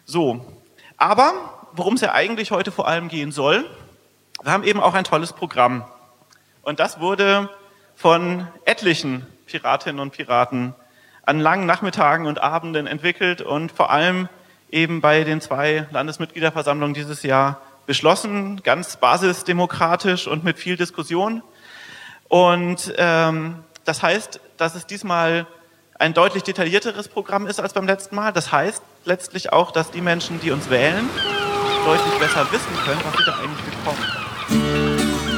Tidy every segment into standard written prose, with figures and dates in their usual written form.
So, aber worum es ja eigentlich heute vor allem gehen soll, wir haben eben auch ein tolles Programm. Und das wurde von etlichen Piratinnen und Piraten an langen Nachmittagen und Abenden entwickelt und vor allem eben bei den 2 Landesmitgliederversammlungen dieses Jahr beschlossen, ganz basisdemokratisch und mit viel Diskussion. Und das heißt, dass es diesmal ein deutlich detaillierteres Programm ist als beim letzten Mal. Das heißt letztlich auch, dass die Menschen, die uns wählen, deutlich besser wissen können, was sie da eigentlich bekommen.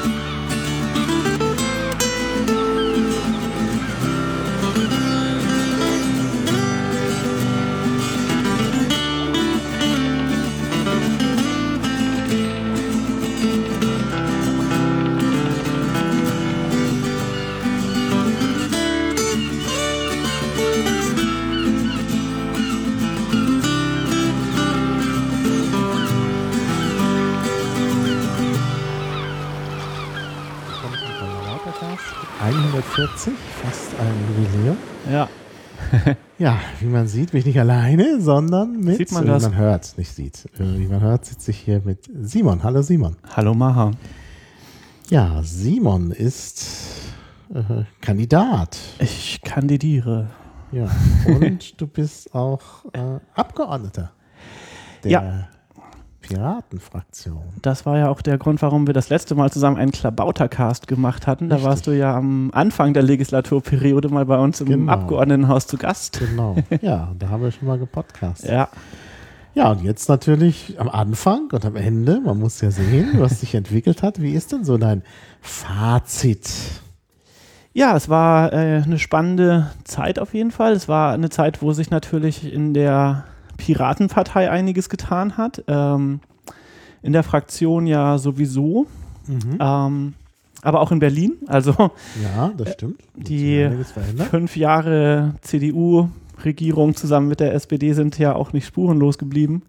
Fast ein Jubiläum. Ja. Ja, wie man sieht, bin ich nicht alleine, sondern mit, sieht man das? Man hört, nicht sieht. Wie man hört, sitze ich hier mit Simon. Hallo Simon. Hallo Maha. Ja, Simon ist Kandidat. Ich kandidiere. Ja, und du bist auch Abgeordneter der Piratenfraktion. Das war ja auch der Grund, warum wir das letzte Mal zusammen einen Klabautercast gemacht hatten. Da warst du ja am Anfang der Legislaturperiode mal bei uns im Abgeordnetenhaus zu Gast. Genau, ja, da haben wir schon mal gepodcastet. Ja. Ja, und jetzt natürlich am Anfang und am Ende, man muss ja sehen, was sich entwickelt hat. Wie ist denn so dein Fazit? Ja, es war eine spannende Zeit auf jeden Fall. Es war eine Zeit, wo sich natürlich in der Piratenpartei einiges getan hat. In der Fraktion ja sowieso. Aber auch in Berlin. Also ja, das stimmt. Die 5 Jahre CDU-Regierung zusammen mit der SPD sind ja auch nicht spurenlos geblieben.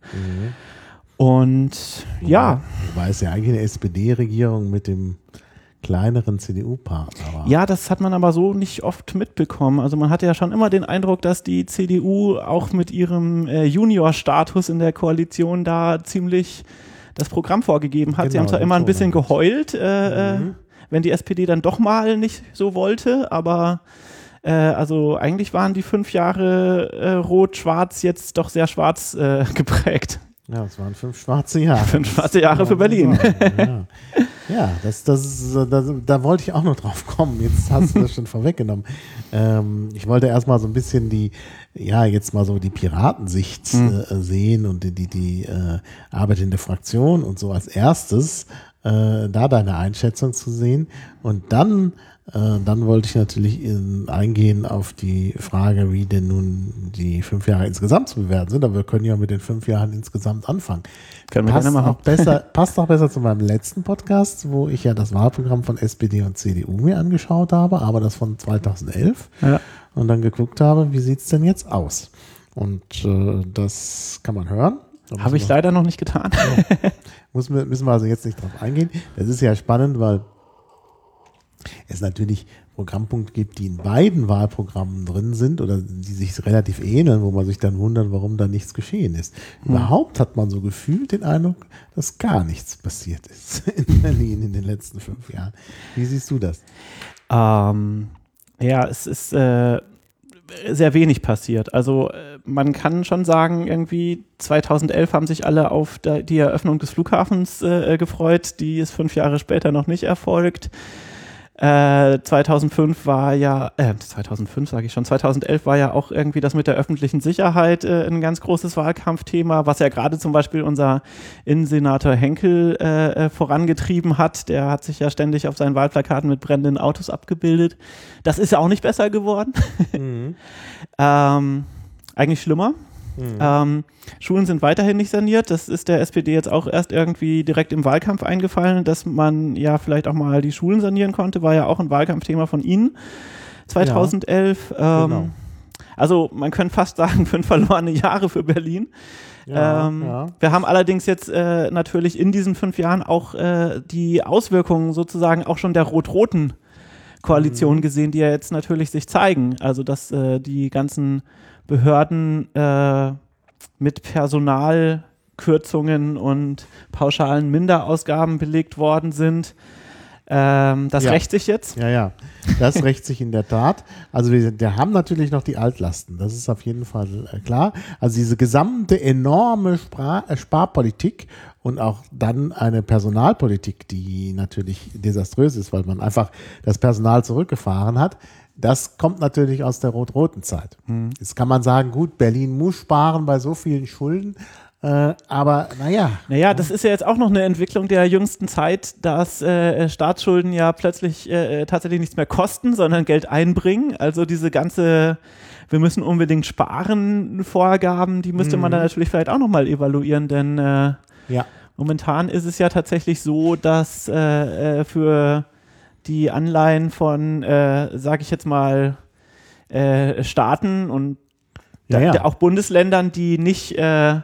Und Wobei es ja eigentlich eine SPD-Regierung mit dem kleineren CDU-Partner war. Ja, das hat man aber so nicht oft mitbekommen. Also man hatte ja schon immer den Eindruck, dass die CDU auch mit ihrem Junior-Status in der Koalition da ziemlich das Programm vorgegeben hat. Genau, sie haben zwar immer ein bisschen geheult, wenn die SPD dann doch mal nicht so wollte, aber also eigentlich waren die 5 Jahre rot-schwarz jetzt doch sehr schwarz geprägt. Ja, es waren 5 schwarze Jahre. 5 schwarze Jahre für Berlin. Ja, da wollte ich auch noch drauf kommen. Jetzt hast du das schon vorweggenommen. Ich wollte erstmal so ein bisschen die Piratensicht sehen und die Arbeit in der Fraktion und so als erstes da deine Einschätzung zu sehen. Und dann wollte ich natürlich eingehen auf die Frage, wie denn nun die 5 Jahre insgesamt zu bewerten sind. Aber wir können ja mit den 5 Jahren insgesamt anfangen. Können wir gerne machen. Passt auch besser zu meinem letzten Podcast, wo ich ja das Wahlprogramm von SPD und CDU mir angeschaut habe, aber das von 2011. Ja. Und dann geguckt habe, wie sieht es denn jetzt aus? Und das kann man hören. Habe ich leider noch nicht getan. Ja. Müssen wir also jetzt nicht drauf eingehen. Das ist ja spannend, weil es natürlich Programmpunkte gibt, die in beiden Wahlprogrammen drin sind oder die sich relativ ähneln, wo man sich dann wundert, warum da nichts geschehen ist. Überhaupt hat man so gefühlt den Eindruck, dass gar nichts passiert ist in Berlin in den letzten 5 Jahren. Wie siehst du das? Ja, es ist sehr wenig passiert. Also man kann schon sagen, irgendwie 2011 haben sich alle auf die Eröffnung des Flughafens gefreut, die ist 5 Jahre später noch nicht erfolgt. 2005 war ja, 2005 sage ich schon, 2011 war ja auch irgendwie das mit der öffentlichen Sicherheit ein ganz großes Wahlkampfthema, was ja gerade zum Beispiel unser Innensenator Henkel vorangetrieben hat. Der hat sich ja ständig auf seinen Wahlplakaten mit brennenden Autos abgebildet. Das ist ja auch nicht besser geworden. Eigentlich schlimmer. Schulen sind weiterhin nicht saniert. Das ist der SPD jetzt auch erst irgendwie direkt im Wahlkampf eingefallen, dass man ja vielleicht auch mal die Schulen sanieren konnte. War ja auch ein Wahlkampfthema von Ihnen 2011. Ja, genau. Also man könnte fast sagen, 5 verlorene Jahre für Berlin. Ja. Wir haben allerdings jetzt natürlich in diesen 5 Jahren auch die Auswirkungen sozusagen auch schon der rot-roten Koalition gesehen, die ja jetzt natürlich sich zeigen. Also dass die ganzen Behörden mit Personalkürzungen und pauschalen Minderausgaben belegt worden sind. Das rächt sich jetzt? Ja, das rächt sich in der Tat. Also wir haben natürlich noch die Altlasten, das ist auf jeden Fall klar. Also diese gesamte enorme Sparpolitik und auch dann eine Personalpolitik, die natürlich desaströs ist, weil man einfach das Personal zurückgefahren hat, das kommt natürlich aus der rot-roten Zeit. Jetzt kann man sagen, gut, Berlin muss sparen bei so vielen Schulden, aber naja. Naja, das ist ja jetzt auch noch eine Entwicklung der jüngsten Zeit, dass Staatsschulden ja plötzlich tatsächlich nichts mehr kosten, sondern Geld einbringen. Also diese ganze, wir müssen unbedingt sparen Vorgaben, die müsste man dann natürlich vielleicht auch nochmal evaluieren, denn momentan ist es ja tatsächlich so, dass für die Anleihen von, sage ich jetzt mal, Staaten und auch Bundesländern, die nicht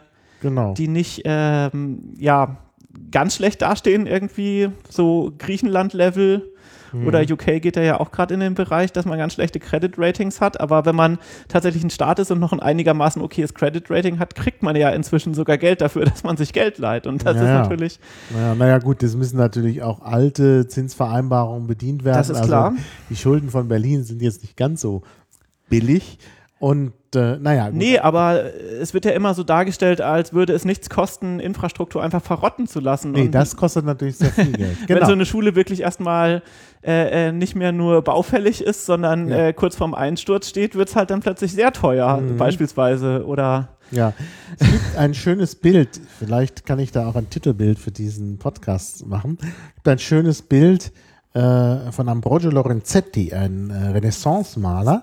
ganz schlecht dastehen irgendwie, so Griechenland-Level oder UK geht ja auch gerade in den Bereich, dass man ganz schlechte Credit-Ratings hat, aber wenn man tatsächlich ein Staat ist und noch ein einigermaßen okayes Credit-Rating hat, kriegt man ja inzwischen sogar Geld dafür, dass man sich Geld leiht und das ist natürlich... Naja gut, das müssen natürlich auch alte Zinsvereinbarungen bedient werden. Das ist klar. Also die Schulden von Berlin sind jetzt nicht ganz so billig und gut. Nee, aber es wird ja immer so dargestellt, als würde es nichts kosten, Infrastruktur einfach verrotten zu lassen. Nee, das kostet natürlich sehr viel Geld. Wenn so eine Schule wirklich erstmal nicht mehr nur baufällig ist, sondern kurz vorm Einsturz steht, wird es halt dann plötzlich sehr teuer, beispielsweise. Oder ja, es gibt ein schönes Bild, vielleicht kann ich da auch ein Titelbild für diesen Podcast machen. Es gibt ein schönes Bild von Ambrogio Lorenzetti, ein Renaissance-Maler,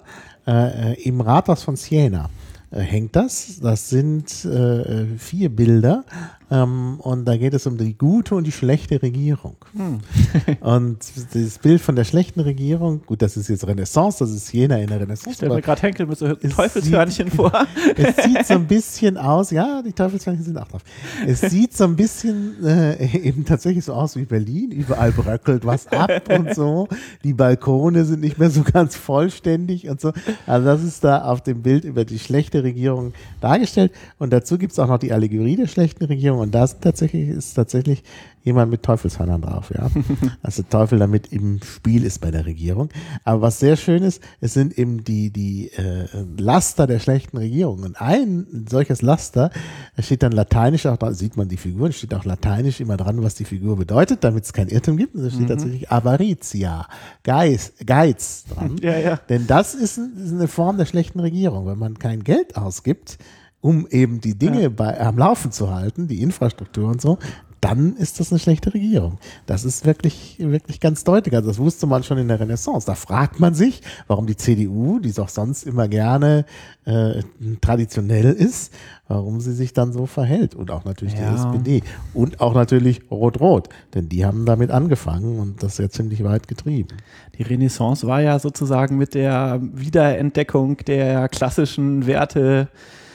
im Rathaus von Siena hängt das. Das sind 4 Bilder und da geht es um die gute und die schlechte Regierung. Und das Bild von der schlechten Regierung, gut, das ist jetzt Renaissance, das ist Siena in der Renaissance. Ich stelle mir gerade Henkel mit so Teufelshörnchen vor. Es sieht so ein bisschen aus, ja, die Teufelshörnchen sind auch drauf. Es sieht so ein bisschen eben tatsächlich so aus wie Berlin, überall bröckelt was ab und so. Die Balkone sind nicht mehr so ganz vollständig und so. Also das ist da auf dem Bild über die schlechte Regierung dargestellt. Und dazu gibt es auch noch die Allegorie der schlechten Regierung. Und da ist tatsächlich jemand mit Teufelshörnern drauf, ja. Also Teufel damit im Spiel ist bei der Regierung. Aber was sehr schön ist, es sind eben die Laster der schlechten Regierung. Und ein solches Laster, da steht dann lateinisch auch da, sieht man die Figuren, steht auch lateinisch immer dran, was die Figur bedeutet, damit es keinen Irrtum gibt. Und da steht tatsächlich Avaritia, Geiz dran. Ja. Denn das ist eine Form der schlechten Regierung. Wenn man kein Geld ausgibt, um eben die Dinge am Laufen zu halten, die Infrastruktur und so, dann ist das eine schlechte Regierung. Das ist wirklich, wirklich ganz deutlich. Also das wusste man schon in der Renaissance. Da fragt man sich, warum die CDU, die doch sonst immer gerne traditionell ist, warum sie sich dann so verhält. Und auch natürlich die SPD. Und auch natürlich Rot-Rot. Denn die haben damit angefangen und das ja ziemlich weit getrieben. Die Renaissance war ja sozusagen mit der Wiederentdeckung der klassischen Werte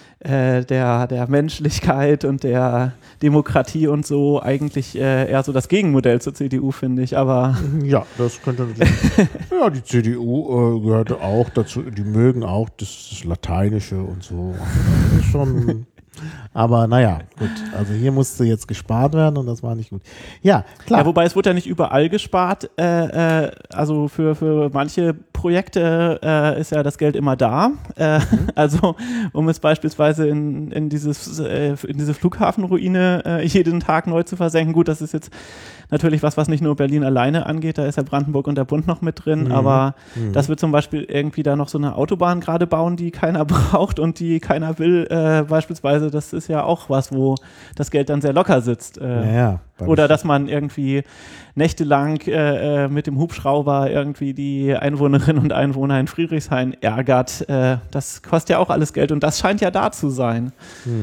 der Menschlichkeit und der Demokratie und so eigentlich eher so das Gegenmodell zur CDU, finde ich, aber... Ja, das könnte natürlich... Ja, die CDU gehörte auch dazu, die mögen auch das Lateinische und so. Das ist schon... Aber naja, gut, also hier musste jetzt gespart werden und das war nicht gut. Ja, klar. Ja, wobei es wurde ja nicht überall gespart, also für manche Projekte ist ja das Geld immer da, also um es beispielsweise in diese Flughafenruine jeden Tag neu zu versenken, gut, das ist jetzt natürlich was nicht nur Berlin alleine angeht, da ist ja Brandenburg und der Bund noch mit drin, aber dass wir zum Beispiel irgendwie da noch so eine Autobahn gerade bauen, die keiner braucht und die keiner will, beispielsweise, das ist ja auch was, wo das Geld dann sehr locker sitzt. Oder dass man irgendwie nächtelang mit dem Hubschrauber irgendwie die Einwohnerinnen und Einwohner in Friedrichshain ärgert. Das kostet ja auch alles Geld und das scheint ja da zu sein.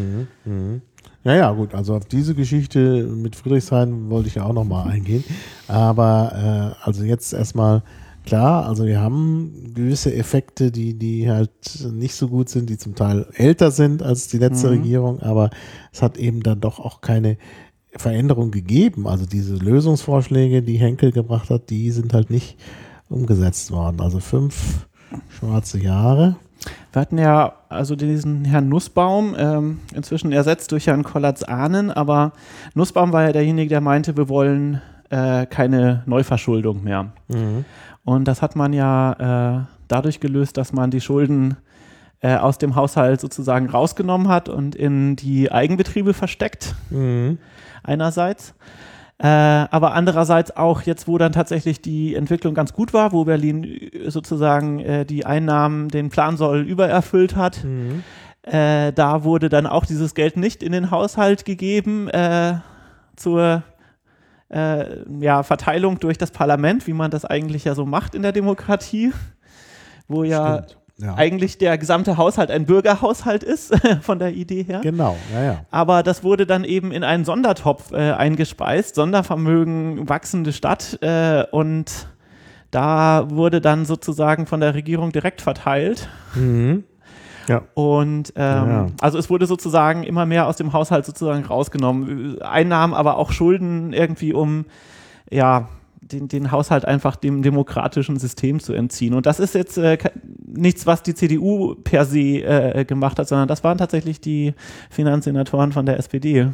Ja, gut, also auf diese Geschichte mit Friedrichshain wollte ich ja auch nochmal eingehen. Aber also jetzt erstmal klar, also wir haben gewisse Effekte, die halt nicht so gut sind, die zum Teil älter sind als die letzte Regierung, aber es hat eben dann doch auch keine Veränderung gegeben. Also diese Lösungsvorschläge, die Henkel gebracht hat, die sind halt nicht umgesetzt worden. Also 5 schwarze Jahre. Wir hatten ja also diesen Herrn Nussbaum, inzwischen ersetzt durch Herrn Kollatz-Ahnen, aber Nussbaum war ja derjenige, der meinte, wir wollen keine Neuverschuldung mehr. Und das hat man ja dadurch gelöst, dass man die Schulden aus dem Haushalt sozusagen rausgenommen hat und in die Eigenbetriebe versteckt, einerseits. Aber andererseits auch jetzt, wo dann tatsächlich die Entwicklung ganz gut war, wo Berlin sozusagen die Einnahmen, den Plansoll übererfüllt hat, da wurde dann auch dieses Geld nicht in den Haushalt gegeben zur Verteilung durch das Parlament, wie man das eigentlich ja so macht in der Demokratie, wo ja eigentlich der gesamte Haushalt ein Bürgerhaushalt ist, von der Idee her. Genau, ja. Aber das wurde dann eben in einen Sondertopf eingespeist, Sondervermögen, wachsende Stadt, und da wurde dann sozusagen von der Regierung direkt verteilt. Ja. Und also es wurde sozusagen immer mehr aus dem Haushalt sozusagen rausgenommen. Einnahmen, aber auch Schulden irgendwie, um den Haushalt einfach dem demokratischen System zu entziehen. Und das ist jetzt nichts, was die CDU per se gemacht hat, sondern das waren tatsächlich die Finanzsenatoren von der SPD.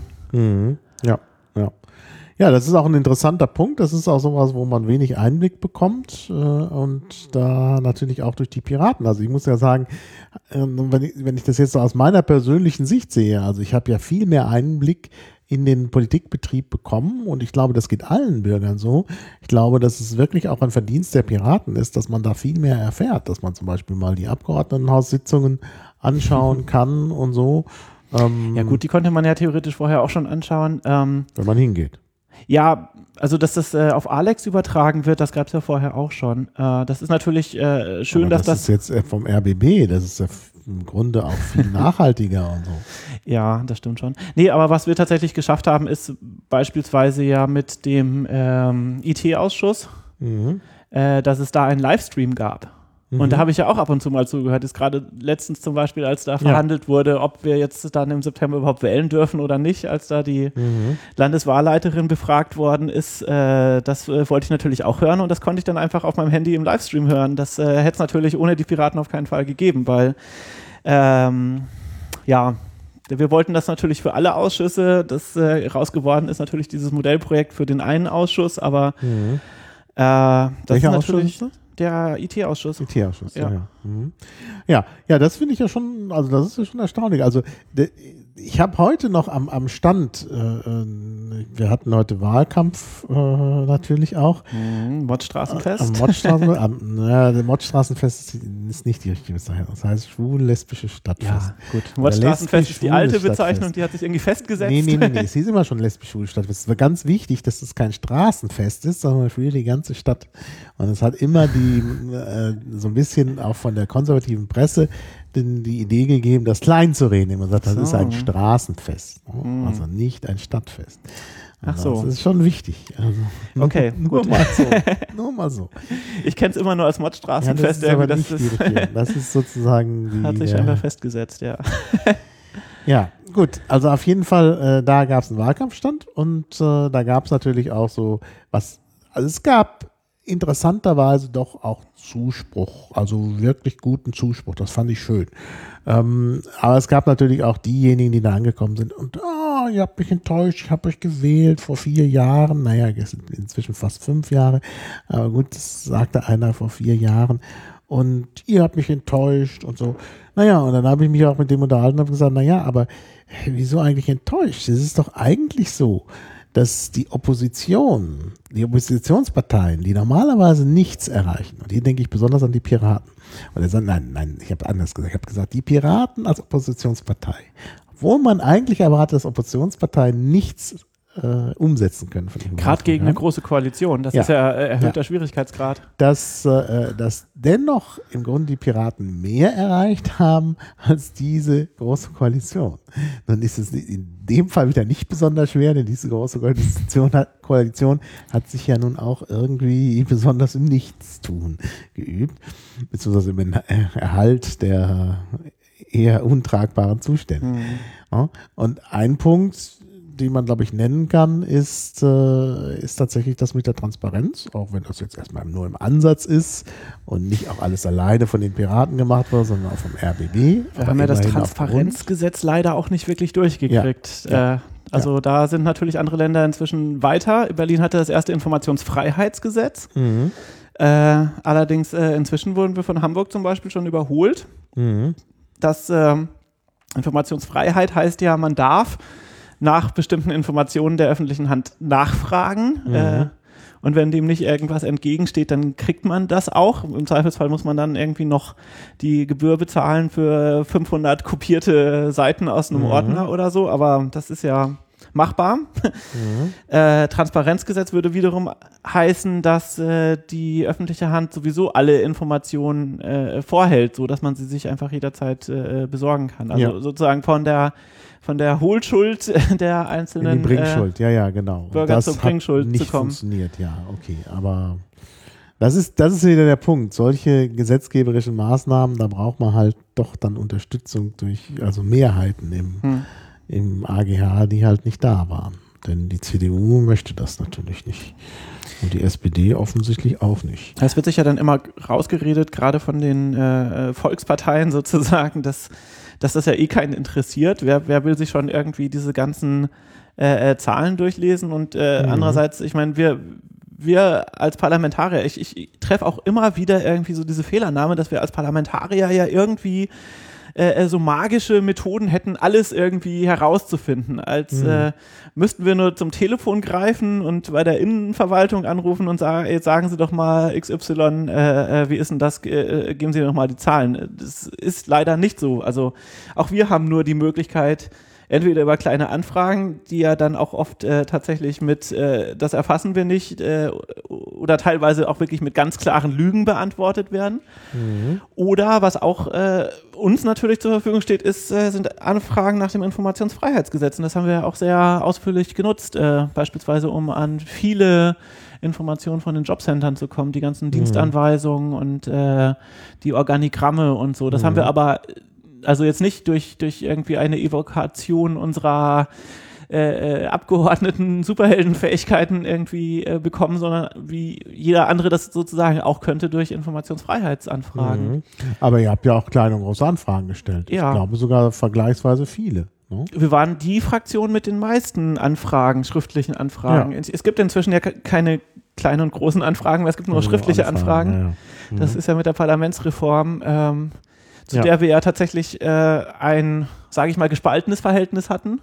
Ja, das ist auch ein interessanter Punkt. Das ist auch sowas, wo man wenig Einblick bekommt und da natürlich auch durch die Piraten. Also ich muss ja sagen, wenn ich das jetzt so aus meiner persönlichen Sicht sehe, also ich habe ja viel mehr Einblick in den Politikbetrieb bekommen und ich glaube, das geht allen Bürgern so. Ich glaube, dass es wirklich auch ein Verdienst der Piraten ist, dass man da viel mehr erfährt, dass man zum Beispiel mal die Abgeordnetenhaussitzungen anschauen kann und so. Ja gut, die konnte man ja theoretisch vorher auch schon anschauen. Wenn man hingeht. Ja, also dass das auf Alex übertragen wird, das gab es ja vorher auch schon. Das ist natürlich schön, aber dass das ist jetzt vom RBB, das ist ja im Grunde auch viel nachhaltiger und so. Ja, das stimmt schon. Nee, aber was wir tatsächlich geschafft haben, ist beispielsweise ja mit dem IT-Ausschuss, dass es da einen Livestream gab. Und da habe ich ja auch ab und zu mal zugehört. Ist gerade letztens zum Beispiel, als da verhandelt wurde, ob wir jetzt dann im September überhaupt wählen dürfen oder nicht, als da die Landeswahlleiterin befragt worden ist. Das wollte ich natürlich auch hören und das konnte ich dann einfach auf meinem Handy im Livestream hören. Das hätte es natürlich ohne die Piraten auf keinen Fall gegeben, weil wir wollten das natürlich für alle Ausschüsse. Das raus geworden ist natürlich dieses Modellprojekt für den einen Ausschuss, aber das Welcher ist Ausschuss natürlich ist das? Der IT-Ausschuss. IT-Ausschuss, Ja. Ja, das finde ich ja schon, also das ist ja schon erstaunlich. Also ich habe heute noch am Stand, wir hatten heute Wahlkampf natürlich auch. Mottstraßenfest. Der Mottstraßenfest ist nicht die richtige Bezeichnung. Das heißt schwul-lesbische Stadtfest. Ja, gut. Mottstraßenfest ist die alte Bezeichnung, die hat sich irgendwie festgesetzt. Nee, es hieß immer schon lesbisch-schwule Stadtfest. Es war ganz wichtig, dass es kein Straßenfest ist, sondern für die ganze Stadt. Und es hat immer so ein bisschen auch von der konservativen Presse die Idee gegeben, das klein zu reden. Man sagt, das ist ein Straßenfest, also nicht ein Stadtfest. Ach so. Das ist schon wichtig. Also, okay, nur mal so. Ich kenne es immer nur als Mottstraßenfest. Ja, das ist sozusagen hat sich scheinbar festgesetzt, ja. Ja, gut. Also auf jeden Fall, da gab es einen Wahlkampfstand und da gab es natürlich auch so was. Also es gab interessanterweise doch auch Zuspruch, also wirklich guten Zuspruch, das fand ich schön. Aber es gab natürlich auch diejenigen, die da angekommen sind und ihr habt mich enttäuscht, ich habe euch gewählt vor 4 Jahren, naja, es sind inzwischen fast 5 Jahre, aber gut, das sagte einer vor 4 Jahren und ihr habt mich enttäuscht und so. Naja, und dann habe ich mich auch mit dem unterhalten und habe gesagt, naja, aber wieso eigentlich enttäuscht? Es ist doch eigentlich so, dass die Oppositionsparteien, die normalerweise nichts erreichen, und hier denke ich besonders an die Piraten, und er sagt, nein, ich habe anders gesagt, ich habe gesagt, die Piraten als Oppositionspartei, obwohl man eigentlich erwartet, dass Oppositionsparteien nichts umsetzen können. Gerade gegen eine große Koalition, das ist ja erhöhter Schwierigkeitsgrad. Dass dennoch im Grunde die Piraten mehr erreicht haben als diese große Koalition. Dann ist es in dem Fall wieder nicht besonders schwer, denn diese große Koalition hat sich ja nun auch irgendwie besonders im Nichtstun geübt, beziehungsweise im Erhalt der eher untragbaren Zustände. Ja, und ein Punkt, die man, glaube ich, nennen kann, ist tatsächlich das mit der Transparenz, auch wenn das jetzt erstmal nur im Ansatz ist und nicht auch alles alleine von den Piraten gemacht wurde, sondern auch vom RBB. Wir haben ja das Transparenzgesetz leider auch nicht wirklich durchgekriegt. Ja. Da sind natürlich andere Länder inzwischen weiter. Berlin hatte das erste Informationsfreiheitsgesetz. Allerdings inzwischen wurden wir von Hamburg zum Beispiel schon überholt. Das Informationsfreiheit heißt ja, man darf nach bestimmten Informationen der öffentlichen Hand nachfragen. Und wenn dem nicht irgendwas entgegensteht, dann kriegt man das auch. Im Zweifelsfall muss man dann irgendwie noch die Gebühr bezahlen für 500 kopierte Seiten aus einem Ordner oder so. Aber das ist ja machbar. Transparenzgesetz würde wiederum heißen, dass die öffentliche Hand sowieso alle Informationen vorhält, so dass man sie sich einfach jederzeit besorgen kann. Also sozusagen von der Hohlschuld der einzelnen in die Bringschuld, genau. Bürger zur Bringschuld nicht zu kommen. Funktioniert, ja, okay. Aber das ist wieder der Punkt. Solche gesetzgeberischen Maßnahmen, da braucht man halt doch dann Unterstützung durch, also Mehrheiten im AGH, die halt nicht da waren. Denn die CDU möchte das natürlich nicht. Und die SPD offensichtlich auch nicht. Es wird sich ja dann immer rausgeredet, gerade von den Volksparteien sozusagen, dass das ja keinen interessiert. Wer will sich schon irgendwie diese ganzen Zahlen durchlesen? Und andererseits, ich meine, wir als Parlamentarier, ich treffe auch immer wieder irgendwie so diese Fehlannahme, dass wir als Parlamentarier ja irgendwie so magische Methoden hätten, alles irgendwie herauszufinden. Als müssten wir nur zum Telefon greifen und bei der Innenverwaltung anrufen und sagen, jetzt sagen Sie doch mal XY, wie ist denn das, geben Sie doch mal die Zahlen. Das ist leider nicht so. Also auch wir haben nur die Möglichkeit, entweder über kleine Anfragen, die ja dann auch oft tatsächlich mit, das erfassen wir nicht, oder teilweise auch wirklich mit ganz klaren Lügen beantwortet werden. Oder was auch uns natürlich zur Verfügung steht, sind Anfragen nach dem Informationsfreiheitsgesetz. Und das haben wir ja auch sehr ausführlich genutzt, beispielsweise um an viele Informationen von den Jobcentern zu kommen, die ganzen Dienstanweisungen und die Organigramme und so. Das haben wir aber also jetzt nicht durch irgendwie eine Evokation unserer Abgeordneten Superheldenfähigkeiten irgendwie bekommen, sondern wie jeder andere das sozusagen auch könnte durch Informationsfreiheitsanfragen. Aber ihr habt ja auch kleine und große Anfragen gestellt. Ja. Ich glaube sogar vergleichsweise viele. Ne? Wir waren die Fraktion mit den meisten Anfragen, schriftlichen Anfragen. Ja. Es gibt inzwischen ja keine kleinen und großen Anfragen, weil es gibt nur schriftliche Anfragen. Ja. Das ist ja mit der Parlamentsreform zu der wir ja tatsächlich ein, sage ich mal, gespaltenes Verhältnis hatten.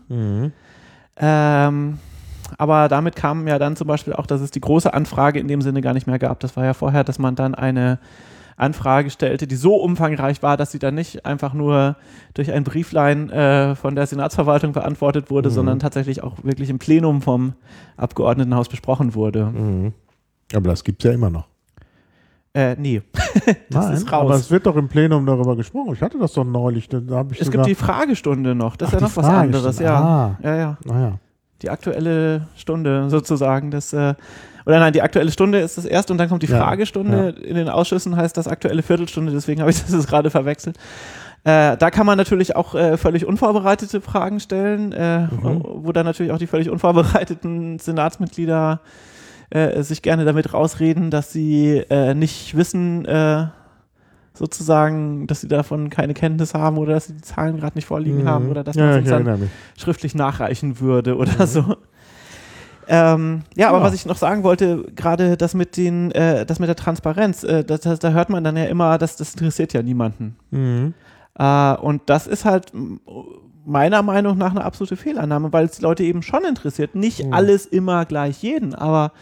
Aber damit kam ja dann zum Beispiel auch, dass es die große Anfrage in dem Sinne gar nicht mehr gab. Das war ja vorher, dass man dann eine Anfrage stellte, die so umfangreich war, dass sie dann nicht einfach nur durch ein Brieflein von der Senatsverwaltung beantwortet wurde, sondern tatsächlich auch wirklich im Plenum vom Abgeordnetenhaus besprochen wurde. Aber das gibt es ja immer noch. Nee, das ist raus. Aber es wird doch im Plenum darüber gesprochen. Ich hatte das doch neulich. Es gibt die Fragestunde noch. Das ist ja noch was anderes. Ja. Die aktuelle Stunde sozusagen. Die aktuelle Stunde ist das erste und dann kommt die Fragestunde. In den Ausschüssen heißt das aktuelle Viertelstunde. Deswegen habe ich das gerade verwechselt. Da kann man natürlich auch völlig unvorbereitete Fragen stellen, wo dann natürlich auch die völlig unvorbereiteten Senatsmitglieder sich gerne damit rausreden, dass sie nicht wissen, sozusagen, dass sie davon keine Kenntnis haben oder dass sie die Zahlen gerade nicht vorliegen haben oder dass man es uns dann schriftlich nachreichen würde oder so. Aber was ich noch sagen wollte, gerade das mit der Transparenz, da hört man dann ja immer, das interessiert ja niemanden. Und das ist halt meiner Meinung nach eine absolute Fehlannahme, weil es die Leute eben schon interessiert. Nicht alles immer gleich jeden, aber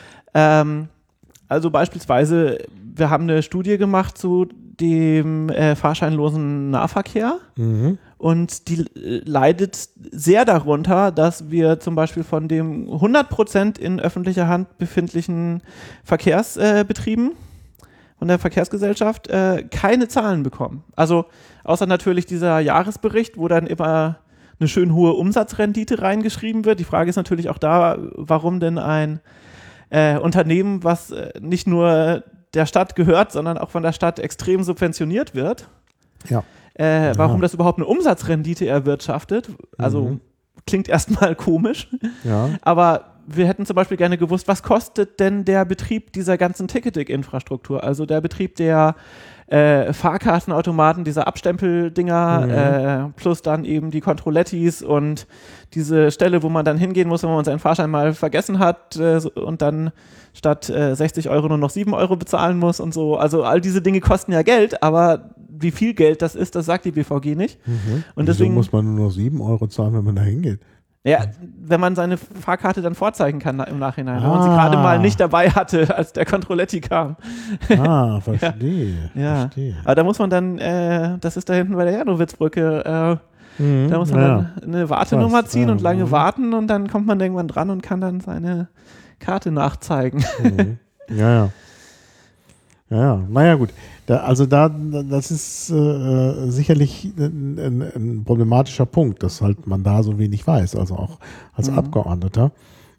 also beispielsweise, wir haben eine Studie gemacht zu dem fahrscheinlosen Nahverkehr und die leidet sehr darunter, dass wir zum Beispiel von dem 100% in öffentlicher Hand befindlichen Verkehrsbetrieben von der Verkehrsgesellschaft keine Zahlen bekommen. Also außer natürlich dieser Jahresbericht, wo dann immer eine schön hohe Umsatzrendite reingeschrieben wird. Die Frage ist natürlich auch da, warum denn ein Unternehmen, was nicht nur der Stadt gehört, sondern auch von der Stadt extrem subventioniert wird, warum das überhaupt eine Umsatzrendite erwirtschaftet. Also klingt erstmal komisch, Ja. aber wir hätten zum Beispiel gerne gewusst, was kostet denn der Betrieb dieser ganzen Ticketing-Infrastruktur, also der Betrieb der Fahrkartenautomaten, dieser Abstempeldinger, plus dann eben die Controlettis und diese Stelle, wo man dann hingehen muss, wenn man seinen Fahrschein mal vergessen hat und dann statt 60 Euro nur noch 7 Euro bezahlen muss und so. Also all diese Dinge kosten ja Geld, aber wie viel Geld das ist, das sagt die BVG nicht. Und deswegen muss man nur noch 7 Euro zahlen, wenn man da hingeht. Ja, wenn man seine Fahrkarte dann vorzeigen kann im Nachhinein, wenn man sie gerade mal nicht dabei hatte, als der Controletti kam. Verstehe. Ja. Verstehe. Aber da muss man dann, das ist da hinten bei der Janowitzbrücke, da muss man dann eine Wartenummer ziehen und lange warten und dann kommt man irgendwann dran und kann dann seine Karte nachzeigen. Ja. Naja, gut. Das ist sicherlich ein problematischer Punkt, dass halt man da so wenig weiß, also auch als Abgeordneter.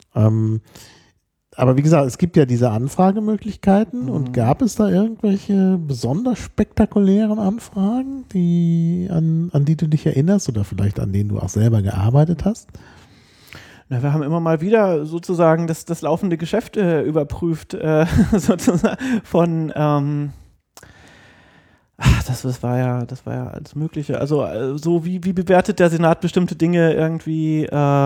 Aber wie gesagt, es gibt ja diese Anfragemöglichkeiten und gab es da irgendwelche besonders spektakulären Anfragen, an die du dich erinnerst oder vielleicht an denen du auch selber gearbeitet hast? Na, wir haben immer mal wieder sozusagen das laufende Geschäft überprüft, sozusagen von das war ja alles Mögliche. Also so wie bewertet der Senat bestimmte Dinge irgendwie?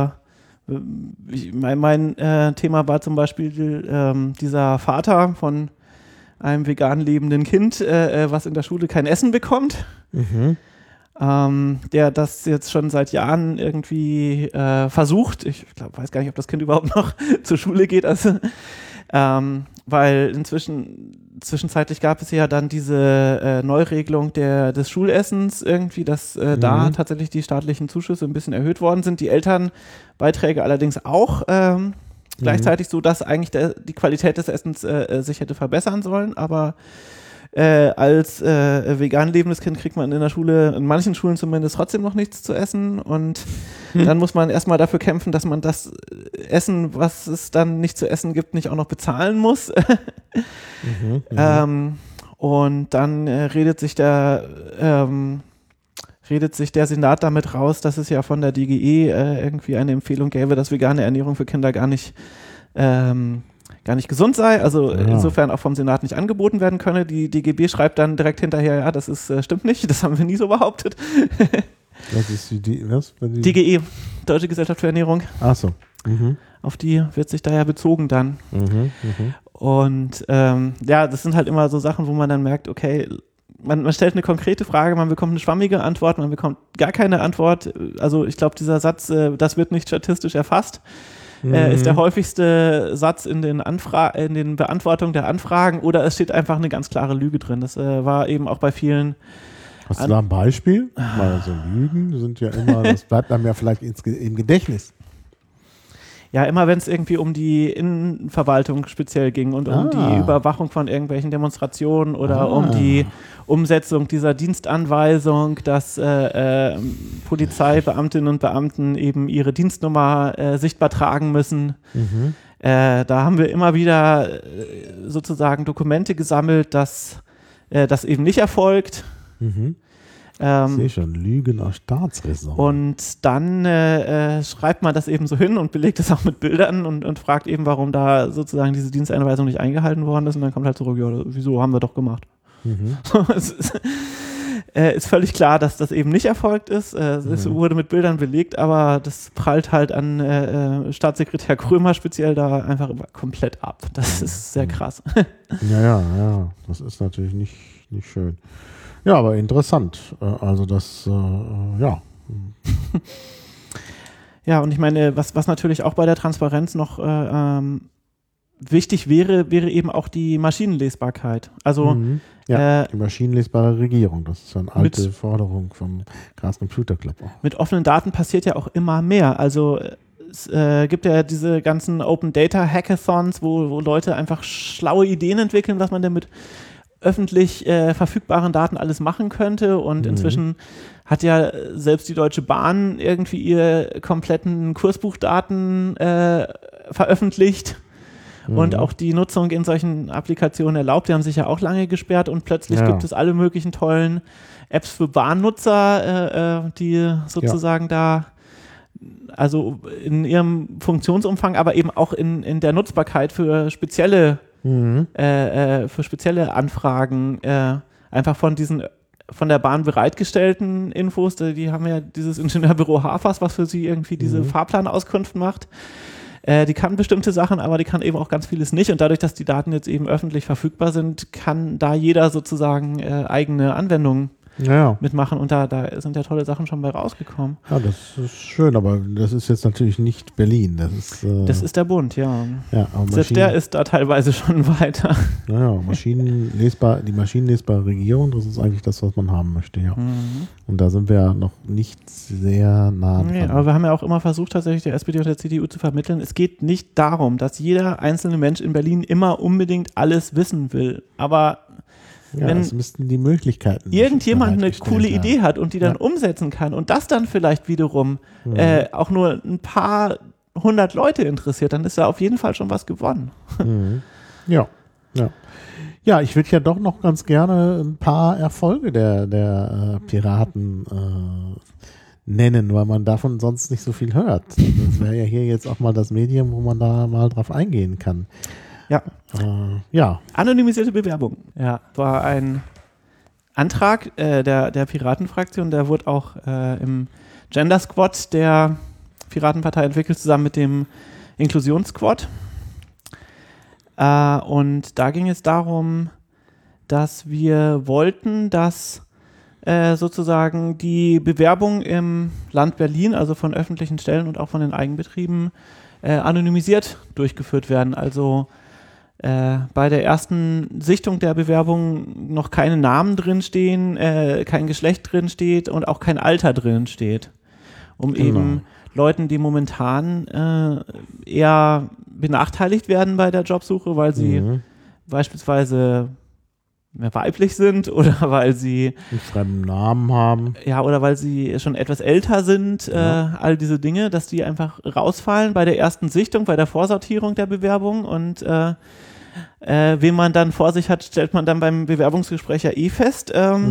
Mein Thema war zum Beispiel dieser Vater von einem vegan lebenden Kind, was in der Schule kein Essen bekommt. Der das jetzt schon seit Jahren irgendwie versucht. Ich weiß gar nicht, ob das Kind überhaupt noch zur Schule geht. Also, weil zwischenzeitlich gab es ja dann diese Neuregelung des Schulessens irgendwie, dass da tatsächlich die staatlichen Zuschüsse ein bisschen erhöht worden sind. Die Elternbeiträge allerdings auch gleichzeitig so, dass eigentlich die Qualität des Essens sich hätte verbessern sollen, aber als vegan lebendes Kind kriegt man in der Schule, in manchen Schulen zumindest, trotzdem noch nichts zu essen und dann muss man erstmal dafür kämpfen, dass man das Essen, was es dann nicht zu essen gibt, nicht auch noch bezahlen muss. Und dann redet sich der Senat damit raus, dass es ja von der DGE irgendwie eine Empfehlung gäbe, dass vegane Ernährung für Kinder gar nicht gesund sei, also insofern auch vom Senat nicht angeboten werden könne. Die DGB schreibt dann direkt hinterher, ja, das stimmt nicht, das haben wir nie so behauptet. Was ist was? DGE, Deutsche Gesellschaft für Ernährung. Ach so. Auf die wird sich da ja bezogen dann. Und das sind halt immer so Sachen, wo man dann merkt, okay, man stellt eine konkrete Frage, man bekommt eine schwammige Antwort, man bekommt gar keine Antwort. Also ich glaube, dieser Satz, das wird nicht statistisch erfasst, ist der häufigste Satz in den Beantwortungen der Anfragen oder es steht einfach eine ganz klare Lüge drin. Das war eben auch bei vielen. Hast du da ein Beispiel? Weil so Lügen sind ja immer, das bleibt einem ja vielleicht im Gedächtnis. Ja, immer wenn es irgendwie um die Innenverwaltung speziell ging und um die Überwachung von irgendwelchen Demonstrationen oder um die Umsetzung dieser Dienstanweisung, dass Polizeibeamtinnen und Beamten eben ihre Dienstnummer sichtbar tragen müssen. Da haben wir immer wieder sozusagen Dokumente gesammelt, dass das eben nicht erfolgt. Ich sehe schon, Lügen aus Staatsräson. Und dann schreibt man das eben so hin und belegt es auch mit Bildern und fragt eben, warum da sozusagen diese Diensteinweisung nicht eingehalten worden ist. Und dann kommt halt zurück, ja, wieso, haben wir doch gemacht. Es ist völlig klar, dass das eben nicht erfolgt ist. Es wurde mit Bildern belegt, aber das prallt halt an Staatssekretär Krömer speziell da einfach komplett ab. Das ist sehr krass. Ja, das ist natürlich nicht schön. Ja, aber interessant. Also das, Ja, und ich meine, was natürlich auch bei der Transparenz noch wichtig wäre eben auch die Maschinenlesbarkeit. Also die maschinenlesbare Regierung, das ist eine alte Forderung vom Chaos Computer Club auch. Mit offenen Daten passiert ja auch immer mehr. Also es gibt ja diese ganzen Open Data Hackathons, wo Leute einfach schlaue Ideen entwickeln, was man denn mit öffentlich verfügbaren Daten alles machen könnte und inzwischen hat ja selbst die Deutsche Bahn irgendwie ihre kompletten Kursbuchdaten veröffentlicht und auch die Nutzung in solchen Applikationen erlaubt. Die haben sich ja auch lange gesperrt und plötzlich gibt es alle möglichen tollen Apps für Bahnnutzer, die sozusagen da also in ihrem Funktionsumfang, aber eben auch in der Nutzbarkeit für spezielle Anfragen, einfach von der Bahn bereitgestellten Infos. Die haben ja dieses Ingenieurbüro Hafers, was für sie irgendwie diese Fahrplanauskunft macht. Die kann bestimmte Sachen, aber die kann eben auch ganz vieles nicht. Und dadurch, dass die Daten jetzt eben öffentlich verfügbar sind, kann da jeder sozusagen eigene Anwendungen mitmachen. Und da sind ja tolle Sachen schon bei rausgekommen. Ja, das ist schön, aber das ist jetzt natürlich nicht Berlin. Das ist der Bund, ja. Aber selbst der ist da teilweise schon weiter. Naja, die maschinenlesbare Regierung, das ist eigentlich das, was man haben möchte, ja. Und da sind wir ja noch nicht sehr nah dran. Nee, aber wir haben ja auch immer versucht, tatsächlich der SPD und der CDU zu vermitteln, es geht nicht darum, dass jeder einzelne Mensch in Berlin immer unbedingt alles wissen will. Aber wenn es müssten die Möglichkeiten irgendjemand eine coole Idee hat und die dann umsetzen kann und das dann vielleicht wiederum auch nur ein paar 100 Leute interessiert, dann ist da auf jeden Fall schon was gewonnen. Ja, ich würde ja doch noch ganz gerne ein paar Erfolge der Piraten nennen, weil man davon sonst nicht so viel hört. Das wäre ja hier jetzt auch mal das Medium, wo man da mal drauf eingehen kann. Anonymisierte Bewerbung. Ja, war ein Antrag der Piratenfraktion, der wurde auch im Gender Squad der Piratenpartei entwickelt, zusammen mit dem Inklusionssquad. Und da ging es darum, dass wir wollten, dass sozusagen die Bewerbung im Land Berlin, also von öffentlichen Stellen und auch von den Eigenbetrieben, anonymisiert durchgeführt werden. Also bei der ersten Sichtung der Bewerbung noch keine Namen drinstehen, kein Geschlecht drinsteht und auch kein Alter drinsteht. Um eben Leuten, die momentan eher benachteiligt werden bei der Jobsuche, weil sie beispielsweise mehr weiblich sind oder weil sie einen fremden Namen haben. Ja, oder weil sie schon etwas älter sind, all diese Dinge, dass die einfach rausfallen bei der ersten Sichtung, bei der Vorsortierung der Bewerbung und wen man dann vor sich hat, stellt man dann beim Bewerbungsgespräch ja fest.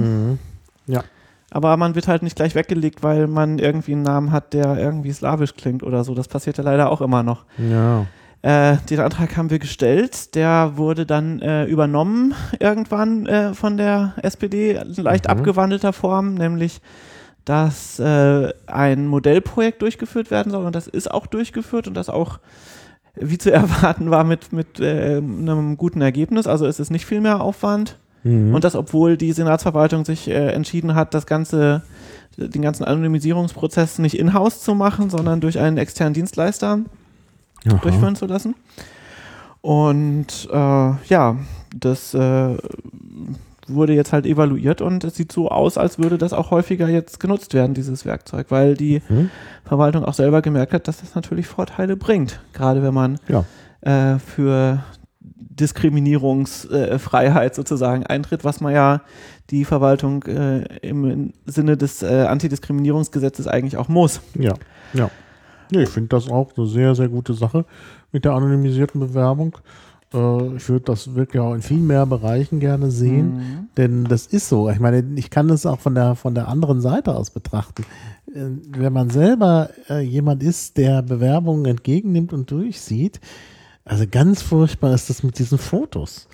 Aber man wird halt nicht gleich weggelegt, weil man irgendwie einen Namen hat, der irgendwie slawisch klingt oder so. Das passiert ja leider auch immer noch. Ja. Den Antrag haben wir gestellt, der wurde dann übernommen irgendwann von der SPD, in leicht abgewandelter Form, nämlich, dass ein Modellprojekt durchgeführt werden soll und das ist auch durchgeführt und das auch, wie zu erwarten war, mit einem guten Ergebnis, also es ist nicht viel mehr Aufwand und das, obwohl die Senatsverwaltung sich entschieden hat, den ganzen Anonymisierungsprozess nicht in-house zu machen, sondern durch einen externen Dienstleister durchführen zu lassen. Und das wurde jetzt halt evaluiert und es sieht so aus, als würde das auch häufiger jetzt genutzt werden, dieses Werkzeug, weil die Verwaltung auch selber gemerkt hat, dass das natürlich Vorteile bringt, gerade wenn man für Diskriminierungsfreiheit sozusagen eintritt, was man ja die Verwaltung im Sinne des Antidiskriminierungsgesetzes eigentlich auch muss. Ja. Ich finde das auch eine sehr, sehr gute Sache mit der anonymisierten Bewerbung. Ich würde das wirklich auch in viel mehr Bereichen gerne sehen, denn das ist so. Ich meine, ich kann das auch von der anderen Seite aus betrachten. Wenn man selber jemand ist, der Bewerbungen entgegennimmt und durchsieht, also ganz furchtbar ist das mit diesen Fotos.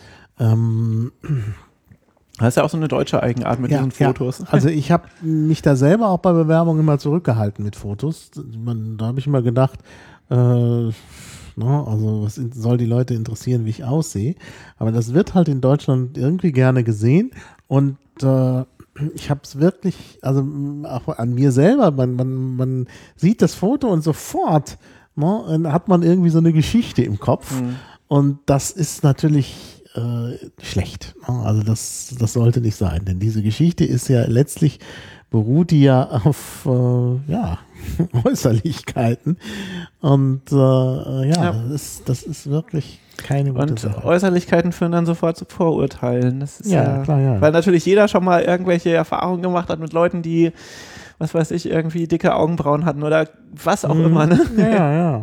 Das ist ja auch so eine deutsche Eigenart mit diesen Fotos. Ja. Also ich habe mich da selber auch bei Bewerbungen immer zurückgehalten mit Fotos. Da habe ich immer gedacht, also was soll die Leute interessieren, wie ich aussehe. Aber das wird halt in Deutschland irgendwie gerne gesehen und ich habe es wirklich, also auch an mir selber, man sieht das Foto und sofort hat man irgendwie so eine Geschichte im Kopf und das ist natürlich schlecht. Also das sollte nicht sein, denn diese Geschichte ist ja letztlich, beruht die ja auf Äußerlichkeiten und das ist wirklich keine gute Sache. Und Äußerlichkeiten führen dann sofort zu Vorurteilen. Das ist klar. Weil natürlich jeder schon mal irgendwelche Erfahrungen gemacht hat mit Leuten, die, was weiß ich, irgendwie dicke Augenbrauen hatten oder was auch immer. Ne?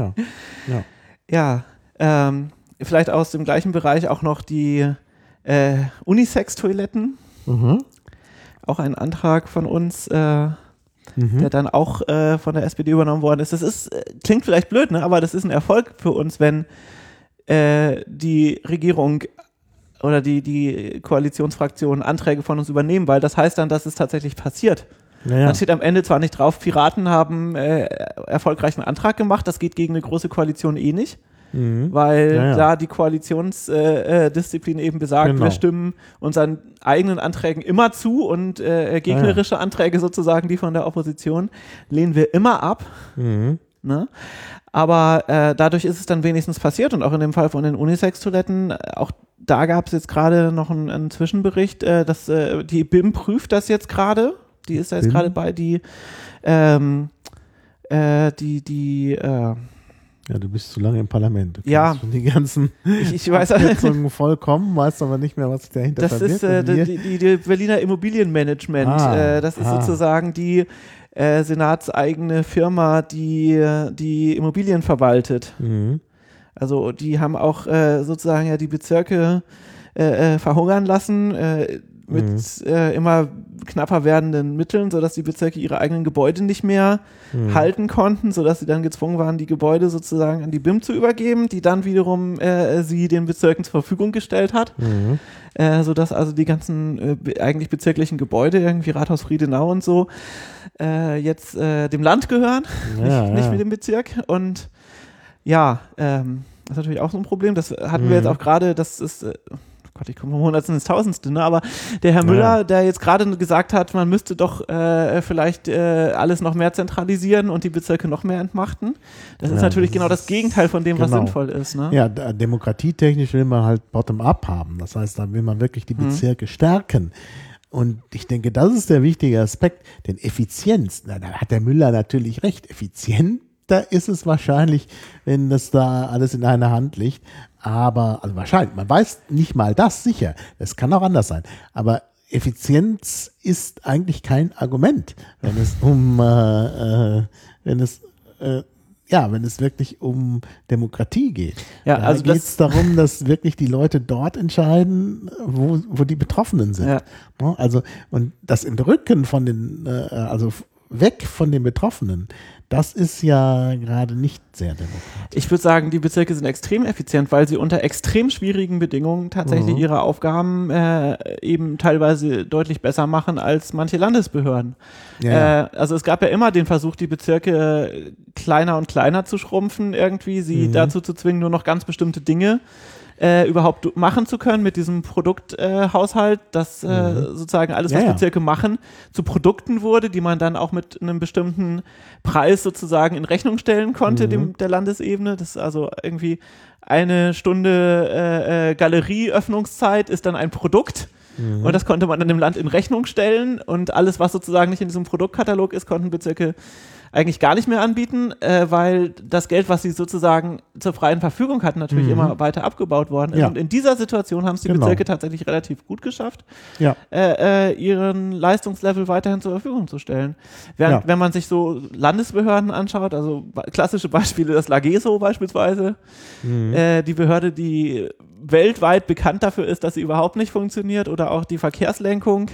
Ja. Vielleicht aus dem gleichen Bereich auch noch die Unisex-Toiletten. Auch ein Antrag von uns, der dann auch von der SPD übernommen worden ist. Das ist, klingt vielleicht blöd, ne? Aber das ist ein Erfolg für uns, wenn die Regierung oder die Koalitionsfraktionen Anträge von uns übernehmen, weil das heißt dann, dass es tatsächlich passiert. Ja. Dann steht am Ende zwar nicht drauf, Piraten haben erfolgreichen Antrag gemacht, das geht gegen eine große Koalition eh nicht. Weil da die Koalitionsdisziplin eben besagt, wir stimmen unseren eigenen Anträgen immer zu und gegnerische Anträge sozusagen, die von der Opposition, lehnen wir immer ab. Ne? Aber dadurch ist es dann wenigstens passiert und auch in dem Fall von den Unisex-Toiletten, auch da gab es jetzt gerade noch einen Zwischenbericht, dass die BIM prüft das jetzt gerade, die ist da jetzt gerade bei, ja, du bist zu lange im Parlament. Du ja, schon die ganzen ich weiß Abkürzungen vollkommen, weißt aber nicht mehr, was sich dahinter verbirgt. Das ist die Berliner Immobilienmanagement. Das ist sozusagen die senatseigene Firma, die Immobilien verwaltet. Also die haben auch sozusagen ja die Bezirke verhungern lassen mit immer knapper werdenden Mitteln, sodass die Bezirke ihre eigenen Gebäude nicht mehr halten konnten, sodass sie dann gezwungen waren, die Gebäude sozusagen an die BIM zu übergeben, die dann wiederum sie den Bezirken zur Verfügung gestellt hat, sodass also die ganzen eigentlich bezirklichen Gebäude, irgendwie Rathaus Friedenau und so, jetzt dem Land gehören, nicht mit dem Bezirk. Und ja, das ist natürlich auch so ein Problem. Das hatten wir jetzt auch gerade, das ist Gott, ich komme vom Hundertsten ins Tausendste, ne? Aber der Herr Müller, der jetzt gerade gesagt hat, man müsste doch vielleicht alles noch mehr zentralisieren und die Bezirke noch mehr entmachten. Das ist natürlich genau das Gegenteil von dem, was sinnvoll ist. Ne? Ja, demokratietechnisch will man halt bottom-up haben. Das heißt, da will man wirklich die Bezirke stärken. Und ich denke, das ist der wichtige Aspekt, denn Effizienz, da hat der Müller natürlich recht, effizienter ist es wahrscheinlich, wenn das da alles in einer Hand liegt. Aber, also wahrscheinlich, man weiß nicht mal das sicher. Es kann auch anders sein. Aber Effizienz ist eigentlich kein Argument, wenn es wenn es wirklich um Demokratie geht. Ja, da also geht es darum, dass wirklich die Leute dort entscheiden, wo die Betroffenen sind. Ja. Also, und das Entrücken von den, weg von den Betroffenen, das ist ja gerade nicht sehr demokratisch. Ich würde sagen, die Bezirke sind extrem effizient, weil sie unter extrem schwierigen Bedingungen tatsächlich ihre Aufgaben eben teilweise deutlich besser machen als manche Landesbehörden. Ja. Also es gab ja immer den Versuch, die Bezirke kleiner und kleiner zu schrumpfen, irgendwie sie dazu zu zwingen, nur noch ganz bestimmte Dinge überhaupt machen zu können mit diesem Produkthaushalt, dass sozusagen alles, was Bezirke machen, zu Produkten wurde, die man dann auch mit einem bestimmten Preis sozusagen in Rechnung stellen konnte, der Landesebene. Das ist also irgendwie eine Stunde Galerieöffnungszeit ist dann ein Produkt. Und das konnte man dann dem Land in Rechnung stellen und alles, was sozusagen nicht in diesem Produktkatalog ist, konnten Bezirke eigentlich gar nicht mehr anbieten, weil das Geld, was sie sozusagen zur freien Verfügung hatten, natürlich immer weiter abgebaut worden ist. Ja. Und in dieser Situation haben es die Bezirke tatsächlich relativ gut geschafft, ihren Leistungslevel weiterhin zur Verfügung zu stellen. Während, wenn man sich so Landesbehörden anschaut, also klassische Beispiele, das LAGESO beispielsweise, die Behörde, die weltweit bekannt dafür ist, dass sie überhaupt nicht funktioniert, oder auch die Verkehrslenkung,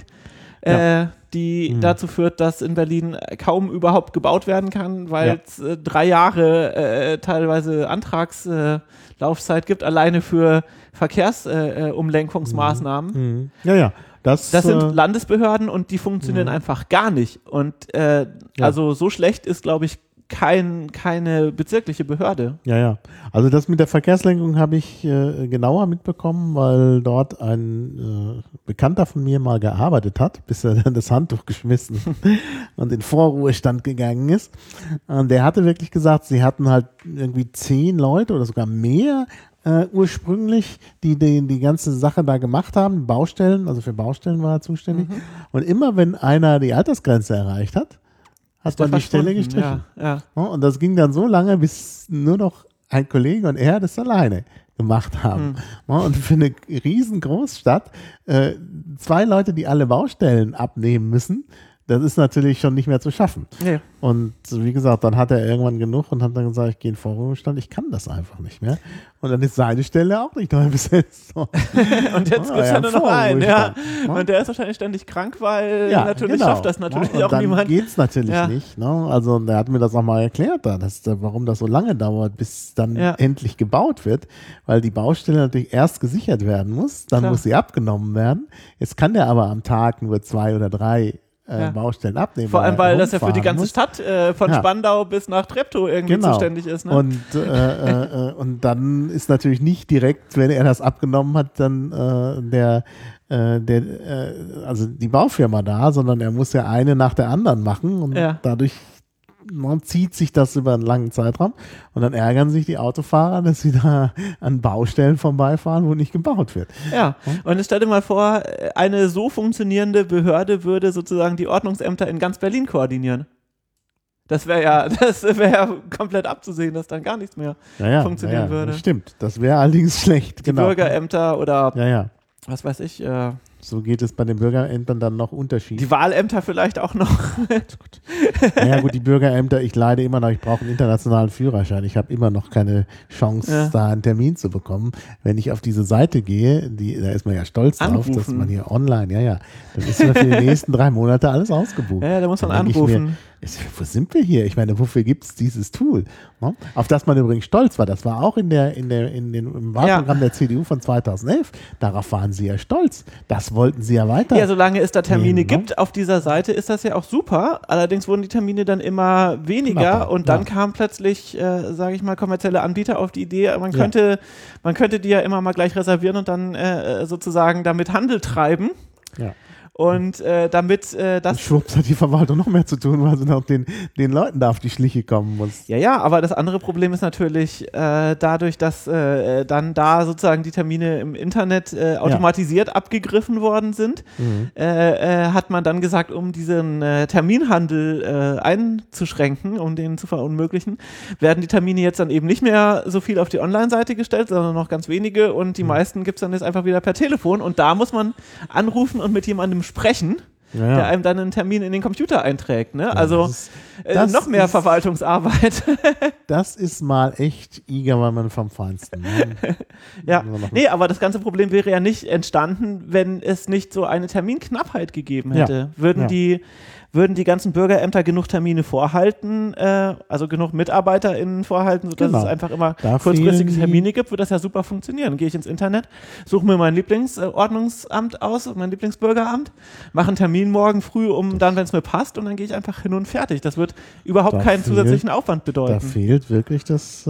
die dazu führt, dass in Berlin kaum überhaupt gebaut werden kann, weil es 3 Jahre teilweise Antragslaufzeit gibt, alleine für Verkehrsumlenkungsmaßnahmen. Das sind Landesbehörden und die funktionieren einfach gar nicht. Und also so schlecht ist, glaube ich, keine bezirkliche Behörde. Also das mit der Verkehrslenkung habe ich genauer mitbekommen, weil dort ein Bekannter von mir mal gearbeitet hat, bis er dann das Handtuch geschmissen und in Vorruhestand gegangen ist. Und der hatte wirklich gesagt, sie hatten halt irgendwie 10 Leute oder sogar mehr ursprünglich, die ganze Sache da gemacht haben, Baustellen, also für Baustellen war er zuständig. Und immer wenn einer die Altersgrenze erreicht hat man die Stelle gestrichen. Und das ging dann so lange, bis nur noch ein Kollege und er das alleine gemacht haben. Und für eine riesen Großstadt 2 Leute, die alle Baustellen abnehmen müssen, das ist natürlich schon nicht mehr zu schaffen. Nee. Und wie gesagt, dann hat er irgendwann genug und hat dann gesagt, ich gehe in den Vorruhestand, ich kann das einfach nicht mehr. Und dann ist seine Stelle auch nicht neu besetzt. Und jetzt gibt es ja nur noch einen, ja. Und der ist wahrscheinlich ständig krank, weil natürlich schafft das natürlich auch dann niemand. Geht es natürlich nicht. Ne? Also der hat mir das auch mal erklärt, warum das so lange dauert, bis dann endlich gebaut wird, weil die Baustelle natürlich erst gesichert werden muss, dann muss sie abgenommen werden. Jetzt kann der aber am Tag nur 2 oder 3 Baustellen abnehmen. Vor allem, weil das ja für die ganze Stadt von Spandau bis nach Treptow irgendwie zuständig ist. Ne? Und dann ist natürlich nicht direkt, wenn er das abgenommen hat, dann also die Baufirma da, sondern er muss ja eine nach der anderen machen und dadurch zieht sich das über einen langen Zeitraum und dann ärgern sich die Autofahrer, dass sie da an Baustellen vorbeifahren, wo nicht gebaut wird. Ja, und jetzt stell dir mal vor, eine so funktionierende Behörde würde sozusagen die Ordnungsämter in ganz Berlin koordinieren. Das wäre ja komplett abzusehen, dass dann gar nichts mehr funktionieren würde. Stimmt, das wäre allerdings schlecht. Die Bürgerämter oder was weiß ich. So geht es bei den Bürgerämtern dann noch unterschiedlich. Die Wahlämter vielleicht auch noch. Naja gut, die Bürgerämter, ich leide immer noch, ich brauche einen internationalen Führerschein. Ich habe immer noch keine Chance, da einen Termin zu bekommen. Wenn ich auf diese Seite gehe, da ist man ja stolz drauf, dass man hier online, dann ist ja für die nächsten 3 Monate alles ausgebucht. Ja, da muss man anrufen. Wo sind wir hier? Ich meine, wofür gibt es dieses Tool? Ne? Auf das man übrigens stolz war. Das war auch im Wahlprogramm der CDU von 2011. Darauf waren sie ja stolz. Das wollten sie ja weiter. Ja, solange es da Termine gibt auf dieser Seite, ist das ja auch super. Allerdings wurden die Termine dann immer weniger und dann kamen plötzlich, sage ich mal, kommerzielle Anbieter auf die Idee, man könnte die ja immer mal gleich reservieren und dann sozusagen damit Handel treiben. Ja. Und damit das... Und schwupps hat die Verwaltung noch mehr zu tun, weil sie noch den Leuten da auf die Schliche kommen muss. Ja, aber das andere Problem ist natürlich, dadurch, dass dann da sozusagen die Termine im Internet automatisiert abgegriffen worden sind, hat man dann gesagt, um diesen Terminhandel einzuschränken, um den zu verunmöglichen, werden die Termine jetzt dann eben nicht mehr so viel auf die Online-Seite gestellt, sondern noch ganz wenige und die meisten gibt es dann jetzt einfach wieder per Telefon und da muss man anrufen und mit jemandem sprechen, der einem dann einen Termin in den Computer einträgt. Ne? Also das noch mehr Verwaltungsarbeit. Das ist mal echt Igermann vom Feinsten. Ja, nee, aber das ganze Problem wäre ja nicht entstanden, wenn es nicht so eine Terminknappheit gegeben hätte. Würden die ganzen Bürgerämter genug Termine vorhalten, also genug MitarbeiterInnen vorhalten, sodass es einfach immer kurzfristige Termine gibt, würde das ja super funktionieren. Dann gehe ich ins Internet, suche mir mein Lieblingsordnungsamt aus, mein Lieblingsbürgeramt, mache einen Termin morgen früh, dann, wenn es mir passt, und dann gehe ich einfach hin und fertig. Das wird überhaupt keinen zusätzlichen Aufwand bedeuten. Da fehlt wirklich das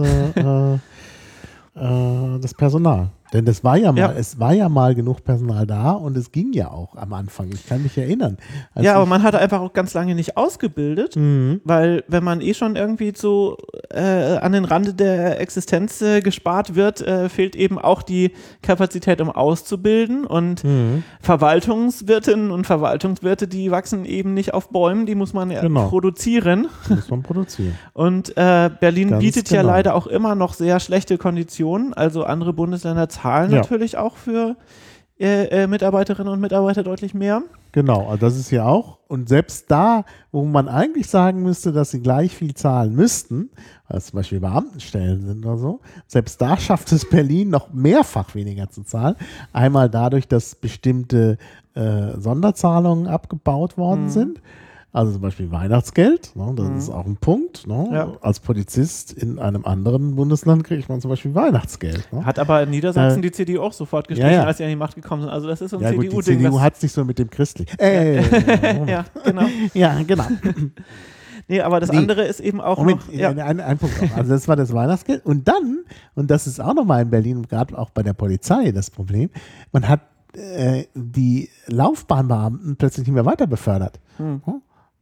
Personal. Denn es war ja mal genug Personal da und es ging ja auch am Anfang. Ich kann mich erinnern. Aber man hatte einfach auch ganz lange nicht ausgebildet, weil wenn man schon irgendwie so an den Rande der Existenz gespart wird, fehlt eben auch die Kapazität, um auszubilden und Verwaltungswirtinnen und Verwaltungswirte, die wachsen eben nicht auf Bäumen, die muss man produzieren. Und Berlin bietet ja leider auch immer noch sehr schlechte Konditionen, also andere Bundesländer zahlen natürlich auch für Mitarbeiterinnen und Mitarbeiter deutlich mehr. Genau, also das ist ja auch. Und selbst da, wo man eigentlich sagen müsste, dass sie gleich viel zahlen müssten, also zum Beispiel Beamtenstellen sind oder so, selbst da schafft es Berlin noch mehrfach weniger zu zahlen. Einmal dadurch, dass bestimmte Sonderzahlungen abgebaut worden sind. Also zum Beispiel Weihnachtsgeld, das ist auch ein Punkt. Als Polizist in einem anderen Bundesland kriegt man zum Beispiel Weihnachtsgeld. Hat aber in Niedersachsen die CDU auch sofort gestrichen, als sie an die Macht gekommen sind. Also das ist so ein CDU-Ding. Die CDU hat es nicht so mit dem Christlichen. Ja, genau. Ja, genau. Nee, aber das andere ist eben auch noch... Ein Punkt noch. Also das war das Weihnachtsgeld. Und dann, und das ist auch nochmal in Berlin, gerade auch bei der Polizei das Problem, man hat die Laufbahnbeamten plötzlich nicht mehr weiter befördert.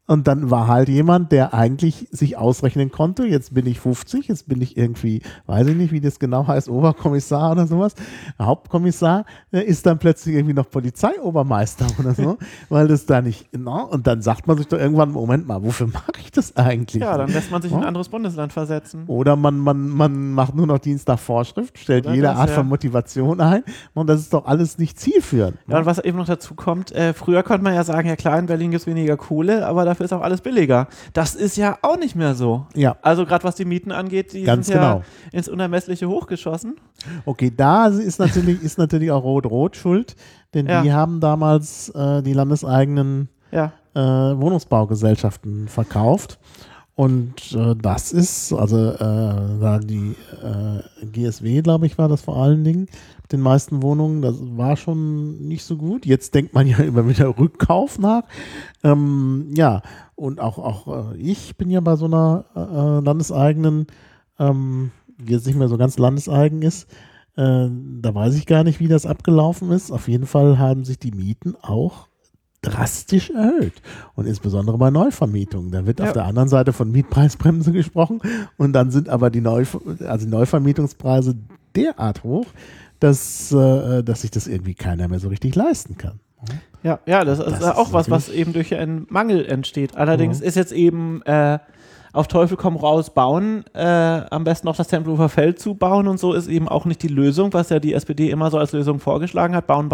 Und dann war halt jemand, der eigentlich sich ausrechnen konnte, jetzt bin ich 50, jetzt bin ich irgendwie, weiß ich nicht, wie das genau heißt, Oberkommissar oder sowas, Hauptkommissar, ist dann plötzlich irgendwie noch Polizeiobermeister oder so, weil das da nicht, und dann sagt man sich doch irgendwann, Moment mal, wofür mache ich das eigentlich? Ja, dann lässt man sich in ein anderes Bundesland versetzen. Oder man macht nur noch Dienst nach Vorschrift, stellt Oder jede das, Art ja. von Motivation ein, und das ist doch alles nicht zielführend. Ja, und was eben noch dazu kommt, früher konnte man ja sagen, ja klar, in Berlin gibt es weniger Kohle, aber dafür ist auch alles billiger. Das ist ja auch nicht mehr so. Ja. Also gerade was die Mieten angeht, die Ganz sind ja genau. ins Unermessliche hochgeschossen. Okay, da ist natürlich auch Rot-Rot schuld, denn Ja. die haben damals die landeseigenen Ja. Wohnungsbaugesellschaften verkauft. Und das ist, also da die GSW, glaube ich, war das vor allen Dingen, mit den meisten Wohnungen, das war schon nicht so gut. Jetzt denkt man ja immer wieder Rückkauf nach. Ja, und auch ich bin ja bei so einer landeseigenen, die jetzt nicht mehr so ganz landeseigen ist, da weiß ich gar nicht, wie das abgelaufen ist. Auf jeden Fall haben sich die Mieten auch drastisch erhöht. Und insbesondere bei Neuvermietungen. Da wird auf der anderen Seite von Mietpreisbremse gesprochen und dann sind aber die Neuvermietungspreise derart hoch, dass sich das irgendwie keiner mehr so richtig leisten kann. Ja, das ist auch was eben durch einen Mangel entsteht. Allerdings ist jetzt eben auf Teufel komm raus bauen, am besten noch das Tempelhofer Feld zu bauen und so ist eben auch nicht die Lösung, was ja die SPD immer so als Lösung vorgeschlagen hat. Bauen.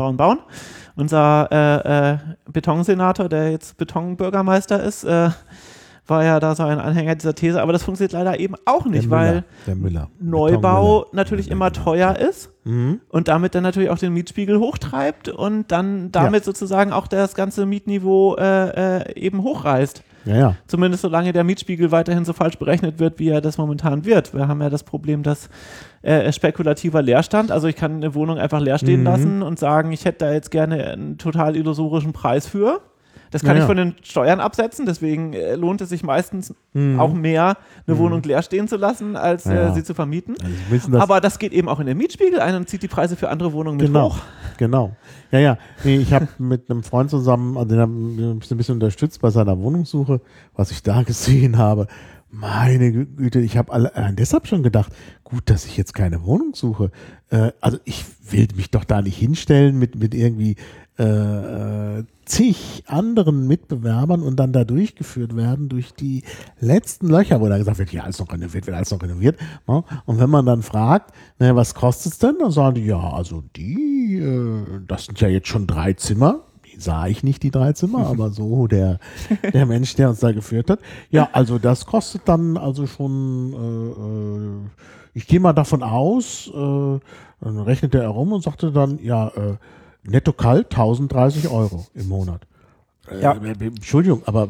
Unser Betonsenator, der jetzt Betonbürgermeister ist, war ja da so ein Anhänger dieser These, aber das funktioniert leider eben auch nicht, weil der Müller. Neubau natürlich immer teuer ist Mhm. und damit dann natürlich auch den Mietspiegel hochtreibt und dann damit sozusagen auch das ganze Mietniveau eben hochreißt. Ja. Zumindest solange der Mietspiegel weiterhin so falsch berechnet wird, wie er das momentan wird. Wir haben ja das Problem, dass spekulativer Leerstand, also ich kann eine Wohnung einfach leer stehen lassen und sagen, ich hätte da jetzt gerne einen total illusorischen Preis für. Das kann ich von den Steuern absetzen, deswegen lohnt es sich meistens auch mehr, eine Wohnung leer stehen zu lassen, als sie zu vermieten. Also aber das geht eben auch in den Mietspiegel ein und zieht die Preise für andere Wohnungen mit hoch. Genau. Ja. Nee, ich habe mit einem Freund zusammen, also den haben wir ein bisschen unterstützt bei seiner Wohnungssuche, was ich da gesehen habe. Meine Güte, ich habe deshalb schon gedacht, gut, dass ich jetzt keine Wohnung suche. Also ich will mich doch da nicht hinstellen mit irgendwie zig anderen Mitbewerbern und dann da durchgeführt werden durch die letzten Löcher, wo da gesagt wird, ja, alles noch renoviert, wird alles noch renoviert. Ne? Und wenn man dann fragt, naja, was kostet es denn? Dann sagen die, ja, also das sind ja jetzt schon 3 Zimmer. Sah ich nicht die 3 Zimmer, aber so der Mensch, der uns da geführt hat. Ja, also das kostet dann also schon, ich gehe mal davon aus, dann rechnete er rum und sagte dann, ja, netto kalt 1030 € im Monat. Entschuldigung, aber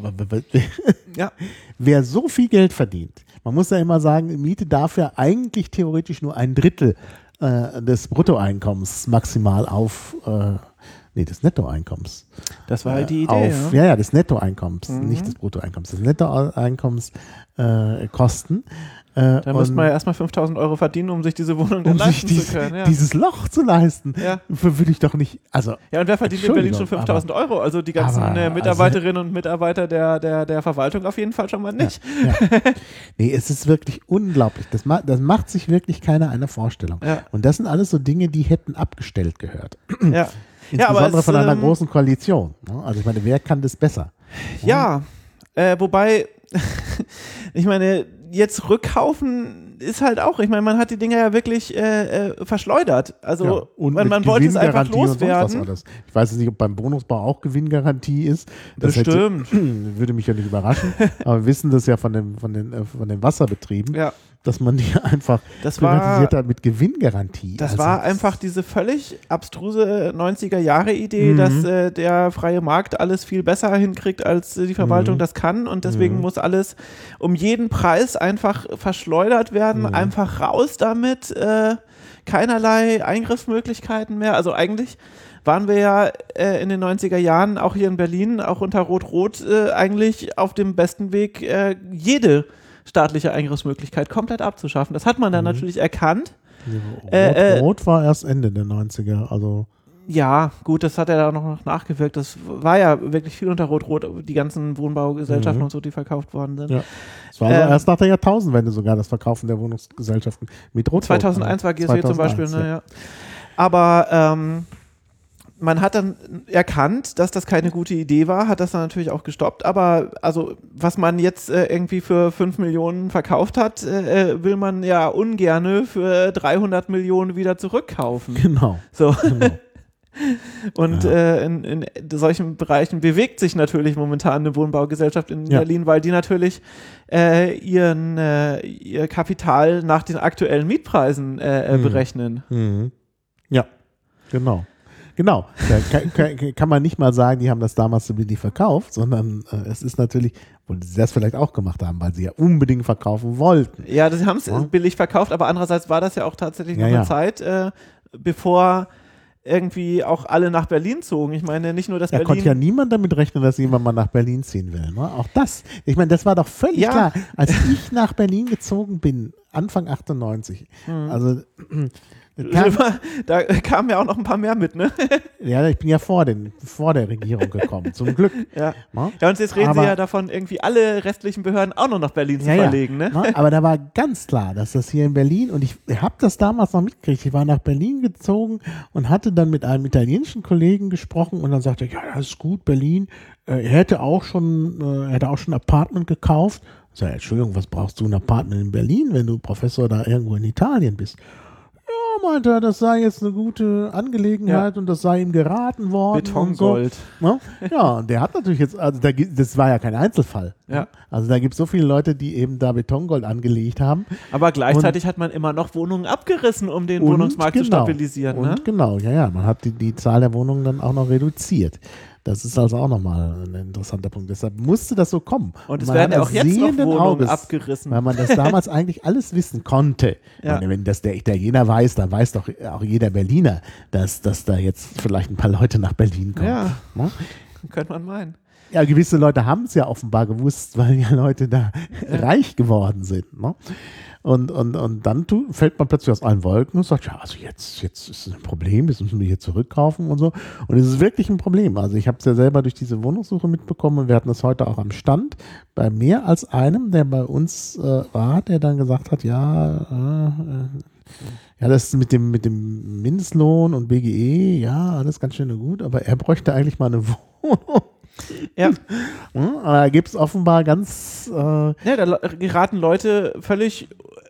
wer so viel Geld verdient, man muss ja immer sagen, Miete darf ja eigentlich theoretisch nur 1/3 des Bruttoeinkommens maximal des Nettoeinkommens. Das war halt die Idee. Ja, des Nettoeinkommens, nicht des Bruttoeinkommens, des Nettoeinkommens kosten. Da müsste man ja erstmal 5.000 € verdienen, um sich diese Wohnung dann leisten zu können. Ja. Dieses Loch zu leisten, würde ich doch nicht, also. Ja, und wer verdient in Berlin schon 5.000 €? Also die ganzen Mitarbeiterinnen und Mitarbeiter der Verwaltung auf jeden Fall schon mal nicht. Ja. Nee, es ist wirklich unglaublich. Das macht sich wirklich keiner eine Vorstellung. Ja. Und das sind alles so Dinge, die hätten abgestellt gehört. Ja. Insbesondere von einer großen Koalition. Also ich meine, wer kann das besser? Ja, wobei, ich meine, jetzt rückkaufen ist halt auch, ich meine, man hat die Dinger ja wirklich verschleudert. Also und man wollte es einfach loswerden. Ich weiß jetzt nicht, ob beim Bonusbau auch Gewinngarantie ist. Das Bestimmt. Würde mich ja nicht überraschen. Aber wir wissen das ja von den Wasserbetrieben. Ja. Dass man die einfach privatisiert hat mit Gewinngarantie. Das war einfach diese völlig abstruse 90er-Jahre-Idee, dass der freie Markt alles viel besser hinkriegt, als die Verwaltung das kann und deswegen muss alles um jeden Preis einfach verschleudert werden, einfach raus damit, keinerlei Eingriffsmöglichkeiten mehr. Also eigentlich waren wir ja in den 90er Jahren, auch hier in Berlin, auch unter Rot-Rot, eigentlich auf dem besten Weg, jede staatliche Eingriffsmöglichkeit komplett abzuschaffen. Das hat man dann natürlich erkannt. Rot war erst Ende der 90er, also Ja, gut, das hat er da noch nachgewirkt. Das war ja wirklich viel unter Rot-Rot, die ganzen Wohnbaugesellschaften und so, die verkauft worden sind. Ja. Das war so erst nach der Jahrtausendwende sogar das Verkaufen der Wohnungsgesellschaften mit Rot-Rot. 2001 war GSW zum Beispiel. Ja. Aber man hat dann erkannt, dass das keine gute Idee war, hat das dann natürlich auch gestoppt. Aber also, was man jetzt irgendwie für 5 Millionen verkauft hat, will man ja ungerne für 300 Millionen wieder zurückkaufen. Genau. So. Genau. Und in solchen Bereichen bewegt sich natürlich momentan eine Wohnbaugesellschaft in Berlin, weil die natürlich ihr Kapital nach den aktuellen Mietpreisen berechnen. Mhm. Ja, genau. Genau, da kann man nicht mal sagen, die haben das damals so billig verkauft, sondern es ist natürlich, obwohl sie das vielleicht auch gemacht haben, weil sie ja unbedingt verkaufen wollten. Ja, sie haben es billig verkauft, aber andererseits war das ja auch tatsächlich noch eine Zeit, bevor irgendwie auch alle nach Berlin zogen. Ich meine, nicht nur, dass Berlin... konnte ja niemand damit rechnen, dass jemand mal nach Berlin ziehen will. Ne? Auch das, ich meine, das war doch völlig klar. Als ich nach Berlin gezogen bin, Anfang 98, also... Da kamen ja auch noch ein paar mehr mit, ne? Ja, ich bin ja vor der Regierung gekommen, zum Glück. Ja, und jetzt reden sie ja davon, irgendwie alle restlichen Behörden auch noch nach Berlin zu verlegen, ne? Aber da war ganz klar, dass das hier in Berlin, und ich habe das damals noch mitgekriegt, ich war nach Berlin gezogen und hatte dann mit einem italienischen Kollegen gesprochen und dann sagte er, ja, das ist gut, Berlin, er hätte auch schon ein Apartment gekauft. Ich sage, Entschuldigung, was brauchst du ein Apartment in Berlin, wenn du Professor da irgendwo in Italien bist? Meinte er, das sei jetzt eine gute Angelegenheit und das sei ihm geraten worden. Betongold. Und so. Ja, und der hat natürlich jetzt, also das war ja kein Einzelfall. Ja. Also da gibt es so viele Leute, die eben da Betongold angelegt haben. Aber gleichzeitig hat man immer noch Wohnungen abgerissen, um den Wohnungsmarkt zu stabilisieren. Und genau, man hat die Zahl der Wohnungen dann auch noch reduziert. Das ist also auch nochmal ein interessanter Punkt. Deshalb musste das so kommen. Und es werden ja auch jetzt noch Wohnungen abgerissen. Weil man das damals eigentlich alles wissen konnte. Ja. Meine, wenn das der Italiener weiß, dann weiß doch auch jeder Berliner, dass da jetzt vielleicht ein paar Leute nach Berlin kommen. Ja, könnte man meinen. Ja, gewisse Leute haben es ja offenbar gewusst, weil ja Leute da reich geworden sind. Ne? Und dann fällt man plötzlich aus allen Wolken und sagt, ja, also jetzt ist es ein Problem, jetzt müssen wir hier zurückkaufen und so. Und es ist wirklich ein Problem. Also ich habe es ja selber durch diese Wohnungssuche mitbekommen und wir hatten es heute auch am Stand bei mehr als einem, der bei uns war, der dann gesagt hat, das mit dem Mindestlohn und BGE, ja, alles ganz schön und gut, aber er bräuchte eigentlich mal eine Wohnung. Ja. Aber da gibt es offenbar ganz... da geraten Leute völlig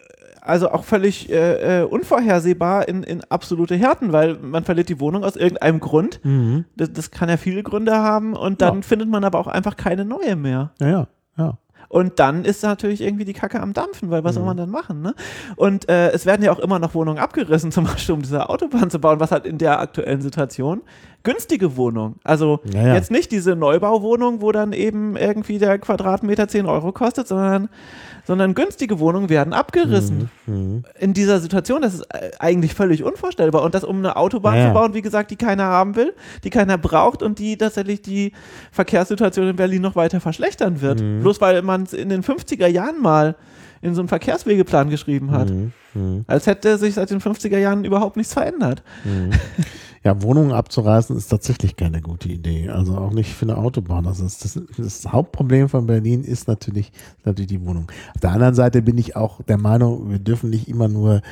unvorhersehbar in absolute Härten, weil man verliert die Wohnung aus irgendeinem Grund. Mhm. Das kann ja viele Gründe haben und dann findet man aber auch einfach keine neue mehr. Ja. Und dann ist natürlich irgendwie die Kacke am Dampfen, weil was soll man dann machen, ne? Und es werden ja auch immer noch Wohnungen abgerissen, zum Beispiel um diese Autobahn zu bauen, was halt in der aktuellen Situation günstige Wohnung. Also jetzt nicht diese Neubauwohnung, wo dann eben irgendwie der Quadratmeter 10 Euro kostet, sondern günstige Wohnungen werden abgerissen. In dieser Situation, das ist eigentlich völlig unvorstellbar. Und das um eine Autobahn zu bauen, wie gesagt, die keiner haben will, die keiner braucht und die tatsächlich die Verkehrssituation in Berlin noch weiter verschlechtern wird. Bloß weil man es in den 50er Jahren mal in so einen Verkehrswegeplan geschrieben hat. Als hätte sich seit den 50er Jahren überhaupt nichts verändert. Ja, Wohnungen abzureißen ist tatsächlich keine gute Idee. Also auch nicht für eine Autobahn. Also das Hauptproblem von Berlin ist natürlich die Wohnung. Auf der anderen Seite bin ich auch der Meinung, wir dürfen nicht immer nur,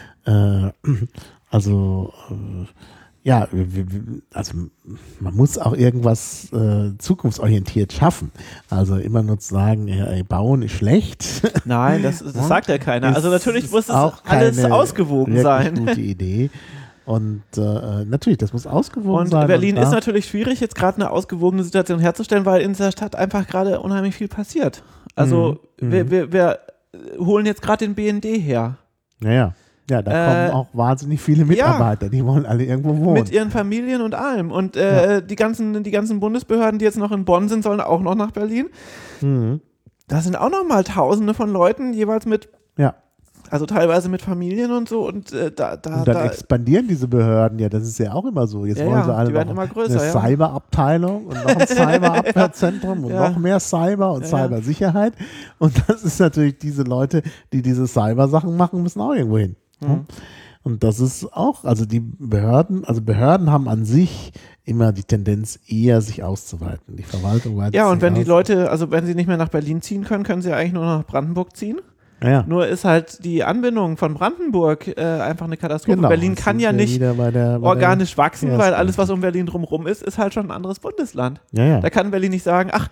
man muss auch irgendwas zukunftsorientiert schaffen. Also immer nur zu sagen, bauen ist schlecht. Nein, das sagt ja keiner. Also natürlich muss es auch alles ausgewogen sein. Gute Idee. Und natürlich, das muss ausgewogen sein. Und Berlin ist natürlich schwierig, jetzt gerade eine ausgewogene Situation herzustellen, weil in dieser Stadt einfach gerade unheimlich viel passiert. Also wir holen jetzt gerade den BND her. Ja, da kommen auch wahnsinnig viele Mitarbeiter, die wollen alle irgendwo wohnen. Mit ihren Familien und allem. Und die ganzen Bundesbehörden, die jetzt noch in Bonn sind, sollen auch noch nach Berlin. Da sind auch noch mal Tausende von Leuten, jeweils mit also teilweise mit Familien und so und dann expandieren diese Behörden, das ist ja auch immer so. Jetzt wollen sie alle noch eine Cyberabteilung und noch ein Cyberabwehrzentrum und noch mehr Cyber und Cybersicherheit. Und das ist natürlich diese Leute, die diese Cyber-Sachen machen, müssen auch irgendwo hin. Und Und das ist auch, also die Behörden haben an sich immer die Tendenz, eher sich auszuweiten. Die Verwaltung weitet Ja, und sich wenn die aus. Leute, also wenn sie nicht mehr nach Berlin ziehen können, können sie eigentlich nur nach Brandenburg ziehen. Ja, Nur ist halt die Anbindung von Brandenburg einfach eine Katastrophe. genau. Berlin Jetzt kann sind ja wir nicht wieder bei der organisch wachsen, weil alles, was Erstgröße. um Berlin drumherum ist halt schon ein anderes Bundesland. Ja. Da kann Berlin nicht sagen, ach,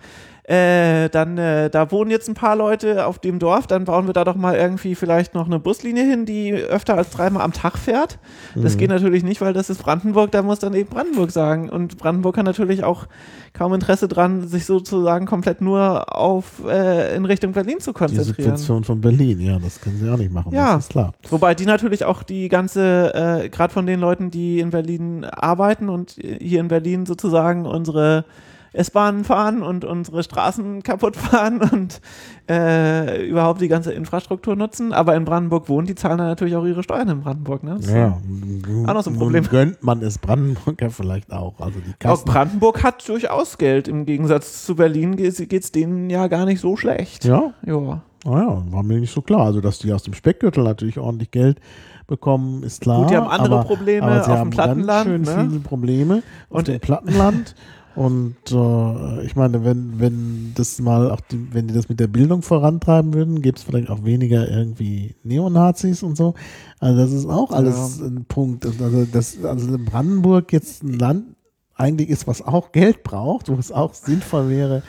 da wohnen jetzt ein paar Leute auf dem Dorf, dann bauen wir da doch mal irgendwie vielleicht noch eine Buslinie hin, die öfter als 3-mal am Tag fährt. Das geht natürlich nicht, weil das ist Brandenburg, da muss dann eben Brandenburg sagen. Und Brandenburg hat natürlich auch kaum Interesse dran, sich sozusagen komplett nur auf in Richtung Berlin zu Die konzentrieren. Situation von Berlin, ja, das können sie auch nicht machen, Ja. das ist klar. Wobei die natürlich auch die ganze, gerade von den Leuten, die in Berlin arbeiten und hier in Berlin sozusagen unsere S-Bahnen fahren und unsere Straßen kaputt fahren und überhaupt die ganze Infrastruktur nutzen. Aber in Brandenburg wohnen, die zahlen dann natürlich auch ihre Steuern in Brandenburg. Ne? Ja, auch noch so ein Problem. Nun gönnt man es Brandenburg ja vielleicht auch. Also die Auch Kassen, Brandenburg hat durchaus Geld. Im Gegensatz zu Berlin geht's denen ja gar nicht so schlecht. ja, Ja. war mir nicht so klar. Also, dass die aus dem Speckgürtel natürlich ordentlich Geld bekommen, ist klar. Gut, die haben andere Probleme aber sie auf dem haben Plattenland, Ganz schön ne? viele Probleme auf Und dem Plattenland. Und ich meine, wenn das mal auch wenn die das mit der Bildung vorantreiben würden, gäbe es vielleicht auch weniger irgendwie Neonazis und so. Also das ist auch alles ein Punkt. Also Brandenburg jetzt ein Land eigentlich ist, was auch Geld braucht, wo es auch sinnvoll wäre.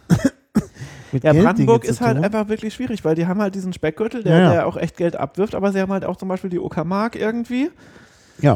Mit ja, Geld Brandenburg Dinge ist zu halt tun. einfach wirklich schwierig, weil die haben halt diesen Speckgürtel, Ja. der auch echt Geld abwirft, aber sie haben halt auch zum Beispiel die Uckermark irgendwie, Ja.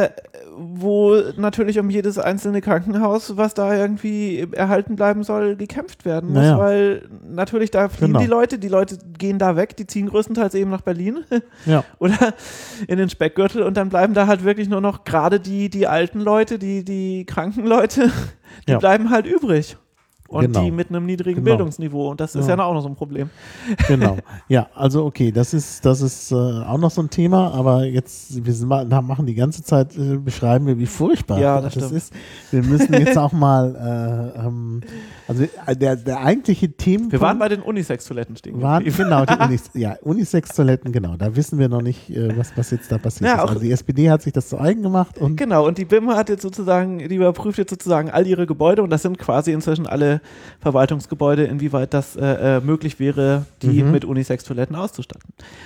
wo natürlich um jedes einzelne Krankenhaus, was da irgendwie erhalten bleiben soll, gekämpft werden muss, Naja. weil natürlich da fliehen Genau. die Leute gehen da weg, die ziehen größtenteils eben nach Berlin Ja. oder in den Speckgürtel und dann bleiben da halt wirklich nur noch gerade die alten Leute, die kranken Leute, die Ja. bleiben halt übrig. Und Genau. die mit einem niedrigen Genau. Bildungsniveau. Und das ist Ja. ja auch noch so ein Problem. Genau. Ja, also okay, das ist auch noch so ein Thema, aber jetzt, machen die ganze Zeit, beschreiben wir, wie furchtbar Ja, das stimmt. ist. Wir müssen jetzt auch mal, also der eigentliche Themenpunkt Wir waren bei den Unisex-Toiletten stehen. waren geblieben. genau, die Unisex-Toiletten, genau, da wissen wir noch nicht, was jetzt da passiert Ja, ist. auch- Also die SPD hat sich das zu eigen gemacht und Genau, und die BIM hat jetzt sozusagen, die überprüft jetzt sozusagen all ihre Gebäude und das sind quasi inzwischen alle Verwaltungsgebäude, inwieweit das möglich wäre, die mit Unisex-Toiletten auszustatten.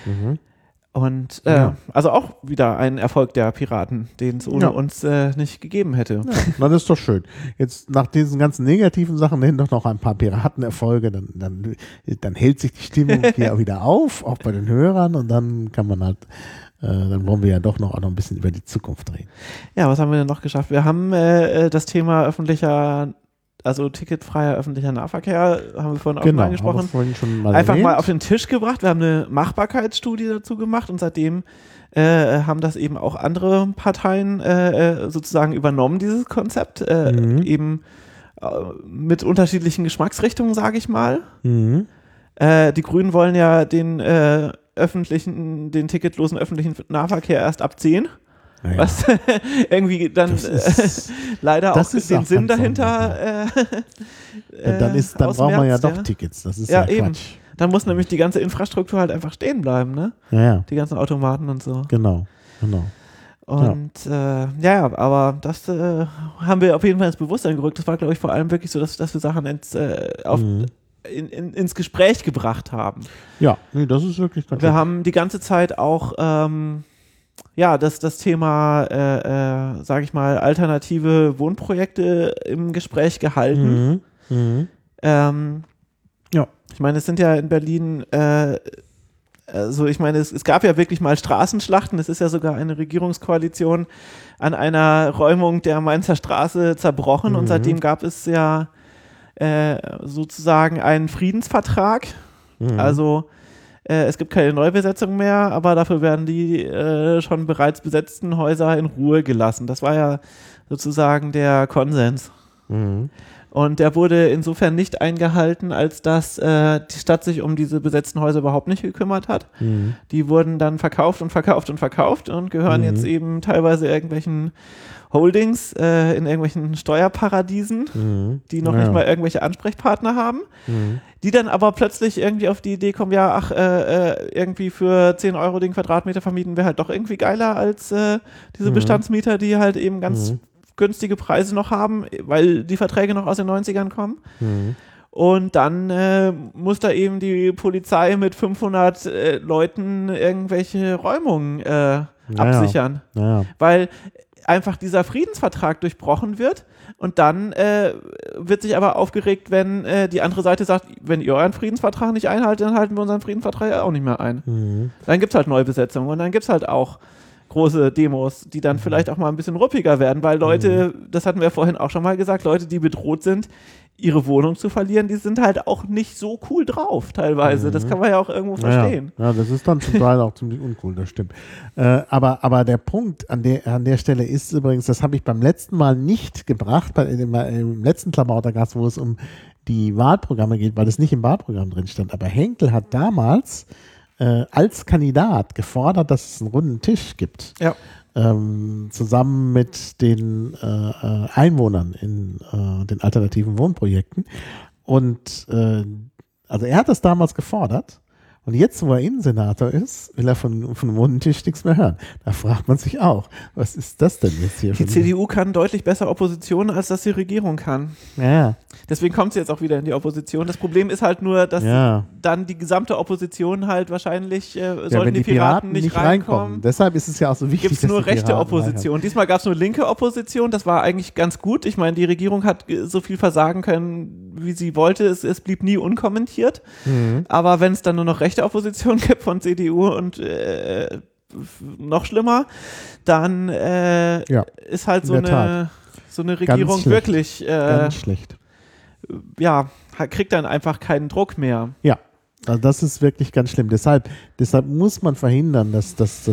Und Ja. also auch wieder ein Erfolg der Piraten, den es ohne Ja. uns nicht gegeben hätte. na, das ist doch schön. Jetzt nach diesen ganzen negativen Sachen hin doch noch ein paar Piratenerfolge, dann hält sich die Stimmung hier wieder auf, auch bei den Hörern und dann kann man halt, dann wollen wir ja doch auch noch ein bisschen über die Zukunft reden. Ja, was haben wir denn noch geschafft? Wir haben das Thema ticketfreier öffentlicher Nahverkehr, haben wir vorhin auch schon Haben wir angesprochen, vorhin schon mal einfach erwähnt. mal auf den Tisch gebracht. Wir haben eine Machbarkeitsstudie dazu gemacht und seitdem haben das eben auch andere Parteien sozusagen übernommen, dieses Konzept, eben mit unterschiedlichen Geschmacksrichtungen, sage ich mal. Mhm. Die Grünen wollen ja den ticketlosen öffentlichen Nahverkehr erst ab 10. Naja. Was irgendwie dann Das ist- leider das auch ist den auch Sinn ganz dahinter dann braucht man ja ausmerzt, doch Tickets. Das ist Ja, ja, eben. Quatsch. Dann muss nämlich die ganze Infrastruktur halt einfach stehen bleiben, ne? Ja, Die ganzen Automaten und so. genau. Und aber das haben wir auf jeden Fall ins Bewusstsein gerückt. Das war, glaube ich, vor allem wirklich so, dass wir Sachen ins Gespräch gebracht haben. Ja, nee, das ist wirklich ganz Wir schön. haben die ganze Zeit auch das Thema, sage ich mal, alternative Wohnprojekte im Gespräch gehalten. Ja. Ich meine, es sind ja in Berlin, es gab ja wirklich mal Straßenschlachten. Es ist ja sogar eine Regierungskoalition an einer Räumung der Mainzer Straße zerbrochen und seitdem gab es ja sozusagen einen Friedensvertrag. Also es gibt keine Neubesetzung mehr, aber dafür werden die schon bereits besetzten Häuser in Ruhe gelassen. Das war ja sozusagen der Konsens. Und der wurde insofern nicht eingehalten, als dass die Stadt sich um diese besetzten Häuser überhaupt nicht gekümmert hat. Die wurden dann verkauft und gehören jetzt eben teilweise irgendwelchen Holdings in irgendwelchen Steuerparadiesen, die noch nicht mal irgendwelche Ansprechpartner haben, die dann aber plötzlich irgendwie auf die Idee kommen, irgendwie für 10 Euro den Quadratmeter vermieten wäre halt doch irgendwie geiler als diese Bestandsmieter, die halt eben ganz günstige Preise noch haben, weil die Verträge noch aus den 90ern kommen. Und dann muss da eben die Polizei mit 500 Leuten irgendwelche Räumungen absichern. Weil einfach dieser Friedensvertrag durchbrochen wird und dann wird sich aber aufgeregt, wenn die andere Seite sagt, wenn ihr euren Friedensvertrag nicht einhaltet, dann halten wir unseren Friedensvertrag auch nicht mehr ein. Dann gibt es halt Neubesetzungen und dann gibt es halt auch große Demos, die dann vielleicht auch mal ein bisschen ruppiger werden, weil Leute, das hatten wir vorhin auch schon mal gesagt, Leute, die bedroht sind, ihre Wohnung zu verlieren, die sind halt auch nicht so cool drauf teilweise. Das kann man ja auch irgendwo verstehen. Ja, das ist dann zum Teil auch ziemlich uncool, das stimmt. Aber der Punkt an der Stelle ist übrigens, das habe ich beim letzten Mal nicht gebracht, im letzten Klabautergast, wo es um die Wahlprogramme geht, weil das nicht im Wahlprogramm drin stand. Aber Henkel hat damals als Kandidat gefordert, dass es einen runden Tisch gibt. Ja. Zusammen mit den Einwohnern in den alternativen Wohnprojekten. Und also er hat das damals gefordert. Und jetzt, wo er Innensenator ist, will er von dem runden Tisch nichts mehr hören. Da fragt man sich auch, was ist das denn jetzt hier? Die CDU kann deutlich besser Opposition, als dass die Regierung kann. Ja. Deswegen kommt sie jetzt auch wieder in die Opposition. Das Problem ist halt nur, dass dann die gesamte Opposition halt wahrscheinlich, sollten die Piraten nicht reinkommen. Deshalb ist es ja auch so wichtig, gibt es nur rechte Opposition. Diesmal gab es nur linke Opposition. Das war eigentlich ganz gut. Ich meine, die Regierung hat so viel versagen können, wie sie wollte. Es blieb nie unkommentiert. Aber wenn es dann nur noch rechte Opposition gibt von CDU und noch schlimmer, dann ist halt so eine Regierung wirklich ganz schlecht. Kriegt dann einfach keinen Druck mehr. Ja, also das ist wirklich ganz schlimm. Deshalb muss man verhindern, dass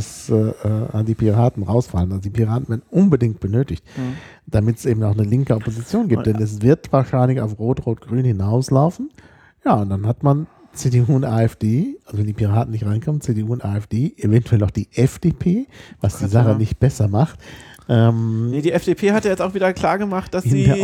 die Piraten rausfallen. Also die Piraten werden unbedingt benötigt, damit es eben auch eine linke Opposition gibt. Denn es wird wahrscheinlich auf Rot-Rot-Grün hinauslaufen. Ja, und dann hat man CDU und AfD, also wenn die Piraten nicht reinkommen, CDU und AfD, eventuell noch die FDP, was die Sache nicht besser macht. Die FDP hat ja jetzt auch wieder klar gemacht, dass sie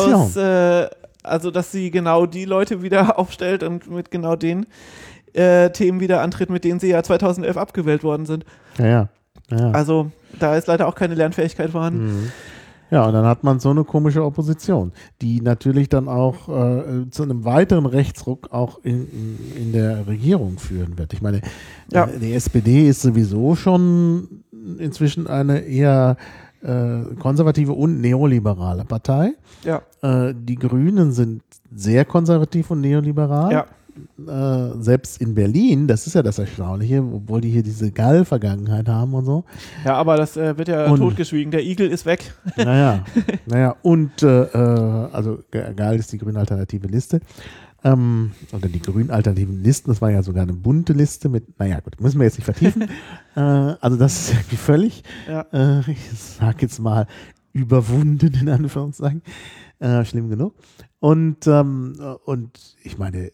dass sie genau die Leute wieder aufstellt und mit genau den Themen wieder antritt, mit denen sie ja 2011 abgewählt worden sind. Ja. Also da ist leider auch keine Lernfähigkeit vorhanden. Ja, und dann hat man so eine komische Opposition, die natürlich dann auch zu einem weiteren Rechtsruck auch in der Regierung führen wird. Ich meine, die SPD ist sowieso schon inzwischen eine eher konservative und neoliberale Partei. Ja. Die Grünen sind sehr konservativ und neoliberal. Ja. Selbst in Berlin, das ist ja das Erstaunliche, obwohl die hier diese Gall-Vergangenheit haben und so. Ja, aber das wird ja totgeschwiegen. Der Igel ist weg. Naja, und also Gall ist die grüne alternative Liste. Oder die grünen alternativen Listen, das war ja sogar eine bunte Liste mit, naja gut, müssen wir jetzt nicht vertiefen. Also das ist irgendwie völlig, ich sag jetzt mal, überwunden in Anführungszeichen. Schlimm genug. Und ich meine,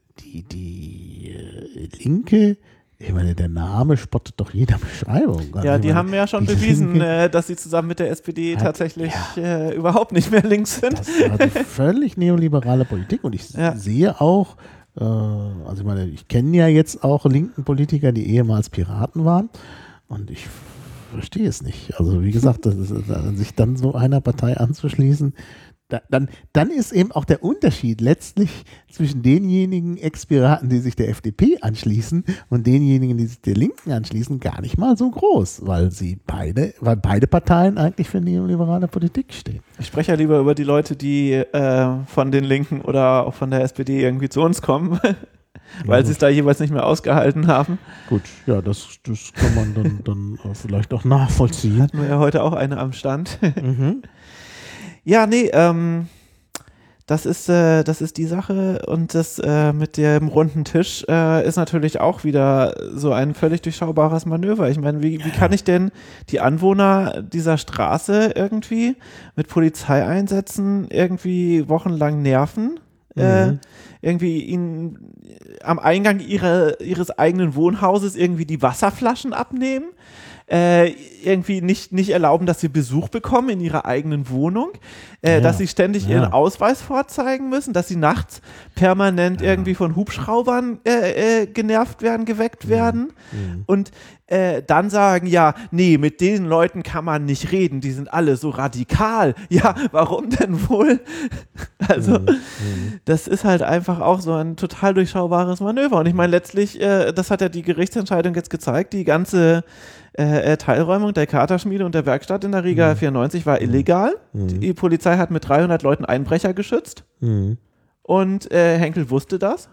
die Linke, ich meine, der Name spottet doch jeder Beschreibung. Ja, die haben ja schon bewiesen, dass sie zusammen mit der SPD tatsächlich überhaupt nicht mehr links sind. Das ist also völlig neoliberale Politik und ich sehe auch, also ich meine, ich kenne ja jetzt auch linken Politiker, die ehemals Piraten waren und ich verstehe es nicht. Also wie gesagt, sich dann so einer Partei anzuschließen, dann ist eben auch der Unterschied letztlich zwischen denjenigen Ex-Piraten, die sich der FDP anschließen und denjenigen, die sich der Linken anschließen, gar nicht mal so groß, weil beide Parteien eigentlich für neoliberale Politik stehen. Ich spreche ja lieber über die Leute, die von den Linken oder auch von der SPD irgendwie zu uns kommen, weil sie es da jeweils nicht mehr ausgehalten haben. Gut, ja, das kann man dann vielleicht auch nachvollziehen. Hatten wir ja heute auch eine am Stand. Ja, nee, Das ist die Sache und das mit dem runden Tisch ist natürlich auch wieder so ein völlig durchschaubares Manöver. Ich meine, wie kann ich denn die Anwohner dieser Straße irgendwie mit Polizeieinsätzen irgendwie wochenlang nerven? Irgendwie ihnen am Eingang ihres eigenen Wohnhauses irgendwie die Wasserflaschen abnehmen? Irgendwie nicht erlauben, dass sie Besuch bekommen in ihrer eigenen Wohnung, dass sie ständig ihren Ausweis vorzeigen müssen, dass sie nachts permanent irgendwie von Hubschraubern genervt werden, geweckt werden und dann sagen, ja, nee, mit den Leuten kann man nicht reden, die sind alle so radikal. Ja, warum denn wohl? Also, das ist halt einfach auch so ein total durchschaubares Manöver und ich meine letztlich, das hat ja die Gerichtsentscheidung jetzt gezeigt, die ganze Teilräumung der Katerschmiede und der Werkstatt in der Riga 94 war illegal. Die Polizei hat mit 300 Leuten Einbrecher geschützt und Henkel wusste das.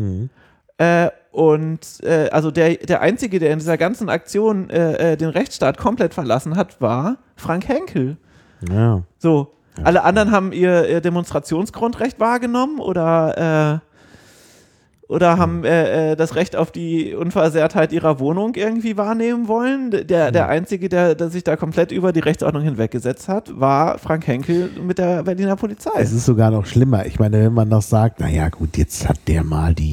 Also der Einzige, der in dieser ganzen Aktion den Rechtsstaat komplett verlassen hat, war Frank Henkel. Ja. So, alle anderen haben ihr Demonstrationsgrundrecht wahrgenommen oder haben das Recht auf die Unversehrtheit ihrer Wohnung irgendwie wahrnehmen wollen. Der Einzige, der sich da komplett über die Rechtsordnung hinweggesetzt hat, war Frank Henkel mit der Berliner Polizei. Es ist sogar noch schlimmer. Ich meine, wenn man noch sagt, naja gut, jetzt hat der mal die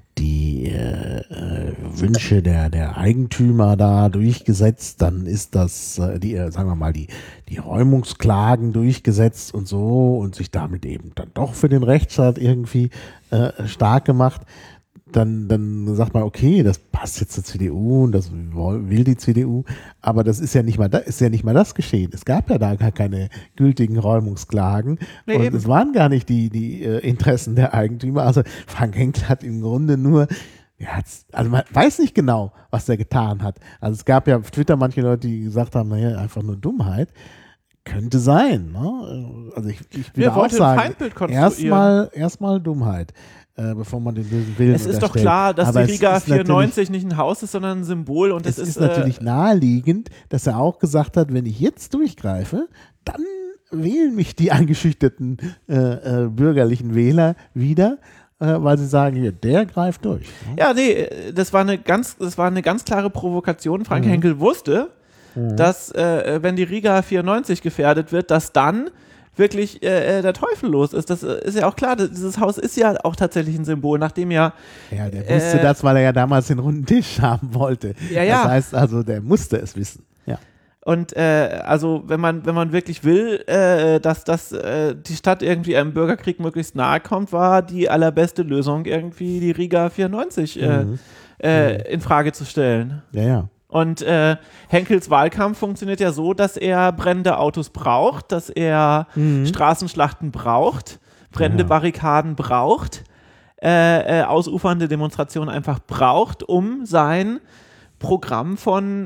Wünsche der Eigentümer da durchgesetzt, dann ist das, sagen wir mal, die Räumungsklagen durchgesetzt und so und sich damit eben dann doch für den Rechtsstaat irgendwie stark gemacht, dann sagt man, okay, das passt jetzt zur CDU und das will die CDU, aber das ist ja nicht mal das geschehen. Es gab ja da gar keine gültigen Räumungsklagen und es waren gar nicht die Interessen der Eigentümer. Also Frank Henkel hat im Grunde nur, also man weiß nicht genau, was er getan hat. Also es gab ja auf Twitter manche Leute, die gesagt haben, naja, einfach nur Dummheit. Könnte sein, ne? Also ich würde auch sagen, erstmal Dummheit. Bevor man den bösen Willen Es ist doch klar, dass die Riga 94 nicht ein Haus ist, sondern ein Symbol. Und es ist natürlich naheliegend, dass er auch gesagt hat, wenn ich jetzt durchgreife, dann wählen mich die eingeschüchterten bürgerlichen Wähler wieder, weil sie sagen, hier, der greift durch. Ja, nee, das war eine ganz klare Provokation. Frank Henkel wusste, dass wenn die Riga 94 gefährdet wird, dass dann wirklich der Teufel los ist. Das ist ja auch klar, dieses Haus ist ja auch tatsächlich ein Symbol, nachdem ja... Ja, der wusste das, weil er ja damals den runden Tisch haben wollte. Ja. Das heißt also, der musste es wissen. Ja. Und also wenn man wirklich will, dass die Stadt irgendwie einem Bürgerkrieg möglichst nahe kommt, war die allerbeste Lösung irgendwie die Riga 94 in Frage zu stellen. Ja. Und Henkels Wahlkampf funktioniert ja so, dass er brennende Autos braucht, dass er Straßenschlachten braucht, brennende Barrikaden braucht, ausufernde Demonstrationen einfach braucht, um sein Programm von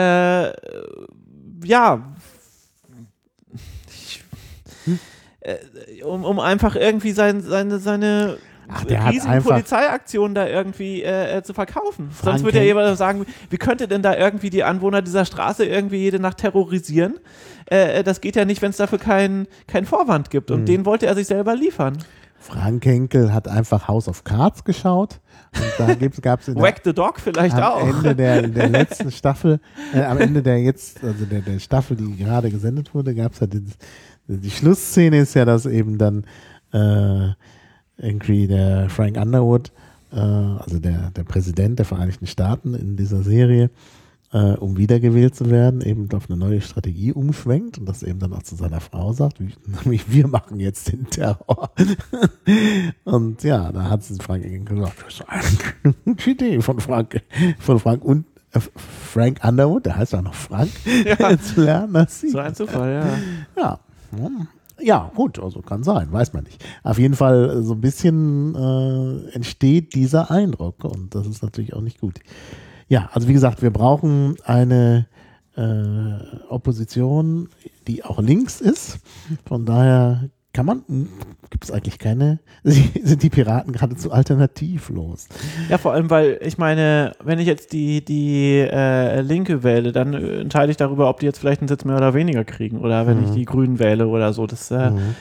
um einfach irgendwie seine riesigen Polizeiaktionen da irgendwie zu verkaufen. Sonst würde ja jemand sagen, wie könnte denn da irgendwie die Anwohner dieser Straße irgendwie jede Nacht terrorisieren? Das geht ja nicht, wenn es dafür keinen Vorwand gibt. Und den wollte er sich selber liefern. Frank Henkel hat einfach House of Cards geschaut. Und da gab's Whack the Dog vielleicht auch. Am Ende der letzten Staffel, am Ende der Staffel, die gerade gesendet wurde, gab es halt die Schlussszene ist ja, dass eben dann irgendwie der Frank Underwood, also der Präsident der Vereinigten Staaten in dieser Serie, um wiedergewählt zu werden, eben auf eine neue Strategie umschwenkt und das eben dann auch zu seiner Frau sagt, wir machen jetzt den Terror. Und ja, da hat Frank gesagt, das ist eine gute Idee von Frank und Frank Underwood, der heißt auch noch Frank, zu lernen. So ein Zufall, ja. Ja, gut, also kann sein, weiß man nicht. Auf jeden Fall so ein bisschen entsteht dieser Eindruck und das ist natürlich auch nicht gut. Ja, also wie gesagt, wir brauchen eine Opposition, die auch links ist. Von daher gibt es eigentlich sind die Piraten geradezu alternativlos. Ja, vor allem, weil ich meine, wenn ich jetzt die Linke wähle, dann entscheide ich darüber, ob die jetzt vielleicht einen Sitz mehr oder weniger kriegen oder wenn ich die Grünen wähle oder so. Das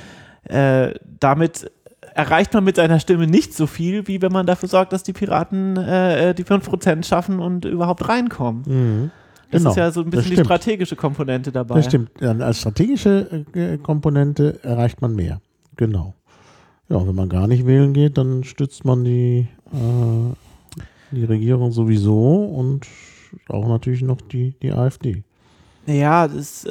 damit erreicht man mit seiner Stimme nicht so viel, wie wenn man dafür sorgt, dass die Piraten die 5% schaffen und überhaupt reinkommen. Mhm. Das Genau, ist ja so ein das bisschen die stimmt. strategische Komponente dabei. Das stimmt. Ja, als strategische Komponente erreicht man mehr. Genau. Ja, wenn man gar nicht wählen geht, dann stützt man die Regierung sowieso und auch natürlich noch die AfD. Ja, das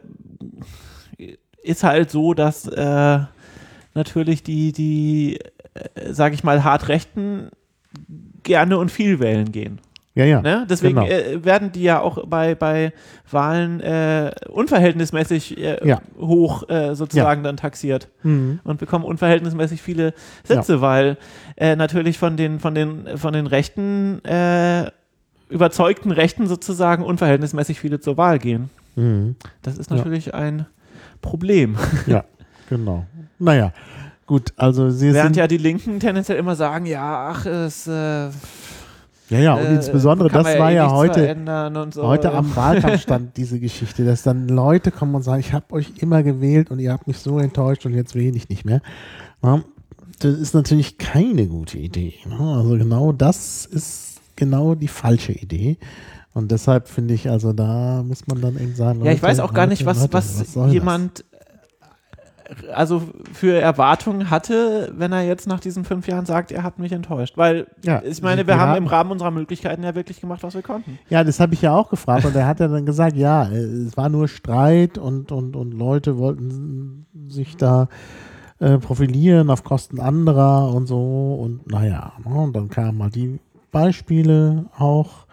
ist halt so, dass natürlich die sage ich mal, Hartrechten gerne und viel wählen gehen. Ja. Ne? Deswegen genau. werden die ja auch bei Wahlen unverhältnismäßig hoch sozusagen dann taxiert und bekommen unverhältnismäßig viele Sitze, weil natürlich von den Rechten, überzeugten Rechten sozusagen unverhältnismäßig viele zur Wahl gehen. Mhm. Das ist natürlich ein Problem. Ja, genau. Naja, gut, also Sie Während sind... ja die Linken tendenziell immer sagen, ja, ach, es Ja, und insbesondere, kann das man war ja nichts heute verändern und so. Heute am Wahlkampf stand diese Geschichte, dass dann Leute kommen und sagen, ich habe euch immer gewählt und ihr habt mich so enttäuscht und jetzt wähle ich nicht mehr. Ja, das ist natürlich keine gute Idee. Also genau das ist genau die falsche Idee. Und deshalb finde ich, also da muss man dann eben sagen, Ja, ich Leute, weiß auch gar nicht, was soll jemand also für Erwartungen hatte, wenn er jetzt nach diesen 5 Jahren sagt, er hat mich enttäuscht. Weil, Ja, ich meine, die wir haben Piraten- im Rahmen unserer Möglichkeiten ja wirklich gemacht, was wir konnten. Ja, das habe ich ja auch gefragt und er hat ja dann gesagt, ja, es war nur Streit und Leute wollten sich da profilieren auf Kosten anderer und so und naja, ne, und dann kamen mal die Beispiele auch,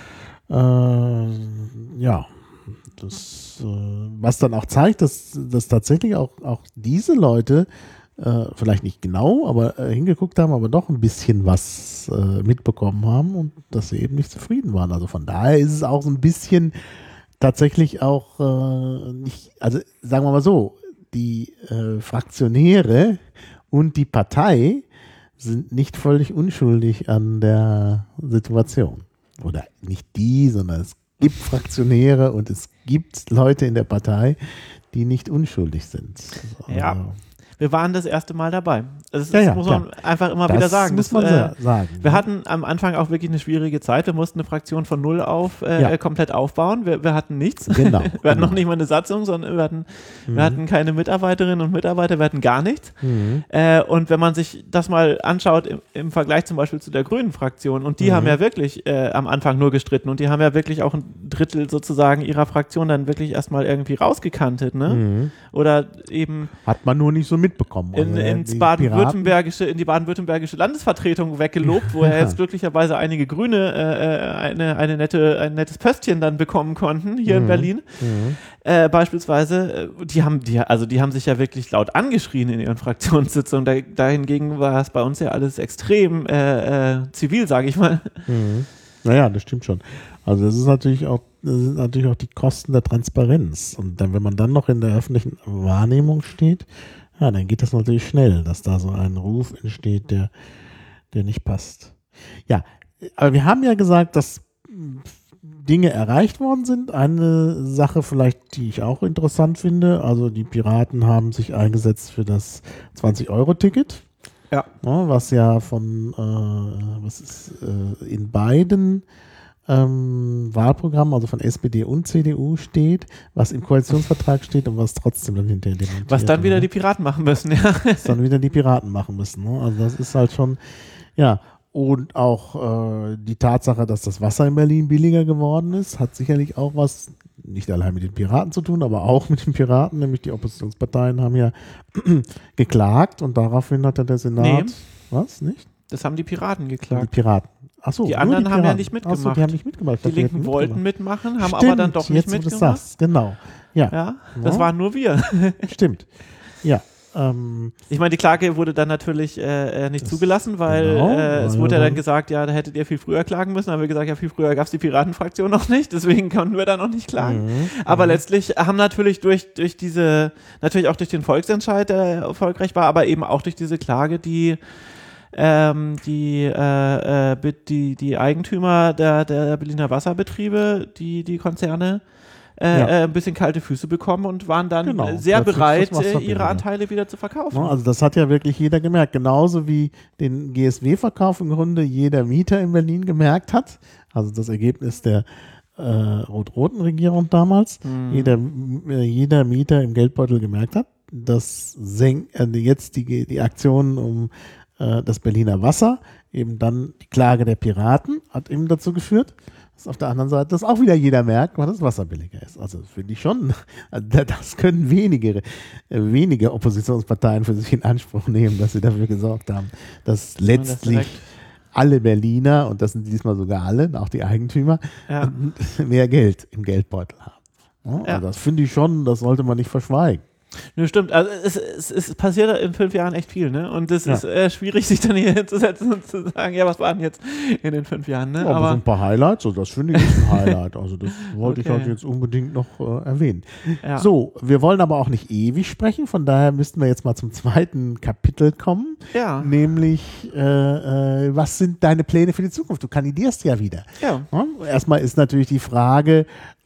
ja, das, was dann auch zeigt, dass tatsächlich auch diese Leute vielleicht nicht genau, aber hingeguckt haben, aber doch ein bisschen was mitbekommen haben und dass sie eben nicht zufrieden waren. Also von daher ist es auch so ein bisschen tatsächlich auch nicht, also sagen wir mal so, die Fraktionäre und die Partei sind nicht völlig unschuldig an der Situation. Oder nicht die, sondern es gibt Fraktionäre und es gibt Leute in der Partei, die nicht unschuldig sind. Ja. Wir waren das erste Mal dabei. Das muss klar. man einfach immer Das wieder sagen. muss man sagen. Wir hatten am Anfang auch wirklich eine schwierige Zeit. Wir mussten eine Fraktion von null auf komplett aufbauen. Wir hatten nichts. Genau. Wir hatten noch nicht mal eine Satzung, sondern wir hatten keine Mitarbeiterinnen und Mitarbeiter, wir hatten gar nichts. Und wenn man sich das mal anschaut im Vergleich zum Beispiel zu der Grünen Fraktion, und die haben ja wirklich am Anfang nur gestritten und die haben ja wirklich auch ein Drittel sozusagen ihrer Fraktion dann wirklich erstmal irgendwie rausgekantet, ne? Oder eben hat man nur nicht so mitbekommen. in die baden-württembergische Landesvertretung weggelobt, wo jetzt glücklicherweise einige Grüne ein nettes Pöstchen dann bekommen konnten, hier in Berlin. Beispielsweise, die haben sich ja wirklich laut angeschrien in ihren Fraktionssitzungen. Dahingegen war es bei uns ja alles extrem zivil, sage ich mal. Naja, das stimmt schon. Also das sind natürlich auch die Kosten der Transparenz. Und dann, wenn man dann noch in der öffentlichen Wahrnehmung steht, ja, dann geht das natürlich schnell, dass da so ein Ruf entsteht, der nicht passt. Ja, aber wir haben ja gesagt, dass Dinge erreicht worden sind. Eine Sache vielleicht, die ich auch interessant finde, also die Piraten haben sich eingesetzt für das 20-Euro-Ticket. Ja. Was ja in beiden Wahlprogrammen, also von SPD und CDU steht, was im Koalitionsvertrag steht und was trotzdem dann hinterher dementiert Was dann wieder wird. die Piraten machen müssen, ja. Was dann wieder die Piraten machen müssen. Ne? Also das ist halt schon, ja, und auch die Tatsache, dass das Wasser in Berlin billiger geworden ist, hat sicherlich auch was, nicht allein mit den Piraten zu tun, aber auch mit den Piraten, nämlich die Oppositionsparteien haben ja geklagt und daraufhin hat dann der Senat, Nee. was, nicht? Das haben die Piraten Die geklagt. Piraten. Achso, Die anderen haben ja nicht mitgemacht. Achso, die haben nicht mitgemacht. Ich Die dachte, die Linken hätten wollten mitgemacht. mitmachen, haben Stimmt, aber dann doch nicht jetzt, wo du das mitgemacht. sagst, genau. Ja, Ja, das waren nur wir. stimmt. Ja. Ich meine, die Klage wurde dann natürlich nicht zugelassen, weil genau, es weil wurde ja dann- dann gesagt, ja, da hättet ihr viel früher klagen müssen. Da haben wir gesagt, ja, viel früher gab es die Piratenfraktion noch nicht, deswegen konnten wir da noch nicht klagen. Aber letztlich haben natürlich durch natürlich auch durch den Volksentscheid, der erfolgreich war, aber eben auch durch diese Klage, die Eigentümer der Berliner Wasserbetriebe, die Konzerne, ein bisschen kalte Füße bekommen und waren dann sehr bereit, ihre Anteile wieder zu verkaufen. Also das hat ja wirklich jeder gemerkt. Genauso wie den GSW-Verkauf im Grunde jeder Mieter in Berlin gemerkt hat. Also das Ergebnis der rot-roten Regierung damals. Jeder Mieter im Geldbeutel gemerkt hat, dass jetzt die Aktionen um das Berliner Wasser, eben dann die Klage der Piraten, hat eben dazu geführt, dass auf der anderen Seite das auch wieder jeder merkt, weil das Wasser billiger ist. Also finde ich schon, also das können wenige Oppositionsparteien für sich in Anspruch nehmen, dass sie dafür gesorgt haben, dass letztlich alle Berliner, und das sind diesmal sogar alle, auch die Eigentümer, mehr Geld im Geldbeutel haben. Also das finde ich schon, das sollte man nicht verschweigen. Nö, stimmt. Also es passiert in 5 Jahren echt viel, ne? Und es ist schwierig, sich dann hier hinzusetzen und zu sagen, ja, was war denn jetzt in den 5 Jahren, ne? Aber so ein paar Highlights, das finde ich ein Highlight. Also das wollte ich halt jetzt unbedingt noch erwähnen. Ja. So, wir wollen aber auch nicht ewig sprechen, von daher müssten wir jetzt mal zum zweiten Kapitel kommen. Ja. Nämlich, was sind deine Pläne für die Zukunft? Du kandidierst ja wieder. Ja. Erstmal ist natürlich die Frage,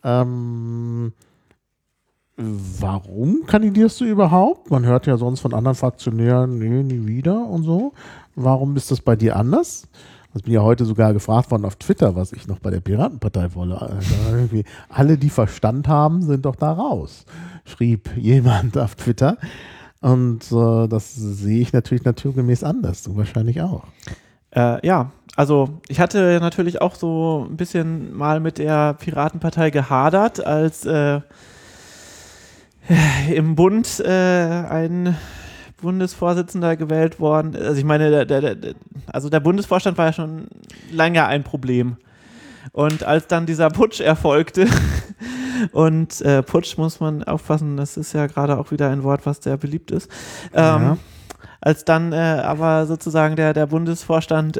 warum kandidierst du überhaupt? Man hört ja sonst von anderen Fraktionären, nee, nie wieder und so. Warum ist das bei dir anders? Ich bin ja heute sogar gefragt worden auf Twitter, was ich noch bei der Piratenpartei wolle. Also irgendwie alle, die Verstand haben, sind doch da raus, schrieb jemand auf Twitter. Und das sehe ich natürlich naturgemäß anders. Du wahrscheinlich auch. Ja, also ich hatte natürlich auch so ein bisschen mal mit der Piratenpartei gehadert, als im Bund ein Bundesvorsitzender gewählt worden. Also ich meine, der Bundesvorstand war ja schon lange ein Problem. Und als dann dieser Putsch erfolgte, und Putsch muss man aufpassen, das ist ja gerade auch wieder ein Wort, was sehr beliebt ist. Als dann aber sozusagen der Bundesvorstand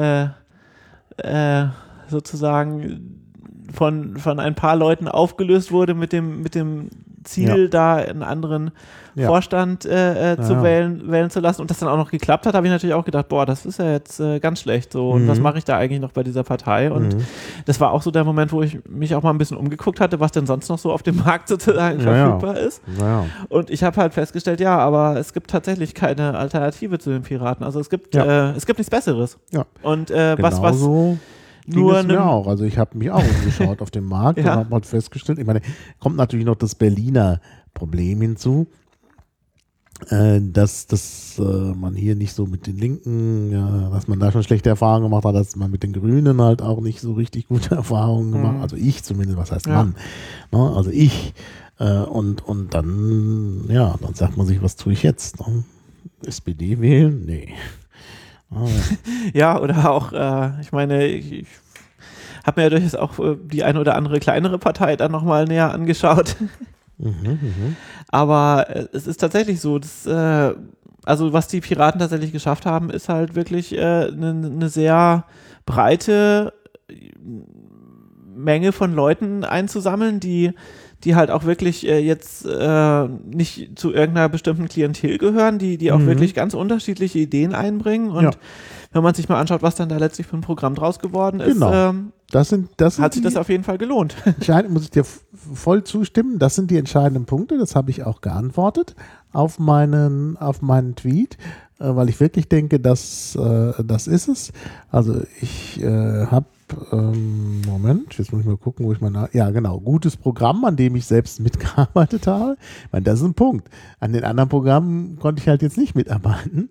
sozusagen von ein paar Leuten aufgelöst wurde mit dem Ziel, da einen anderen Vorstand zu wählen zu lassen und das dann auch noch geklappt hat, habe ich natürlich auch gedacht, boah, das ist ja jetzt ganz schlecht so und was mache ich da eigentlich noch bei dieser Partei und das war auch so der Moment, wo ich mich auch mal ein bisschen umgeguckt hatte, was denn sonst noch so auf dem Markt sozusagen verfügbar ist und ich habe halt festgestellt, ja, aber es gibt tatsächlich keine Alternative zu den Piraten, also es gibt nichts Besseres und was nur es mir auch. Also ich habe mich auch umgeschaut auf dem Markt und habe halt festgestellt, ich meine, kommt natürlich noch das Berliner Problem hinzu, dass man hier nicht so mit den Linken, dass man da schon schlechte Erfahrungen gemacht hat, dass man mit den Grünen halt auch nicht so richtig gute Erfahrungen gemacht hat. Also ich zumindest, was heißt man? Ne? Also ich. Und dann, dann sagt man sich, was tue ich jetzt? Ne? SPD wählen? Nee. Ja, oder auch, ich meine, ich habe mir ja durchaus auch die eine oder andere kleinere Partei dann nochmal näher angeschaut. Aber es ist tatsächlich so, dass, also was die Piraten tatsächlich geschafft haben, ist halt wirklich eine sehr breite Menge von Leuten einzusammeln, die halt auch wirklich jetzt nicht zu irgendeiner bestimmten Klientel gehören, die auch wirklich ganz unterschiedliche Ideen einbringen und wenn man sich mal anschaut, was dann da letztlich für ein Programm draus geworden ist, hat sich das auf jeden Fall gelohnt. Entscheidend, muss ich dir voll zustimmen, das sind die entscheidenden Punkte, das habe ich auch geantwortet auf meinen Tweet, weil ich wirklich denke, das ist es. Also ich habe Moment, jetzt muss ich mal gucken, wo ich gutes Programm, an dem ich selbst mitgearbeitet habe. Ich meine, das ist ein Punkt. An den anderen Programmen konnte ich halt jetzt nicht mitarbeiten.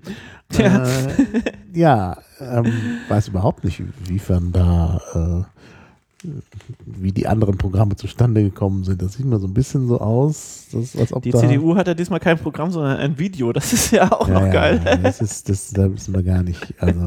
Weiß überhaupt nicht, inwiefern da wie die anderen Programme zustande gekommen sind. Das sieht mir so ein bisschen so aus, als ob die CDU hat ja diesmal kein Programm, sondern ein Video. Das ist ja auch noch geil. Da wissen wir gar nicht. Also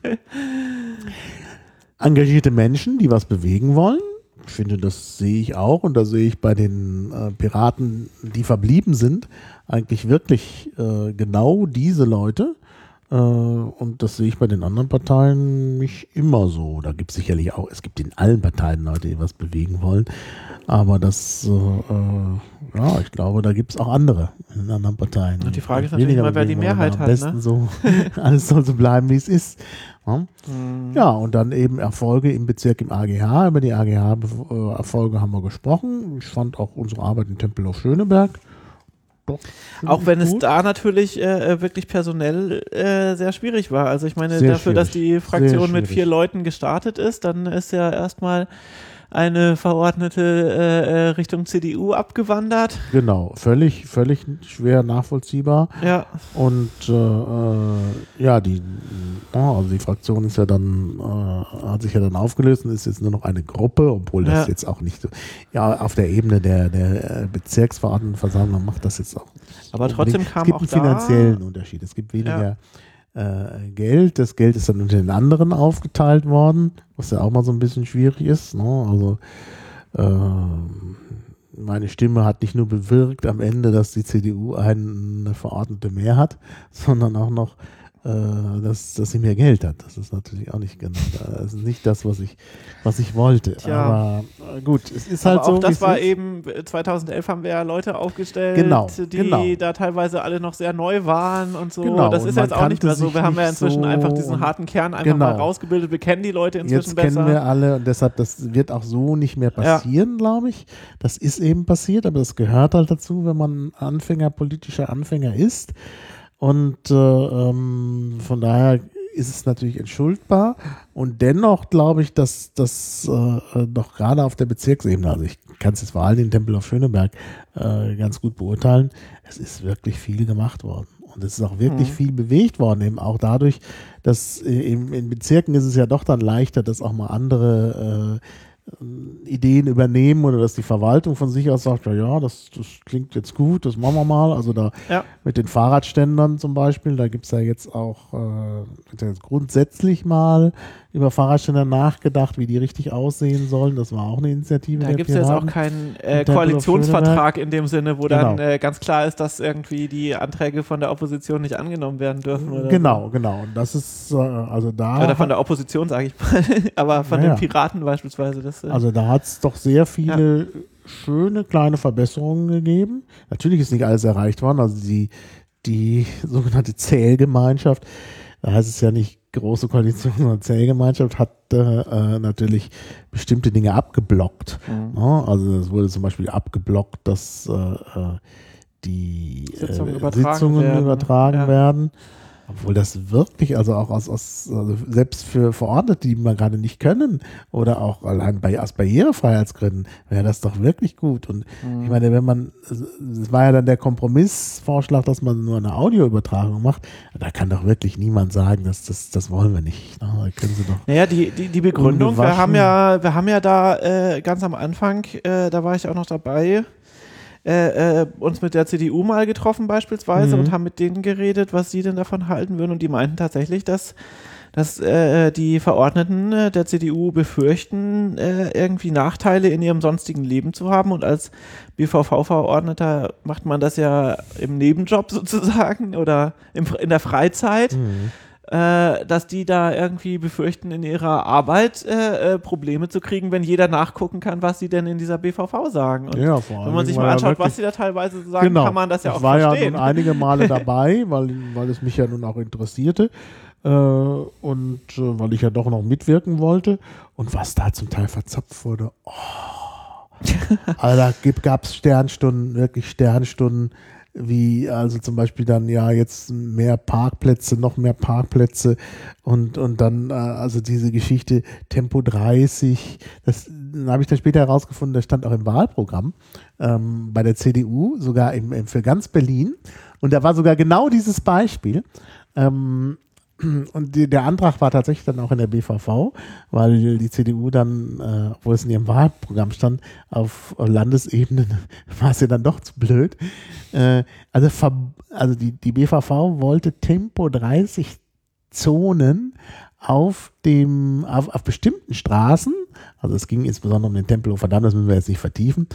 engagierte Menschen, die was bewegen wollen. Ich finde, das sehe ich auch und da sehe ich bei den Piraten, die verblieben sind, eigentlich wirklich genau diese Leute. Und das sehe ich bei den anderen Parteien nicht immer so. Da gibt es sicherlich auch, es gibt in allen Parteien Leute, die was bewegen wollen. Aber das Ja, ich glaube, da gibt es auch andere in anderen Parteien. Und die Frage ist natürlich immer, wer die Mehrheit hat. Am besten ne? so, alles soll so bleiben, wie es ist. Ja, und dann eben Erfolge im Bezirk im AGH. Über die AGH-Erfolge haben wir gesprochen. Ich fand auch unsere Arbeit in Tempelhof Schöneberg doch auch wenn gut. es da natürlich wirklich personell sehr schwierig war. Also ich meine, Sehr dafür, dass die schwierig. Fraktion Sehr mit 4 schwierig. Leuten gestartet ist, dann ist ja erstmal eine Verordnete Richtung CDU abgewandert. Genau, völlig schwer nachvollziehbar. Ja. Und ja, die Fraktion ist ja dann, hat sich ja dann aufgelöst und ist jetzt nur noch eine Gruppe, obwohl das Ja. jetzt auch nicht so, ja, auf der Ebene der Bezirksverordnetenversammlung macht das jetzt auch. Aber trotzdem unbedingt. kam es gibt auch einen da- finanziellen Unterschied. Es gibt weniger Geld. Das Geld ist dann unter den anderen aufgeteilt worden, was ja auch mal so ein bisschen schwierig ist. Ne? Also meine Stimme hat nicht nur bewirkt am Ende, dass die CDU eine Verordnete mehr hat, sondern auch noch, dass sie mehr Geld hat. Das ist natürlich auch nicht genau, das ist nicht das, was ich wollte. Tja. Aber gut, es ist Aber halt so. auch wie das es war ist. eben, 2011 haben wir ja Leute aufgestellt, Genau, die genau. da teilweise alle noch sehr neu waren und so. Genau, Das und ist man jetzt auch nicht mehr kannte so. sich Wir haben ja nicht inzwischen so einfach diesen harten Kern einfach genau. mal rausgebildet. Wir kennen die Leute inzwischen Jetzt besser. kennen wir alle und deshalb, das wird auch so nicht mehr passieren, glaube ich. Das ist eben passiert, aber das gehört halt dazu, wenn man politischer Anfänger ist. Und von daher ist es natürlich entschuldbar. Und dennoch glaube ich, dass das doch gerade auf der Bezirksebene, also ich kann es jetzt vor allem in Tempelhof Schöneberg ganz gut beurteilen, es ist wirklich viel gemacht worden. Und es ist auch wirklich viel bewegt worden, eben auch dadurch, dass in Bezirken ist es ja doch dann leichter, dass auch mal andere Ideen übernehmen oder dass die Verwaltung von sich aus sagt, ja, das klingt jetzt gut, das machen wir mal. Also da mit den Fahrradständern zum Beispiel, da gibt es ja jetzt auch wird ja jetzt grundsätzlich mal über Fahrradständer nachgedacht, wie die richtig aussehen sollen. Das war auch eine Initiative Da der gibt es jetzt auch Piraten. keinen Tempelhof Koalitionsvertrag in dem Sinne, wo dann Genau. ganz klar ist, dass irgendwie die Anträge von der Opposition nicht angenommen werden dürfen. Oder Genau. Und das ist also da. So. Oder von der Opposition, sage ich mal. Aber von Ja, den ja. Piraten beispielsweise. Das, Also da hat es doch sehr viele schöne kleine Verbesserungen gegeben. Natürlich ist nicht alles erreicht worden. Also die sogenannte Zählgemeinschaft, da heißt es ja nicht große Koalition, sondern Zählgemeinschaft hat natürlich bestimmte Dinge abgeblockt. Ja, also es wurde zum Beispiel abgeblockt, dass die Sitzungen übertragen werden. Obwohl das wirklich, also auch also selbst für Verordnete, die man gerade nicht können oder auch allein aus Barrierefreiheitsgründen, wäre das doch wirklich gut. Und ich meine, es war ja dann der Kompromissvorschlag, dass man nur eine Audioübertragung macht, da kann doch wirklich niemand sagen, dass das wollen wir nicht. Da können sie doch. Naja, die Begründung, wir haben ja da ganz am Anfang, da war ich auch noch dabei, uns mit der CDU mal getroffen beispielsweise und haben mit denen geredet, was sie denn davon halten würden. Und die meinten tatsächlich, dass die Verordneten der CDU befürchten, irgendwie Nachteile in ihrem sonstigen Leben zu haben. Und als BVV-Verordneter macht man das ja im Nebenjob sozusagen oder in der Freizeit. Dass die da irgendwie befürchten, in ihrer Arbeit Probleme zu kriegen, wenn jeder nachgucken kann, was sie denn in dieser BVV sagen. Und Ja, vor allem, wenn man sich mal anschaut, was sie da teilweise so sagen, kann man das ja auch verstehen. Ich war verstehen. ja nun einige Male dabei, weil es mich ja nun auch interessierte und weil ich ja doch noch mitwirken wollte. Und was da zum Teil verzapft wurde, also da gab es Sternstunden, wirklich Sternstunden, wie also zum Beispiel dann ja jetzt mehr Parkplätze, noch mehr Parkplätze und dann also diese Geschichte Tempo 30, das habe ich dann später herausgefunden, das stand auch im Wahlprogramm bei der CDU, sogar für ganz Berlin und da war sogar genau dieses Beispiel. Und der Antrag war tatsächlich dann auch in der BVV, weil die CDU dann, obwohl es in ihrem Wahlprogramm stand, auf Landesebene war es ja dann doch zu blöd. Also die BVV wollte Tempo 30 Zonen auf bestimmten Straßen, also es ging insbesondere um den Tempelhofer Damm, das müssen wir jetzt nicht vertiefen,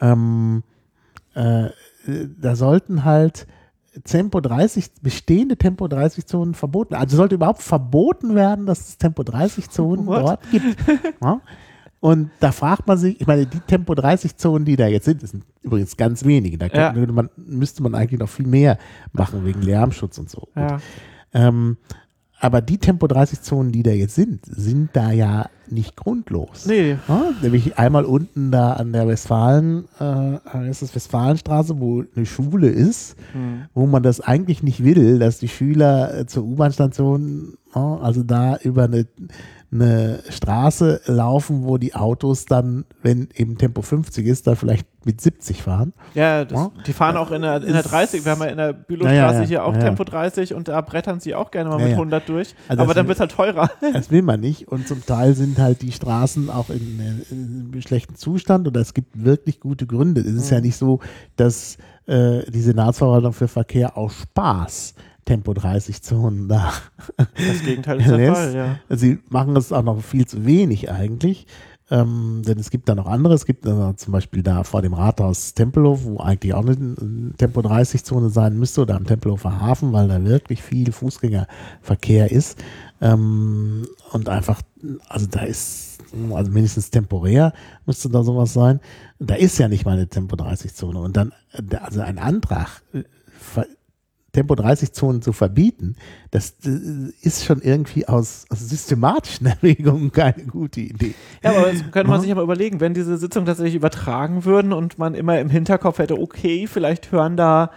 da sollten halt bestehende Tempo 30 Zonen verboten. Also sollte überhaupt verboten werden, dass es Tempo 30 Zonen dort gibt. Ja? Und da fragt man sich, ich meine, die Tempo-30-Zonen, die da jetzt sind, das sind übrigens ganz wenige. Da müsste man eigentlich noch viel mehr machen, wegen Lärmschutz und so. Ja. Aber die Tempo-30-Zonen, die da jetzt sind da ja nicht grundlos. Nee. Ja, nämlich einmal unten da an der Westfalenstraße, wo eine Schule ist, wo man das eigentlich nicht will, dass die Schüler zur U-Bahn-Station, also da über eine Straße laufen, wo die Autos dann, wenn eben Tempo 50 ist, da vielleicht mit 70 fahren. Ja, die fahren auch in der 30. Wir haben ja in der Bülowstraße hier auch Tempo 30 und da brettern sie auch gerne mal mit 100 durch. Also aber dann wird es halt teurer. Das will man nicht. Und zum Teil sind halt die Straßen auch in schlechtem Zustand und es gibt wirklich gute Gründe. Es ist ja nicht so, dass die Senatsverwaltung für Verkehr aus Spaß Tempo 30 Zonen da. Das Gegenteil ist der Fall, ja. Sie machen es auch noch viel zu wenig eigentlich. Denn es gibt da noch andere. Es gibt zum Beispiel da vor dem Rathaus Tempelhof, wo eigentlich auch eine Tempo 30 Zone sein müsste, oder am Tempelhofer Hafen, weil da wirklich viel Fußgängerverkehr ist. Und einfach, also da ist, also mindestens temporär müsste da sowas sein. Da ist ja nicht mal eine Tempo 30 Zone. Und dann, also ein Antrag, Tempo 30 Zonen zu verbieten, das ist schon irgendwie aus systematischen Erwägungen keine gute Idee. Ja, aber das könnte man sich aber überlegen, wenn diese Sitzungen tatsächlich übertragen würden und man immer im Hinterkopf hätte, okay, vielleicht hören da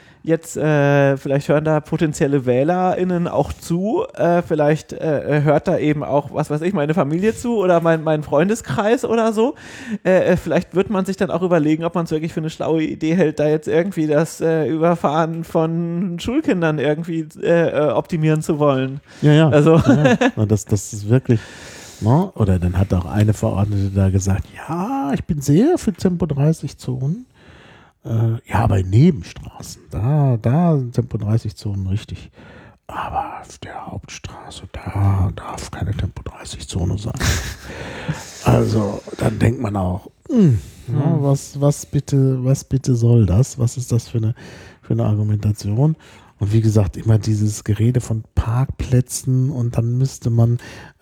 potenzielle WählerInnen auch zu, vielleicht hört da eben auch, was weiß ich, meine Familie zu oder mein Freundeskreis oder so. Vielleicht wird man sich dann auch überlegen, ob man es wirklich für eine schlaue Idee hält, da jetzt irgendwie das Überfahren von Schulkindern irgendwie optimieren zu wollen. Ja. Also. Ja. Und das ist wirklich, no? Oder dann hat auch eine Verordnete da gesagt, ja, ich bin sehr für Tempo 30 Zonen. Ja, bei Nebenstraßen, da sind Tempo 30 Zonen richtig. Aber auf der Hauptstraße, da darf keine Tempo 30 Zone sein. Also, dann denkt man auch, was bitte soll das? Was ist das für eine Argumentation? Und wie gesagt, immer dieses Gerede von Parkplätzen und dann müsste man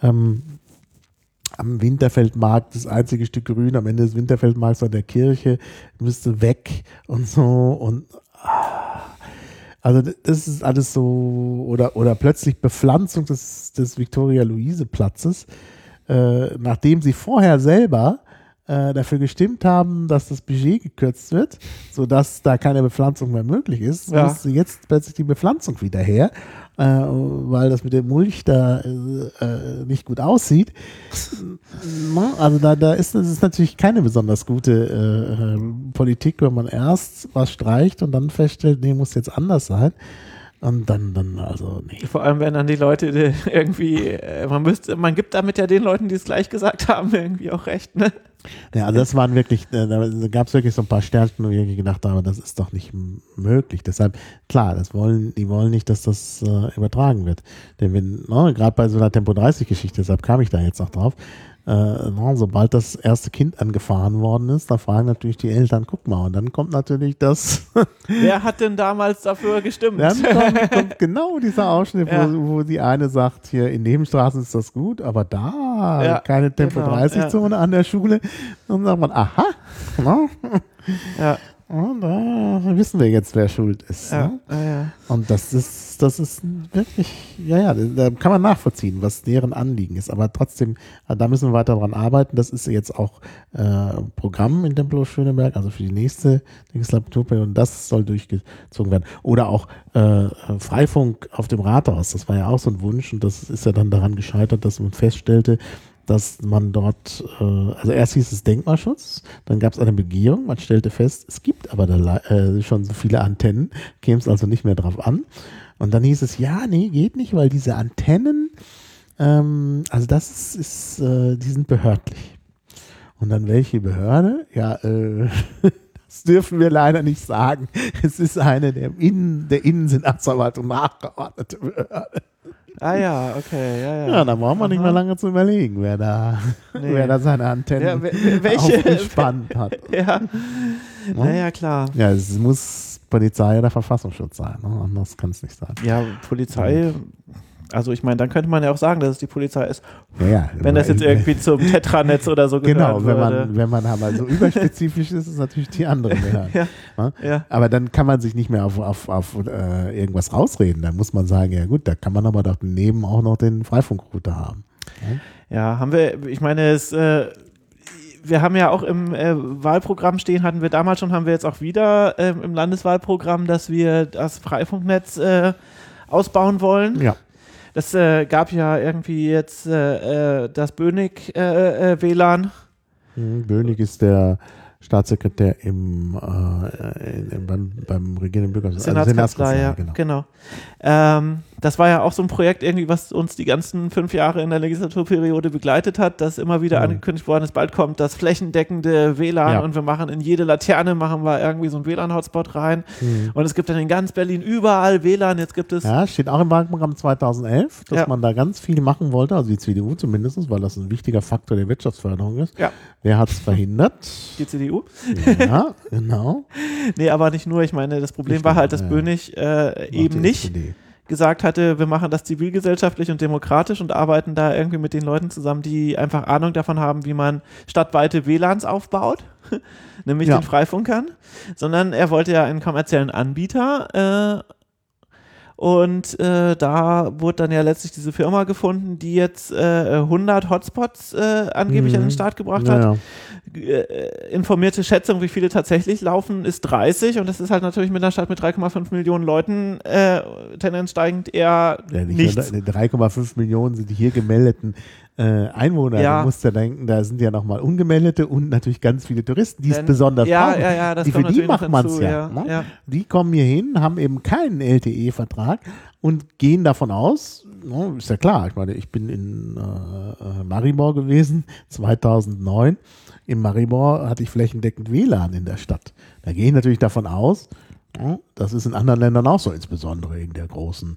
am Winterfeldmarkt, das einzige Stück Grün am Ende des Winterfeldmarkts an der Kirche, müsste weg und so und also das ist alles so, oder plötzlich Bepflanzung des Viktoria-Luise-Platzes, nachdem sie vorher selber dafür gestimmt haben, dass das Budget gekürzt wird, sodass da keine Bepflanzung mehr möglich ist, muss jetzt plötzlich die Bepflanzung wieder her, weil das mit dem Mulch da nicht gut aussieht. Also das ist natürlich keine besonders gute Politik, wenn man erst was streicht und dann feststellt, nee, muss jetzt anders sein. Und dann, also, nee. Vor allem werden dann die Leute irgendwie, man gibt damit ja den Leuten, die es gleich gesagt haben, irgendwie auch recht, ne? Ja, also das waren wirklich, da gab es wirklich so ein paar Sternchen, wo ich gedacht habe, das ist doch nicht möglich. Deshalb, klar, die wollen nicht, dass das übertragen wird. Denn wenn, gerade bei so einer Tempo-30-Geschichte, deshalb kam ich da jetzt noch drauf, sobald das erste Kind angefahren worden ist, da fragen natürlich die Eltern, guck mal, und dann kommt natürlich das. Wer hat denn damals dafür gestimmt? Dann kommt genau dieser Ausschnitt, wo die eine sagt, hier in Nebenstraßen ist das gut, aber da keine Tempo-30-Zone an der Schule. Und dann sagt man, aha, ja. Und da wissen wir jetzt, wer schuld ist. Ja, ne? ja. Und das ist wirklich, da kann man nachvollziehen, was deren Anliegen ist. Aber trotzdem, da müssen wir weiter dran arbeiten. Das ist jetzt auch Programm in Tempelhof-Schöneberg, also für die nächste Legislaturperiode. Und das soll durchgezogen werden. Oder auch Freifunk auf dem Rathaus. Das war ja auch so ein Wunsch. Und das ist ja dann daran gescheitert, dass man feststellte, dass man dort, also erst hieß es Denkmalschutz, dann gab es eine Begehung, man stellte fest, es gibt aber da schon so viele Antennen, käme es also nicht mehr drauf an. Und dann hieß es, ja, nee, geht nicht, weil diese Antennen, also das ist die sind behördlich. Und dann welche Behörde? Ja, das dürfen wir leider nicht sagen. Es ist eine der Innensenatsverwaltung nachgeordnete Behörde. Ah ja, okay, ja. Ja, da braucht man nicht mehr lange zu überlegen, wer da seine Antennen aufgespannt hat. Ja, naja, klar. Ja, es muss Polizei oder Verfassungsschutz sein, ne? Anders kann es nicht sein. Ja, Polizei, Also ich meine, dann könnte man ja auch sagen, dass es die Polizei ist. Ja, wenn das jetzt irgendwie zum Tetranetz oder so gehört würde. Wenn man aber so überspezifisch ist, ist es natürlich die andere Behörde. Ja. Aber dann kann man sich nicht mehr auf irgendwas rausreden. Dann muss man sagen, ja gut, da kann man aber doch daneben auch noch den Freifunkrouter haben. Ja, haben wir, ich meine, wir haben ja auch im Wahlprogramm stehen, hatten wir damals schon, haben wir jetzt auch wieder im Landeswahlprogramm, dass wir das Freifunknetz ausbauen wollen. Ja. Das gab ja irgendwie jetzt das Bönig WLAN. Bönig ist der Staatssekretär beim regierenden Bürgeramt. Senatskanzlei, ja, genau. Das war ja auch so ein Projekt irgendwie, was uns die ganzen 5 Jahre in der Legislaturperiode begleitet hat, das immer wieder angekündigt worden ist, bald kommt das flächendeckende WLAN und wir machen in jede Laterne machen wir irgendwie so einen WLAN-Hotspot rein und es gibt dann in ganz Berlin überall WLAN, jetzt gibt es... Ja, steht auch im Wahlprogramm 2011, dass man da ganz viel machen wollte, also die CDU zumindest, weil das ein wichtiger Faktor der Wirtschaftsförderung ist. Ja. Wer hat es verhindert? Die CDU. Ja, genau. Nee, aber nicht nur, ich meine, das Problem war halt, dass Bönig eben nicht gesagt hatte, wir machen das zivilgesellschaftlich und demokratisch und arbeiten da irgendwie mit den Leuten zusammen, die einfach Ahnung davon haben, wie man stadtweite WLANs aufbaut, nämlich den Freifunkern, sondern er wollte ja einen kommerziellen Anbieter und da wurde dann ja letztlich diese Firma gefunden, die jetzt 100 Hotspots angeblich an den Start gebracht hat. Informierte Schätzung, wie viele tatsächlich laufen, ist 30 und das ist halt natürlich mit einer Stadt mit 3,5 Millionen Leuten tendenz steigend eher nichts. 3,5 Millionen sind die hier gemeldeten Einwohner. Ja. Du musst ja denken, da sind ja nochmal Ungemeldete und natürlich ganz viele Touristen, die es besonders brauchen. Das für die macht man es ja. Ne? Die kommen hier hin, haben eben keinen LTE-Vertrag und gehen davon aus, ist ja klar, ich meine, ich bin in Maribor gewesen, 2009. In Maribor hatte ich flächendeckend WLAN in der Stadt. Da gehe ich natürlich davon aus, das ist in anderen Ländern auch so, insbesondere in der großen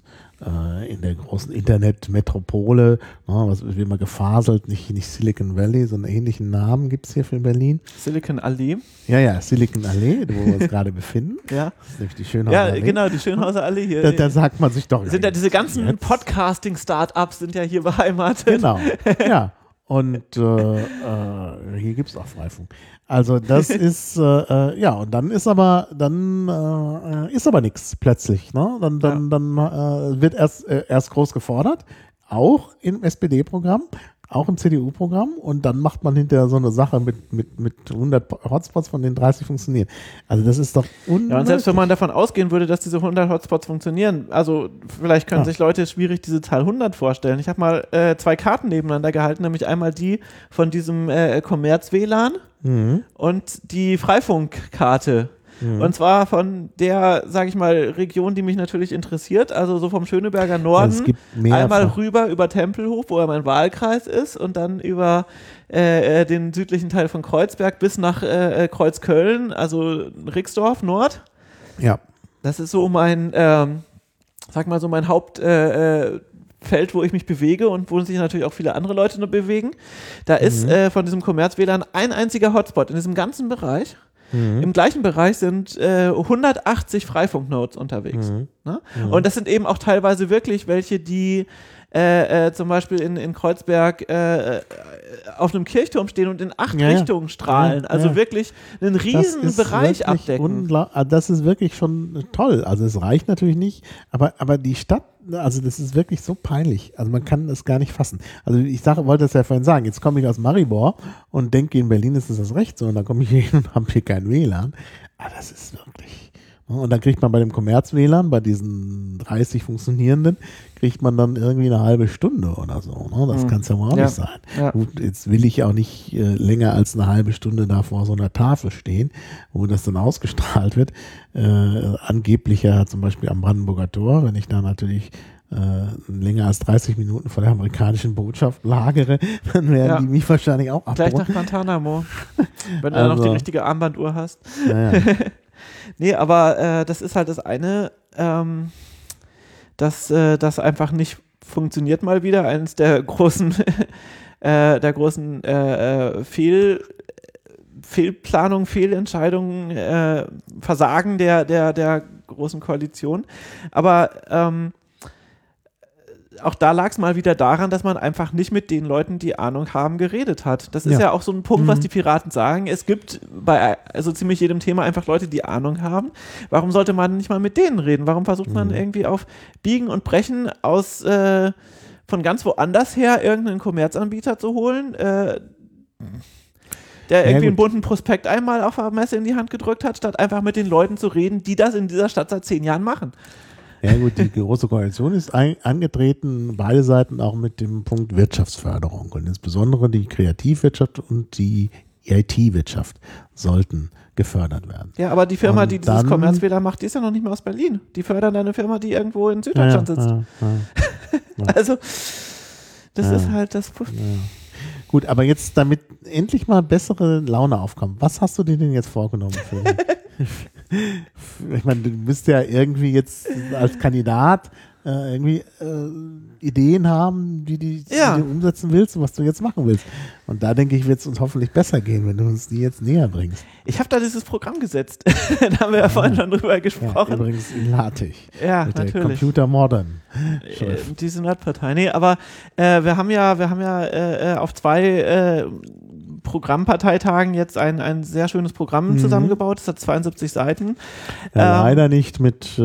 Internetmetropole, was wird immer gefaselt, nicht Silicon Valley, so einen ähnlichen Namen gibt es hier für Berlin. Silicon Allee. Ja, Silicon Allee, wo wir uns gerade befinden. Ja. Das ist nämlich die Schönhauser Allee. Ja, genau, die Schönhauser Allee hier. Da sagt man sich doch. Sind ja diese ganzen Podcasting-Startups sind ja hier beheimatet. Genau, ja. Und hier gibt es auch Freifunk. Also das ist, und dann ist aber nichts plötzlich. Ne? Dann wird erst groß gefordert, auch im SPD-Programm, auch im CDU-Programm und dann macht man hinterher so eine Sache mit 100 Hotspots, von denen 30 funktionieren. Also das ist doch unmöglich. Ja, und selbst wenn man davon ausgehen würde, dass diese 100 Hotspots funktionieren, also vielleicht können sich Leute schwierig diese Zahl 100 vorstellen. Ich habe mal 2 Karten nebeneinander gehalten, nämlich einmal die von diesem Commerz-WLAN und die Freifunkkarte. Und zwar von der, sage ich mal, Region, die mich natürlich interessiert, also so vom Schöneberger Norden, einmal rüber über Tempelhof, wo ja mein Wahlkreis ist, und dann über den südlichen Teil von Kreuzberg bis nach Kreuzköln, also Rixdorf Nord. Ja. Das ist so mein, mein Hauptfeld, wo ich mich bewege und wo sich natürlich auch viele andere Leute noch bewegen. Da ist von diesem Commerz-WLAN ein einziger Hotspot in diesem ganzen Bereich. Im gleichen Bereich sind 180 Freifunk-Nodes unterwegs. Ne? Und das sind eben auch teilweise wirklich welche, die zum Beispiel in Kreuzberg auf einem Kirchturm stehen und in 8 Richtungen strahlen. Also wirklich einen riesen Bereich abdecken. Das ist wirklich schon toll. Also es reicht natürlich nicht, aber die Stadt, also das ist wirklich so peinlich. Also man kann es gar nicht fassen. Also ich wollte das ja vorhin sagen, jetzt komme ich aus Maribor und denke, in Berlin ist das recht so und dann komme ich hier hin und habe hier kein WLAN. Aber das ist wirklich... Und dann kriegt man bei dem Commerz-WLAN, bei diesen 30 funktionierenden, kriegt man dann irgendwie eine halbe Stunde oder so. Ne? Das kann es ja wohl auch nicht sein. Ja. Gut, jetzt will ich auch nicht länger als eine halbe Stunde da vor so einer Tafel stehen, wo das dann ausgestrahlt wird. Angeblich ja zum Beispiel am Brandenburger Tor, wenn ich da natürlich länger als 30 Minuten vor der amerikanischen Botschaft lagere, dann werden die mich wahrscheinlich auch abholen. Gleich nach Guantanamo, wenn du noch die richtige Armbanduhr hast. Ja. Nee, aber das ist halt das eine, dass das einfach nicht funktioniert mal wieder. Eines der großen, Fehlplanungen, Fehlentscheidungen, Versagen der großen Koalition. Aber auch da lag es mal wieder daran, dass man einfach nicht mit den Leuten, die Ahnung haben, geredet hat. Das ist ja auch so ein Punkt, was die Piraten sagen. Es gibt bei so ziemlich jedem Thema einfach Leute, die Ahnung haben. Warum sollte man nicht mal mit denen reden? Warum versucht man irgendwie auf Biegen und Brechen von ganz woanders her irgendeinen Kommerzanbieter zu holen, der irgendwie einen bunten Prospekt einmal auf der Messe in die Hand gedrückt hat, statt einfach mit den Leuten zu reden, die das in dieser Stadt seit 10 Jahren machen. Ja gut, die Große Koalition ist angetreten, beide Seiten auch mit dem Punkt Wirtschaftsförderung und insbesondere die Kreativwirtschaft und die IT-Wirtschaft sollten gefördert werden. Ja, aber die Firma, die dieses Kommerzwähler macht, die ist ja noch nicht mehr aus Berlin. Die fördern eine Firma, die irgendwo in Süddeutschland sitzt. Also, das ist halt das... Gut, aber jetzt, damit endlich mal bessere Laune aufkommt, was hast du dir denn jetzt vorgenommen? Ich meine, du bist ja irgendwie jetzt als Kandidat irgendwie Ideen haben, die du umsetzen willst und was du jetzt machen willst. Und da denke ich, wird es uns hoffentlich besser gehen, wenn du uns die jetzt näher bringst. Ich habe da dieses Programm gesetzt. Da haben wir ja vorhin schon drüber gesprochen. Ja, übrigens in LaTeX. Ja, mit natürlich. Der Computer Modern. Diese Nerdpartei. Nee, aber wir haben ja auf 2 Programmparteitagen jetzt ein sehr schönes Programm zusammengebaut. Das hat 72 Seiten. Ja, leider nicht mit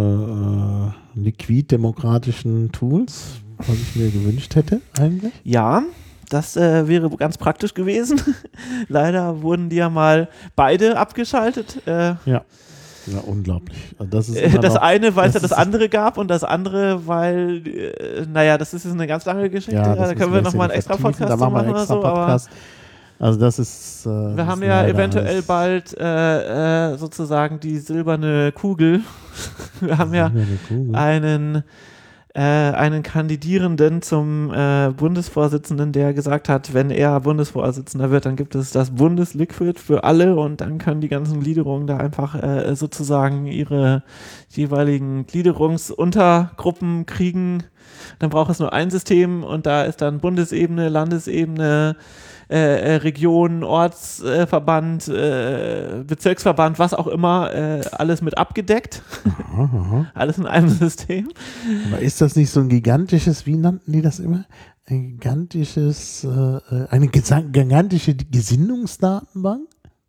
liquid-demokratischen Tools, was ich mir gewünscht hätte eigentlich. Ja, das wäre ganz praktisch gewesen. Leider wurden die ja mal beide abgeschaltet. Ja, unglaublich. Also das ist das eine, weil es ja das andere gab und das andere, weil, das ist eine ganz lange Geschichte. Ja, da können wir nochmal einen extra Podcast machen oder so. Aber also das ist... wir haben ja eventuell bald sozusagen die silberne Kugel. Wir haben ja einen Kandidierenden zum Bundesvorsitzenden, der gesagt hat, wenn er Bundesvorsitzender wird, dann gibt es das Bundesliquid für alle und dann können die ganzen Gliederungen da einfach sozusagen ihre jeweiligen Gliederungsuntergruppen kriegen. Dann braucht es nur ein System und da ist dann Bundesebene, Landesebene, Region, Ortsverband, Bezirksverband, was auch immer, alles mit abgedeckt. Alles in einem System. Aber ist das nicht so ein gigantisches, wie nannten die das immer? Eine gigantische Gesinnungsdatenbank?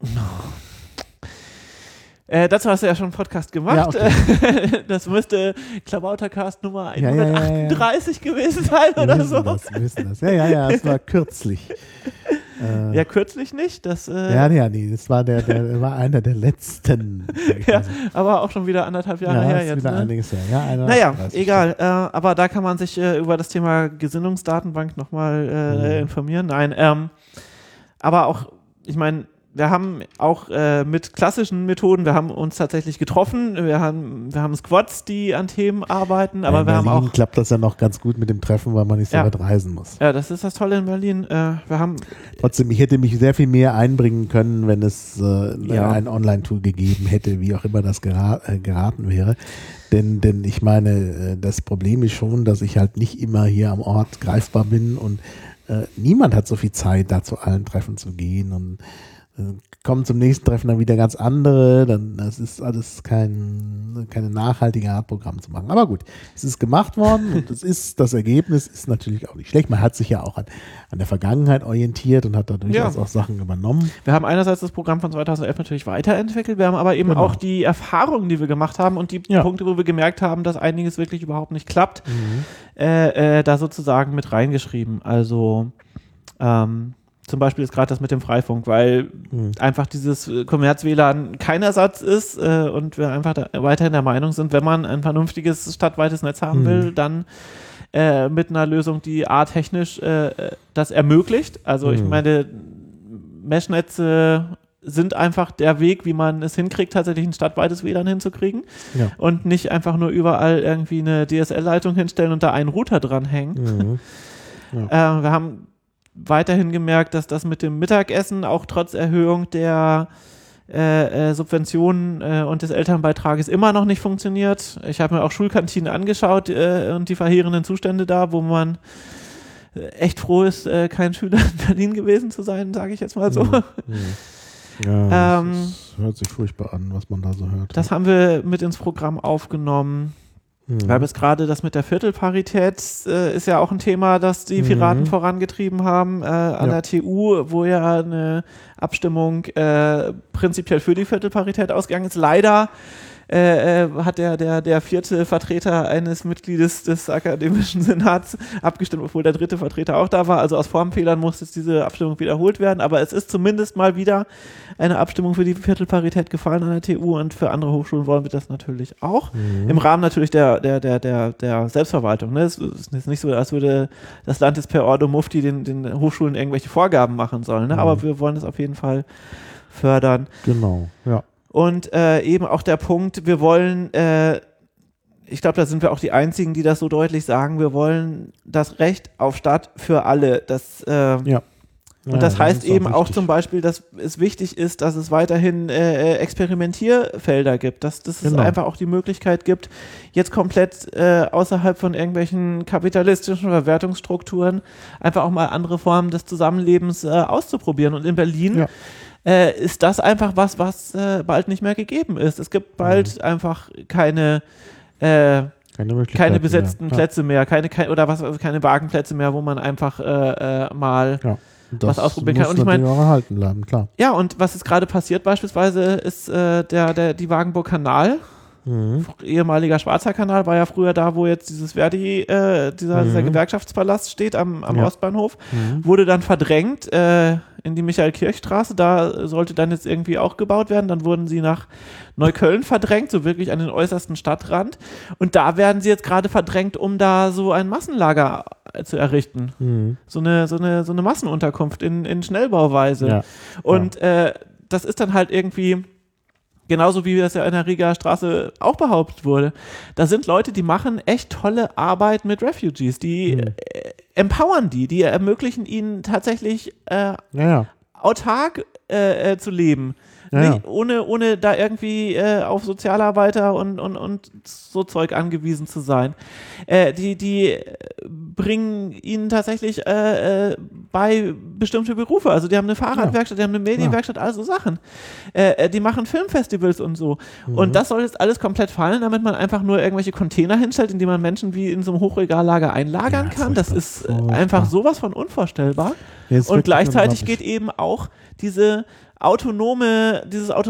Dazu hast du ja schon einen Podcast gemacht. Ja, okay. Das müsste Klabautercast Nummer 138 gewesen sein oder so. Wir wissen das. Ja, es war kürzlich. Ja, kürzlich nicht. Das nee, das war war einer der letzten. Ja, aber auch schon wieder 1,5 Jahre her jetzt. Wieder einiges her. Naja, egal. Aber da kann man sich über das Thema Gesinnungsdatenbank nochmal informieren. Nein, aber auch, ich meine, wir haben auch mit klassischen Methoden, wir haben uns tatsächlich getroffen, wir haben Squads, die an Themen arbeiten, aber wir haben auch... klappt das ja noch ganz gut mit dem Treffen, weil man nicht so weit reisen muss. Ja, das ist das Tolle in Berlin. Trotzdem, ich hätte mich sehr viel mehr einbringen können, wenn es ein Online-Tool gegeben hätte, wie auch immer das geraten wäre. Denn ich meine, das Problem ist schon, dass ich halt nicht immer hier am Ort greifbar bin und niemand hat so viel Zeit, da zu allen Treffen zu gehen und kommen zum nächsten Treffen dann wieder ganz andere, das ist alles keine nachhaltige Art, Programm zu machen. Aber gut, es ist gemacht worden und das Ergebnis ist natürlich auch nicht schlecht. Man hat sich ja auch an der Vergangenheit orientiert und hat da durchaus auch Sachen übernommen. Wir haben einerseits das Programm von 2011 natürlich weiterentwickelt, wir haben aber eben auch die Erfahrungen, die wir gemacht haben und die Punkte, wo wir gemerkt haben, dass einiges wirklich überhaupt nicht klappt, da sozusagen mit reingeschrieben. Also zum Beispiel ist gerade das mit dem Freifunk, weil einfach dieses Kommerz-WLAN kein Ersatz ist und wir einfach weiterhin der Meinung sind, wenn man ein vernünftiges stadtweites Netz haben will, dann mit einer Lösung, die technisch das ermöglicht. Also ich meine, Mesh-Netze sind einfach der Weg, wie man es hinkriegt, tatsächlich ein stadtweites WLAN hinzukriegen und nicht einfach nur überall irgendwie eine DSL-Leitung hinstellen und da einen Router dranhängen. Wir haben weiterhin gemerkt, dass das mit dem Mittagessen auch trotz Erhöhung der Subventionen und des Elternbeitrages immer noch nicht funktioniert. Ich habe mir auch Schulkantinen angeschaut und die verheerenden Zustände da, wo man echt froh ist, kein Schüler in Berlin gewesen zu sein, sage ich jetzt mal so. Ja, das hört sich furchtbar an, was man da so hört. Das haben wir mit ins Programm aufgenommen. Weil bis gerade das mit der Viertelparität ist ja auch ein Thema, das die Piraten vorangetrieben haben an der TU, wo ja eine Abstimmung prinzipiell für die Viertelparität ausgegangen ist. Leider hat der vierte Vertreter eines Mitgliedes des Akademischen Senats abgestimmt, obwohl der dritte Vertreter auch da war. Also aus Formfehlern muss jetzt diese Abstimmung wiederholt werden. Aber es ist zumindest mal wieder eine Abstimmung für die Viertelparität gefallen an der TU und für andere Hochschulen wollen wir das natürlich auch. Im Rahmen natürlich der Selbstverwaltung. Ne? Es ist nicht so, als würde das Land jetzt per Ordo Mufti den Hochschulen irgendwelche Vorgaben machen sollen. Ne? Aber wir wollen es auf jeden Fall fördern. Genau, ja. Und eben auch der Punkt, wir wollen, ich glaube, da sind wir auch die Einzigen, die das so deutlich sagen, wir wollen das Recht auf Stadt für alle. Und das heißt eben auch zum Beispiel, dass es wichtig ist, dass es weiterhin Experimentierfelder gibt, dass es einfach auch die Möglichkeit gibt, jetzt komplett außerhalb von irgendwelchen kapitalistischen Verwertungsstrukturen einfach auch mal andere Formen des Zusammenlebens auszuprobieren. Und in Berlin ist das einfach was bald nicht mehr gegeben ist. Es gibt bald einfach keine besetzten Plätze mehr, keine Wagenplätze mehr, wo man einfach mal was ausprobieren kann. Und ich meine, erhalten bleiben, klar. Ja, und was jetzt gerade passiert beispielsweise ist die Wagenburg Kanal. Ehemaliger Schwarzer Kanal war ja früher da, wo jetzt dieses Verdi, dieser Gewerkschaftspalast steht am Ostbahnhof, wurde dann verdrängt in die Michael-Kirch-Straße, da sollte dann jetzt irgendwie auch gebaut werden, dann wurden sie nach Neukölln verdrängt, so wirklich an den äußersten Stadtrand und da werden sie jetzt gerade verdrängt, um da so ein Massenlager zu errichten. So eine Massenunterkunft in Schnellbauweise. Ja. Und das ist dann halt irgendwie genauso wie das ja in der Rigaer Straße auch behauptet wurde. Da sind Leute, die machen echt tolle Arbeit mit Refugees, die empowern die ermöglichen ihnen tatsächlich autark zu leben. Nicht, ohne da irgendwie auf Sozialarbeiter und so Zeug angewiesen zu sein. Die bringen ihnen tatsächlich bei bestimmte Berufe. Also die haben eine Fahrradwerkstatt, die haben eine Medienwerkstatt, all so Sachen. Die machen Filmfestivals und so. Und das soll jetzt alles komplett fallen, damit man einfach nur irgendwelche Container hinstellt, in die man Menschen wie in so einem Hochregallager einlagern kann. Das ist einfach sowas von unvorstellbar. Und gleichzeitig geht eben auch dieses autonome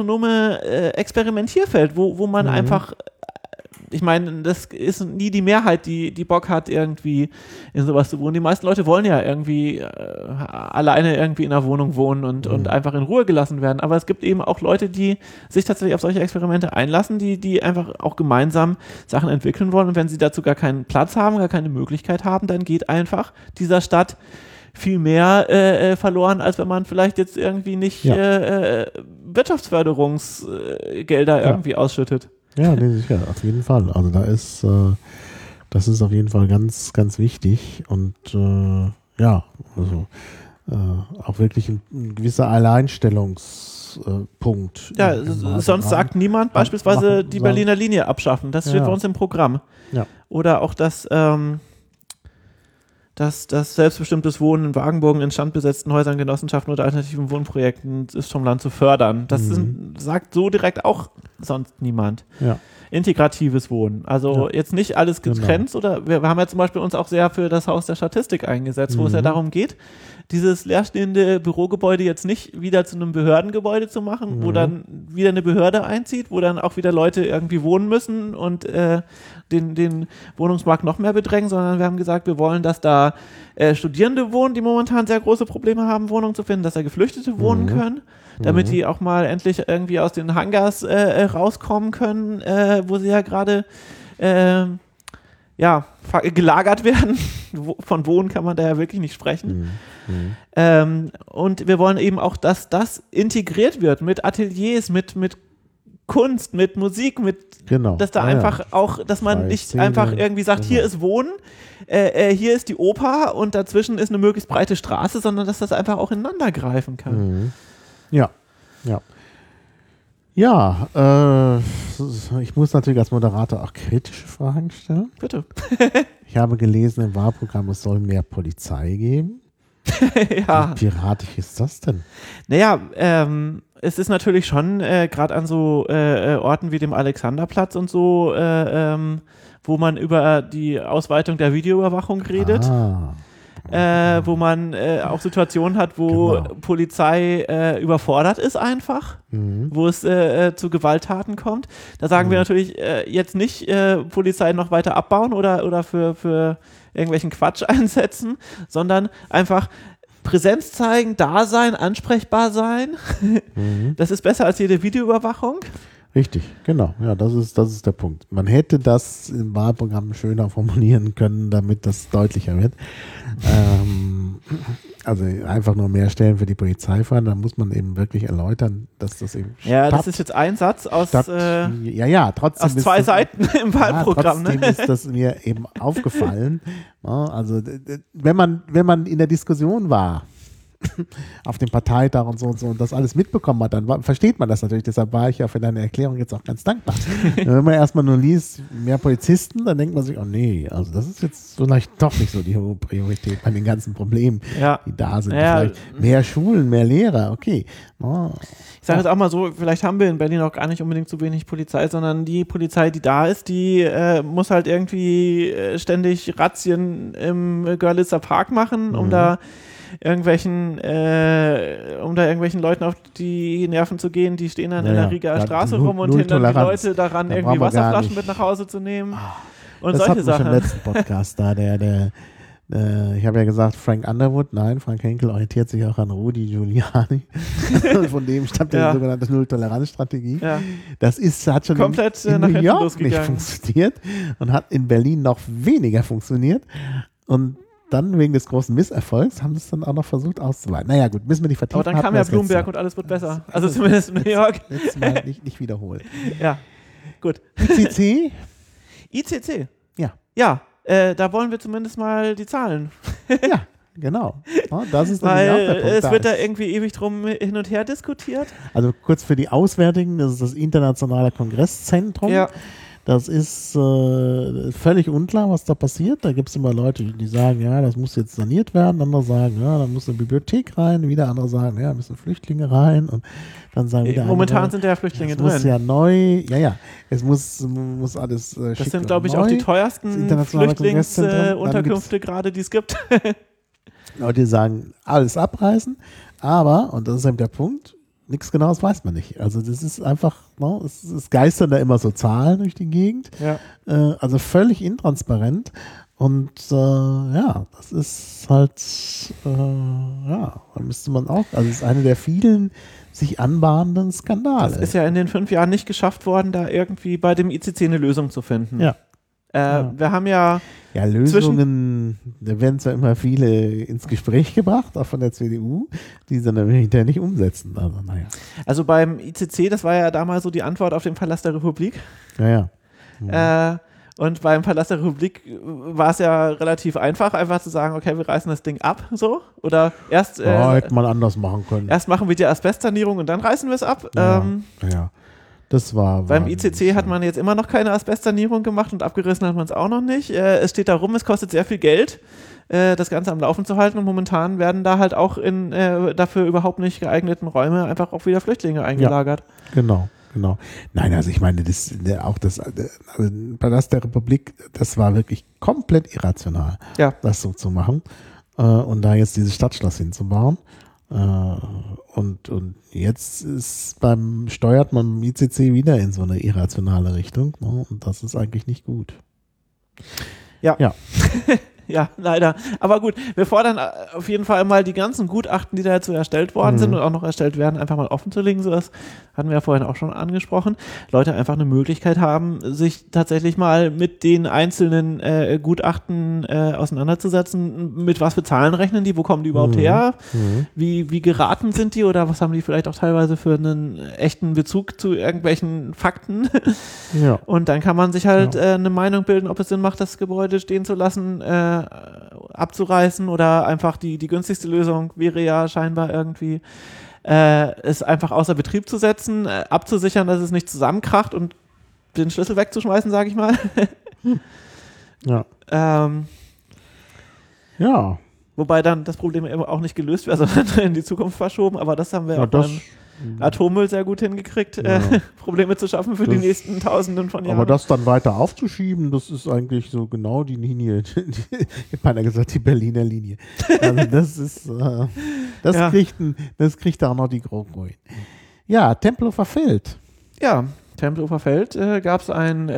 Experimentierfeld, wo man einfach, ich meine, das ist nie die Mehrheit, die Bock hat, irgendwie in sowas zu wohnen. Die meisten Leute wollen ja irgendwie alleine irgendwie in einer Wohnung wohnen und einfach in Ruhe gelassen werden. Aber es gibt eben auch Leute, die sich tatsächlich auf solche Experimente einlassen, die einfach auch gemeinsam Sachen entwickeln wollen. Und wenn sie dazu gar keinen Platz haben, gar keine Möglichkeit haben, dann geht einfach dieser Stadt viel mehr verloren, als wenn man vielleicht jetzt irgendwie nicht Wirtschaftsförderungsgelder irgendwie ausschüttet. Ja, nee, sicher, auf jeden Fall. Also das ist auf jeden Fall ganz, ganz wichtig und auch wirklich ein gewisser Alleinstellungspunkt. Ja, sonst sagt niemand beispielsweise die Berliner Linie abschaffen. Das steht bei uns im Programm. Ja. Oder auch das selbstbestimmtes Wohnen in Wagenburgen in standbesetzten Häusern, Genossenschaften oder alternativen Wohnprojekten ist vom Land zu fördern. Das sagt so direkt auch sonst niemand. Ja. Integratives Wohnen. Also jetzt nicht alles getrennt. Oder wir haben ja zum Beispiel uns auch sehr für das Haus der Statistik eingesetzt, wo es ja darum geht, dieses leerstehende Bürogebäude jetzt nicht wieder zu einem Behördengebäude zu machen, wo dann wieder eine Behörde einzieht, wo dann auch wieder Leute irgendwie wohnen müssen und den Wohnungsmarkt noch mehr bedrängen, sondern wir haben gesagt, wir wollen, dass da Studierende wohnen, die momentan sehr große Probleme haben, Wohnungen zu finden, dass da Geflüchtete wohnen können, damit die auch mal endlich irgendwie aus den Hangars rauskommen können, wo sie ja gerade gelagert werden. Von Wohnen kann man da ja wirklich nicht sprechen. Und wir wollen eben auch, dass das integriert wird mit Ateliers, mit Kunst, mit Musik, dass da einfach auch, dass man nicht einfach irgendwie sagt, hier ist Wohnen, hier ist die Oper und dazwischen ist eine möglichst breite Straße, sondern dass das einfach auch ineinander greifen kann. Ja. Ja, ich muss natürlich als Moderator auch kritische Fragen stellen. Bitte. Ich habe gelesen im Wahlprogramm, es soll mehr Polizei geben. Ja. Wie piratisch ist das denn? Naja, es ist natürlich schon, gerade an so Orten wie dem Alexanderplatz und so, wo man über die Ausweitung der Videoüberwachung redet. Wo man auch Situationen hat, wo Polizei überfordert ist einfach, wo es zu Gewalttaten kommt. Da sagen wir natürlich jetzt nicht Polizei noch weiter abbauen oder für irgendwelchen Quatsch einsetzen, sondern einfach Präsenz zeigen, da sein, ansprechbar sein. Das ist besser als jede Videoüberwachung. Richtig, genau. Ja, das ist der Punkt. Man hätte das im Wahlprogramm schöner formulieren können, damit das deutlicher wird. Also einfach nur mehr Stellen für die Polizei fahren, dann muss man eben wirklich erläutern, dass das eben das ist jetzt ein Satz aus, trotzdem aus 2 Seiten im Wahlprogramm. Trotzdem ist das mir eben aufgefallen. Also wenn man in der Diskussion war, auf dem Parteitag und so und das alles mitbekommen hat, dann versteht man das natürlich. Deshalb war ich ja für deine Erklärung jetzt auch ganz dankbar. Wenn man erstmal nur liest, mehr Polizisten, dann denkt man sich, oh nee, also das ist jetzt vielleicht doch nicht so die hohe Priorität bei den ganzen Problemen, die da sind. Vielleicht mehr Schulen, mehr Lehrer, okay. Ich sage jetzt auch mal so, vielleicht haben wir in Berlin auch gar nicht unbedingt zu wenig Polizei, sondern die Polizei, die da ist, die muss halt irgendwie ständig Razzien im Görlitzer Park machen, um da irgendwelchen Leuten auf die Nerven zu gehen, die stehen dann in der Rieger Straße rum und hindern die Leute daran, irgendwie Wasserflaschen mit nach Hause zu nehmen und das solche Sachen. Das hatten wir schon im letzten Podcast da, ich habe ja gesagt, Frank Henkel orientiert sich auch an Rudi Giuliani. Von dem stammt die sogenannte Null-Toleranz-Strategie. Ja. hat schon komplett in nach New hinten York losgegangen. Nicht funktioniert und hat in Berlin noch weniger funktioniert. Und dann wegen des großen Misserfolgs haben sie es dann auch noch versucht auszuweiten. Naja gut, müssen wir nicht vertiefen. Aber dann kam ja Bloomberg und alles wird besser. Also zumindest in New York. Letztes Mal nicht wiederholen. Ja, gut. ICC? ICC? Ja. Ja, da wollen wir zumindest mal die Zahlen. Ja, genau. Das ist weil auch der Punkt. Es wird da irgendwie ewig drum hin und her diskutiert. Also kurz für die Auswärtigen, das ist das Internationale Kongresszentrum. Ja. Das ist völlig unklar, was da passiert. Da gibt es immer Leute, die sagen, ja, das muss jetzt saniert werden. Andere sagen, ja, da muss eine Bibliothek rein. Wieder andere sagen, ja, da müssen Flüchtlinge rein. Und dann sagen wieder momentan andere, sind ja Flüchtlinge drin. Es muss ja neu, es muss alles schick. Das sind, glaube ich, auch die teuersten Flüchtlingsunterkünfte gerade, die es gibt. Leute sagen, alles abreißen. Aber, und das ist eben der Punkt, nichts Genaues weiß man nicht. Also das ist einfach, es geistern da immer so Zahlen durch die Gegend. Ja. Also völlig intransparent. Und das ist halt, da müsste man auch, also es ist eine der vielen sich anbahnenden Skandale. Es ist ja in den 5 Jahren nicht geschafft worden, da irgendwie bei dem ICC eine Lösung zu finden. Ja. Wir haben ja Lösungen, da werden zwar immer viele ins Gespräch gebracht, auch von der CDU, die sie dann hinterher nicht umsetzen. Also, also beim ICC, das war ja damals so die Antwort auf den Palast der Republik. Und beim Palast der Republik war es ja relativ einfach zu sagen, okay, wir reißen das Ding ab, so. Oder erst hätte man anders machen können. Erst machen wir die Asbestsanierung und dann reißen wir es ab. Das war beim ICC hat man jetzt immer noch keine Asbestsanierung gemacht und abgerissen hat man es auch noch nicht. Es steht da rum, es kostet sehr viel Geld, das Ganze am Laufen zu halten und momentan werden da halt auch in dafür überhaupt nicht geeigneten Räume einfach auch wieder Flüchtlinge eingelagert. Ja, genau. Nein, also ich meine, das Palast der Republik, das war wirklich komplett irrational, das so zu machen und da jetzt dieses Stadtschloss hinzubauen. Und jetzt steuert man im ICC wieder in so eine irrationale Richtung, ne? Und das ist eigentlich nicht gut. Ja. Ja, leider. Aber gut, wir fordern auf jeden Fall mal die ganzen Gutachten, die dazu erstellt worden sind und auch noch erstellt werden, einfach mal offen zu legen. So, das hatten wir ja vorhin auch schon angesprochen. Leute einfach eine Möglichkeit haben, sich tatsächlich mal mit den einzelnen Gutachten auseinanderzusetzen. Mit was für Zahlen rechnen die? Wo kommen die überhaupt her? Wie geraten sind die? Oder was haben die vielleicht auch teilweise für einen echten Bezug zu irgendwelchen Fakten? Ja. Und dann kann man sich halt eine Meinung bilden, ob es Sinn macht, das Gebäude stehen zu lassen, abzureißen oder einfach die günstigste Lösung wäre ja scheinbar irgendwie es einfach außer Betrieb zu setzen, abzusichern, dass es nicht zusammenkracht und den Schlüssel wegzuschmeißen, sage ich mal. Ja. Wobei dann das Problem eben auch nicht gelöst wäre, sondern in die Zukunft verschoben, aber das haben wir auch Atommüll sehr gut hingekriegt, Probleme zu schaffen für die nächsten Tausenden von Jahren. Aber das dann weiter aufzuschieben, das ist eigentlich so genau die Linie, ich habe beinahe gesagt, die Berliner Linie. Also das ist, das kriegt auch noch die GroKo hin. Ja, Tempelhofer Feld. Ja, Tempelhofer Feld gab es ein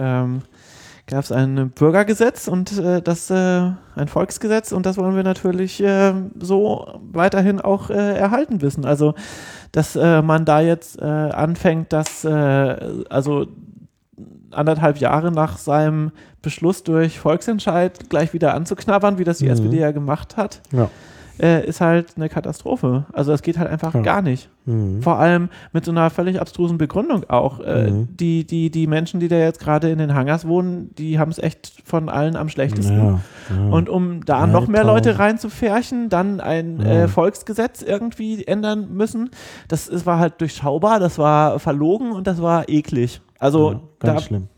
Bürgergesetz und ein Volksgesetz, und das wollen wir natürlich so weiterhin auch erhalten wissen. Also, dass man da jetzt anfängt, dass also 1,5 Jahre nach seinem Beschluss durch Volksentscheid gleich wieder anzuknabbern, wie das die SPD ja gemacht hat. Ja. Ist halt eine Katastrophe. Also das geht halt einfach gar nicht. Vor allem mit so einer völlig abstrusen Begründung auch. Die Menschen, die da jetzt gerade in den Hangars wohnen, die haben es echt von allen am schlechtesten. Ja. Und um da noch mehr Leute reinzufärchen, dann ein Volksgesetz irgendwie ändern müssen, war halt durchschaubar, das war verlogen und das war eklig. Also ganz schlimm.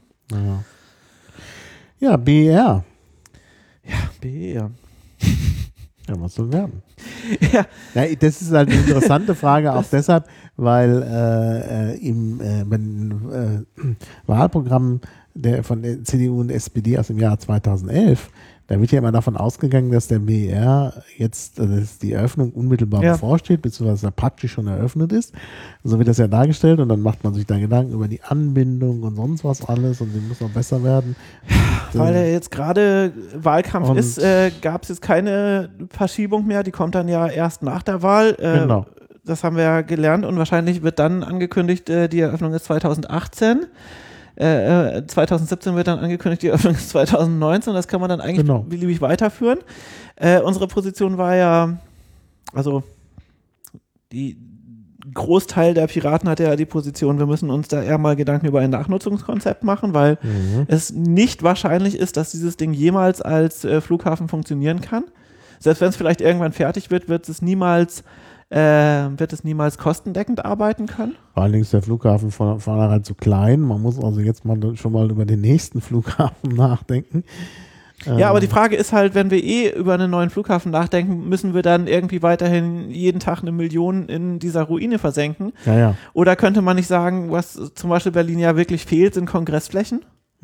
Ja, BER. Ja, BER. Ja, was soll werden? Ja. Ja, das ist halt eine interessante Frage, auch deshalb, weil im Wahlprogramm von der CDU und SPD aus dem Jahr 2011, da wird ja immer davon ausgegangen, dass der BER jetzt, dass die Eröffnung unmittelbar bevorsteht, beziehungsweise praktisch schon eröffnet ist. So wird das ja dargestellt, und dann macht man sich da Gedanken über die Anbindung und sonst was alles, und die muss noch besser werden. Weil er jetzt gerade Wahlkampf ist, gab es jetzt keine Verschiebung mehr, die kommt dann ja erst nach der Wahl. Genau. Das haben wir ja gelernt, und wahrscheinlich wird dann angekündigt, die Eröffnung ist 2018. 2017 wird dann angekündigt, die Eröffnung ist 2019. Das kann man dann eigentlich beliebig weiterführen. Unsere Position war ja, also die Großteil der Piraten hatte ja die Position, wir müssen uns da eher mal Gedanken über ein Nachnutzungskonzept machen, weil es nicht wahrscheinlich ist, dass dieses Ding jemals als Flughafen funktionieren kann. Selbst wenn es vielleicht irgendwann fertig wird, wird es niemals kostendeckend arbeiten können. Vor allen Dingen ist der Flughafen von vornherein zu klein. Man muss also jetzt schon mal über den nächsten Flughafen nachdenken. Ja, aber die Frage ist halt, wenn wir über einen neuen Flughafen nachdenken, müssen wir dann irgendwie weiterhin jeden Tag 1 Million in dieser Ruine versenken? Ja. Oder könnte man nicht sagen, was zum Beispiel Berlin ja wirklich fehlt, sind Kongressflächen?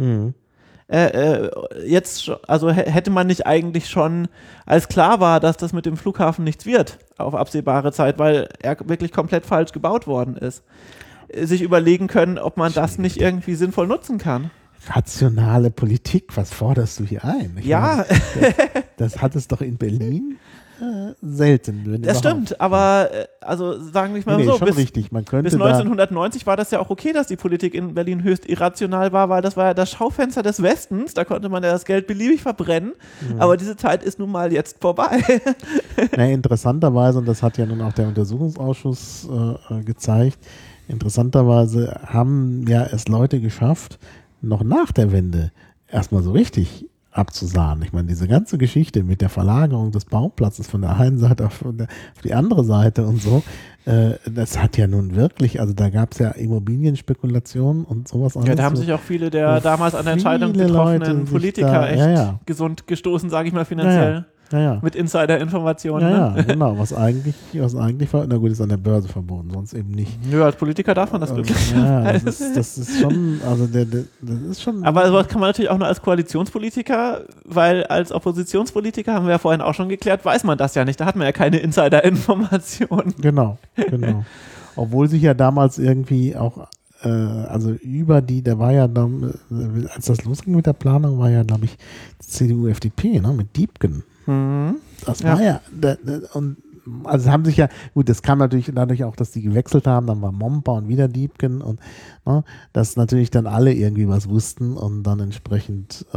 Jetzt, also hätte man nicht eigentlich schon, als klar war, dass das mit dem Flughafen nichts wird auf absehbare Zeit, weil er wirklich komplett falsch gebaut worden ist, sich überlegen können, ob man das nicht irgendwie sinnvoll nutzen kann? Rationale Politik, was forderst du hier ein? Das hat es doch in Berlin selten. Wenn das überhaupt. Stimmt, aber also sagen wir mal so, schon richtig. Man könnte bis 1990 war das ja auch okay, dass die Politik in Berlin höchst irrational war, weil das war ja das Schaufenster des Westens, da konnte man ja das Geld beliebig verbrennen, aber diese Zeit ist nun mal jetzt vorbei. Interessanterweise, und das hat ja nun auch der Untersuchungsausschuss gezeigt, interessanterweise haben ja es Leute geschafft, noch nach der Wende erstmal so richtig abzusahnen. Ich meine, diese ganze Geschichte mit der Verlagerung des Bauplatzes von der einen Seite auf die andere Seite und so, das hat ja nun wirklich, also da gab es ja Immobilienspekulationen und sowas alles. Ja, da haben sich auch viele der damals an der Entscheidung betroffenen Politiker echt gesund gestoßen, sage ich mal finanziell. Mit Insider-Informationen. Ja, genau. Was eigentlich na gut, ist an der Börse verboten, sonst eben nicht. Nö, als Politiker darf man das wirklich. Ja, das ist schon, also das ist schon. Aber sowas kann man natürlich auch nur als Koalitionspolitiker, weil als Oppositionspolitiker, haben wir ja vorhin auch schon geklärt, weiß man das ja nicht. Da hat man ja keine Insider-Informationen. Genau. Obwohl sich ja damals irgendwie auch also da war ja dann, als das losging mit der Planung, war ja, glaube ich, CDU, FDP, ne, mit Diepgen. Das war ja, und also haben sich ja, gut, das kam natürlich dadurch auch, dass die gewechselt haben, dann war Momper und wieder Diepgen und dass natürlich dann alle irgendwie was wussten und dann entsprechend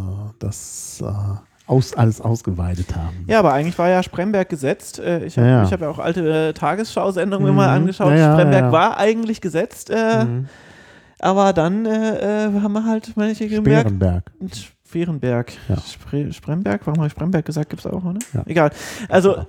alles ausgeweitet haben. Ja, aber eigentlich war ja Spremberg gesetzt. Ich hab ja auch alte Tagesschau-Sendungen mal angeschaut. Spremberg war eigentlich gesetzt, aber dann haben wir halt manche gemerkt. Sperrenberg. Ja. Spremberg, warum habe ich Spremberg gesagt? Gibt es auch, oder? Ja. Egal. Also,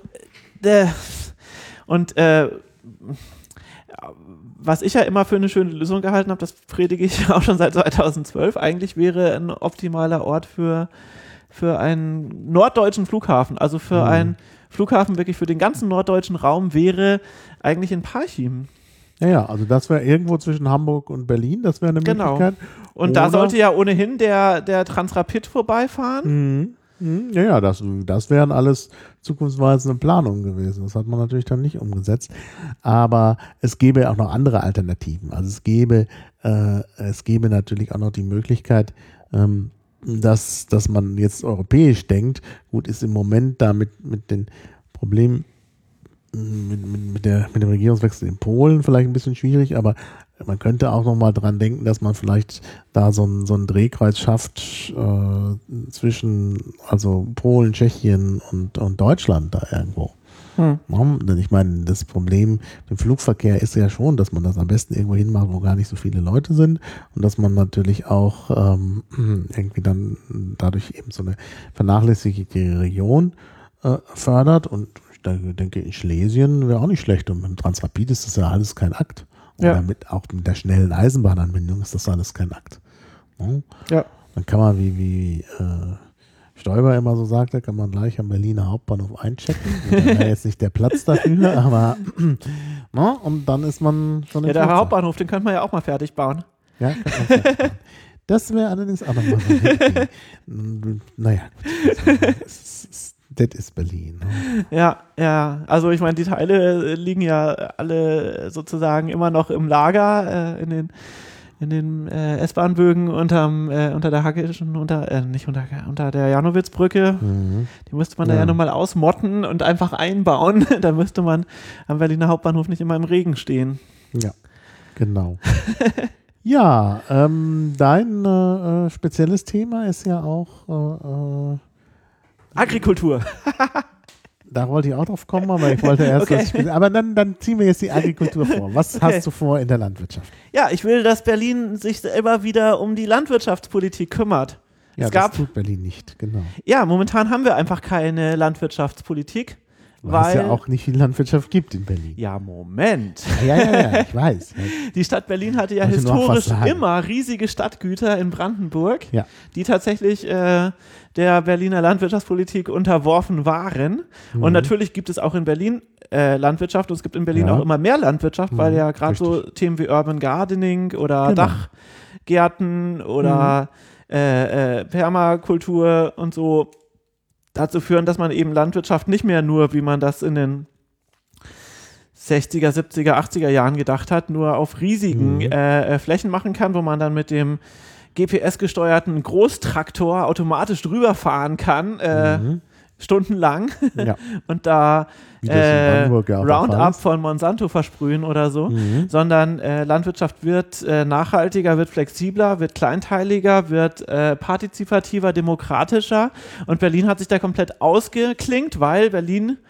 was ich ja immer für eine schöne Lösung gehalten habe, das predige ich auch schon seit 2012, eigentlich wäre ein optimaler Ort für einen norddeutschen Flughafen, also für einen Flughafen wirklich für den ganzen norddeutschen Raum wäre eigentlich in Parchim. Ja, also das wäre irgendwo zwischen Hamburg und Berlin, das wäre eine Möglichkeit. Und da sollte ja ohnehin der Transrapid vorbeifahren. Ja, das wären alles zukunftsweisende Planungen gewesen. Das hat man natürlich dann nicht umgesetzt. Aber es gäbe auch noch andere Alternativen. Also es gäbe natürlich auch noch die Möglichkeit, dass man jetzt europäisch denkt. Gut, ist im Moment da mit den Problemen mit dem Regierungswechsel in Polen vielleicht ein bisschen schwierig, aber man könnte auch noch mal dran denken, dass man vielleicht da so einen Drehkreuz schafft zwischen also Polen, Tschechien und Deutschland da irgendwo. Denn ich meine, das Problem im Flugverkehr ist ja schon, dass man das am besten irgendwo hinmacht, wo gar nicht so viele Leute sind und dass man natürlich auch irgendwie dann dadurch eben so eine vernachlässigte Region fördert. Und ich denke, in Schlesien wäre auch nicht schlecht. Und mit dem Transrapid ist das ja alles kein Akt. Oder auch mit der schnellen Eisenbahnanbindung ist das alles kein Akt. Ja. Dann kann man, wie Stoiber immer so sagte, kann man gleich am Berliner Hauptbahnhof einchecken. Da wäre jetzt nicht der Platz dafür, aber und dann ist man schon im Ja, der Flugzeug. Hauptbahnhof, den könnte man ja auch mal fertig bauen. Ja, kann man fertig bauen. Das wäre allerdings auch nochmal so richtig. Naja, gut. Das ist Berlin. Ne? Ja, also ich meine, die Teile liegen ja alle sozusagen immer noch im Lager in den S-Bahn-Bögen unter der Hackischen, unter der Janowitzbrücke. Die müsste man da ja nochmal ausmotten und einfach einbauen. Da müsste man am Berliner Hauptbahnhof nicht immer im Regen stehen. Ja, genau. Ja, dein spezielles Thema ist ja auch Agrikultur. Da wollte ich auch drauf kommen, aber ich wollte erst aber dann ziehen wir jetzt die Agrikultur vor. Was hast du vor in der Landwirtschaft? Ja, ich will, dass Berlin sich selber wieder um die Landwirtschaftspolitik kümmert. Ja, das tut Berlin nicht, genau. Ja, momentan haben wir einfach keine Landwirtschaftspolitik. Weil es ja auch nicht viel Landwirtschaft gibt in Berlin. Ja, Moment. Ja, ich weiß. Die Stadt Berlin hatte ja historisch immer riesige Stadtgüter in Brandenburg, die tatsächlich der Berliner Landwirtschaftspolitik unterworfen waren. Und natürlich gibt es auch in Berlin Landwirtschaft und es gibt in Berlin auch immer mehr Landwirtschaft, weil ja gerade so Themen wie Urban Gardening oder Dachgärten oder Permakultur und so dazu führen, dass man eben Landwirtschaft nicht mehr nur, wie man das in den 60er, 70er, 80er Jahren gedacht hat, nur auf riesigen Flächen machen kann, wo man dann mit dem GPS-gesteuerten Großtraktor automatisch drüber fahren kann, stundenlang und da Roundup von Monsanto versprühen oder so, sondern Landwirtschaft wird nachhaltiger, wird flexibler, wird kleinteiliger, wird partizipativer, demokratischer und Berlin hat sich da komplett ausgeklinkt, weil Berlin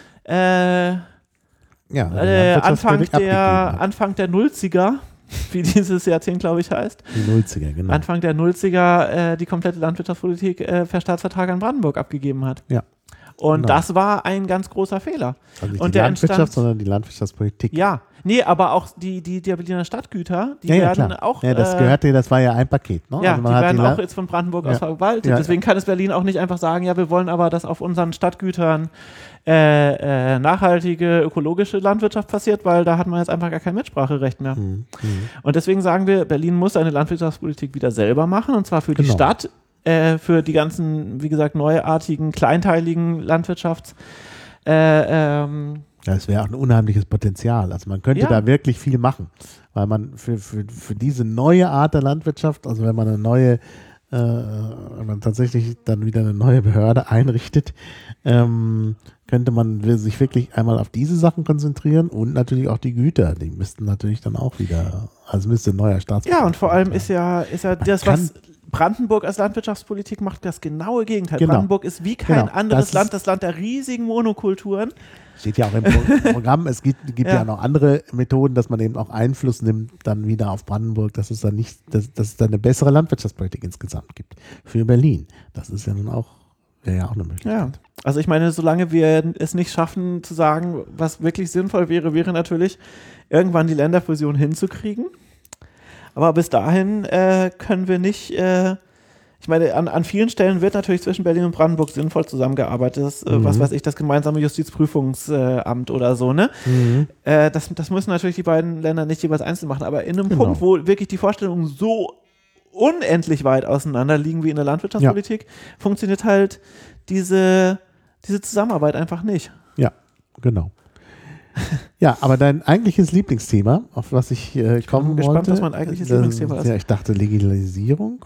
Anfang der Nulziger, wie dieses Jahrzehnt, glaube ich, heißt. Die Nulziger, genau. Anfang der Nulziger die komplette Landwirtschaftspolitik per Staatsvertrag an Brandenburg abgegeben hat. Ja. Und das war ein ganz großer Fehler. Also nicht die Landwirtschaft, sondern die Landwirtschaftspolitik. Ja, nee, aber auch die Berliner Stadtgüter, die werden auch... Ja, das war ja ein Paket. Ne? Ja, also die werden auch jetzt von Brandenburg aus verwaltet. Ja. Deswegen kann es Berlin auch nicht einfach sagen, ja, wir wollen aber, dass auf unseren Stadtgütern nachhaltige, ökologische Landwirtschaft passiert, weil da hat man jetzt einfach gar kein Mitspracherecht mehr. Und deswegen sagen wir, Berlin muss seine Landwirtschaftspolitik wieder selber machen, und zwar für die Stadt, für die ganzen, wie gesagt, neuartigen, kleinteiligen Landwirtschafts. Das wäre auch ein unheimliches Potenzial. Also man könnte da wirklich viel machen, weil man für diese neue Art der Landwirtschaft, also wenn man wenn man tatsächlich dann wieder eine neue Behörde einrichtet, könnte man sich wirklich einmal auf diese Sachen konzentrieren und natürlich auch die Güter, die müssten natürlich dann auch wieder, also müsste ein neuer Staatsbetrieb. Ja, und vor allem ist ja das, was Brandenburg als Landwirtschaftspolitik macht, das genaue Gegenteil. Genau. Brandenburg ist wie kein anderes Land, das Land der riesigen Monokulturen. Steht ja auch im Programm, es gibt ja noch andere Methoden, dass man eben auch Einfluss nimmt dann wieder auf Brandenburg, dass es dann eine bessere Landwirtschaftspolitik insgesamt gibt für Berlin. Das ist ja nun auch, wäre ja auch eine Möglichkeit. Ja, also ich meine, solange wir es nicht schaffen zu sagen, was wirklich sinnvoll wäre natürlich, irgendwann die Länderfusion hinzukriegen. Aber bis dahin können wir nicht Ich meine, an vielen Stellen wird natürlich zwischen Berlin und Brandenburg sinnvoll zusammengearbeitet. Das, was weiß ich, das gemeinsame Justizprüfungsamt oder so, ne? Das müssen natürlich die beiden Länder nicht jeweils einzeln machen, aber in einem Punkt, wo wirklich die Vorstellungen so unendlich weit auseinander liegen wie in der Landwirtschaftspolitik, funktioniert halt diese Zusammenarbeit einfach nicht. Ja, genau. Ja, aber dein eigentliches Lieblingsthema, auf was ich kommen gespannt, wollte. Was mein eigentliches Lieblingsthema ist. Ja, ich dachte Legalisierung.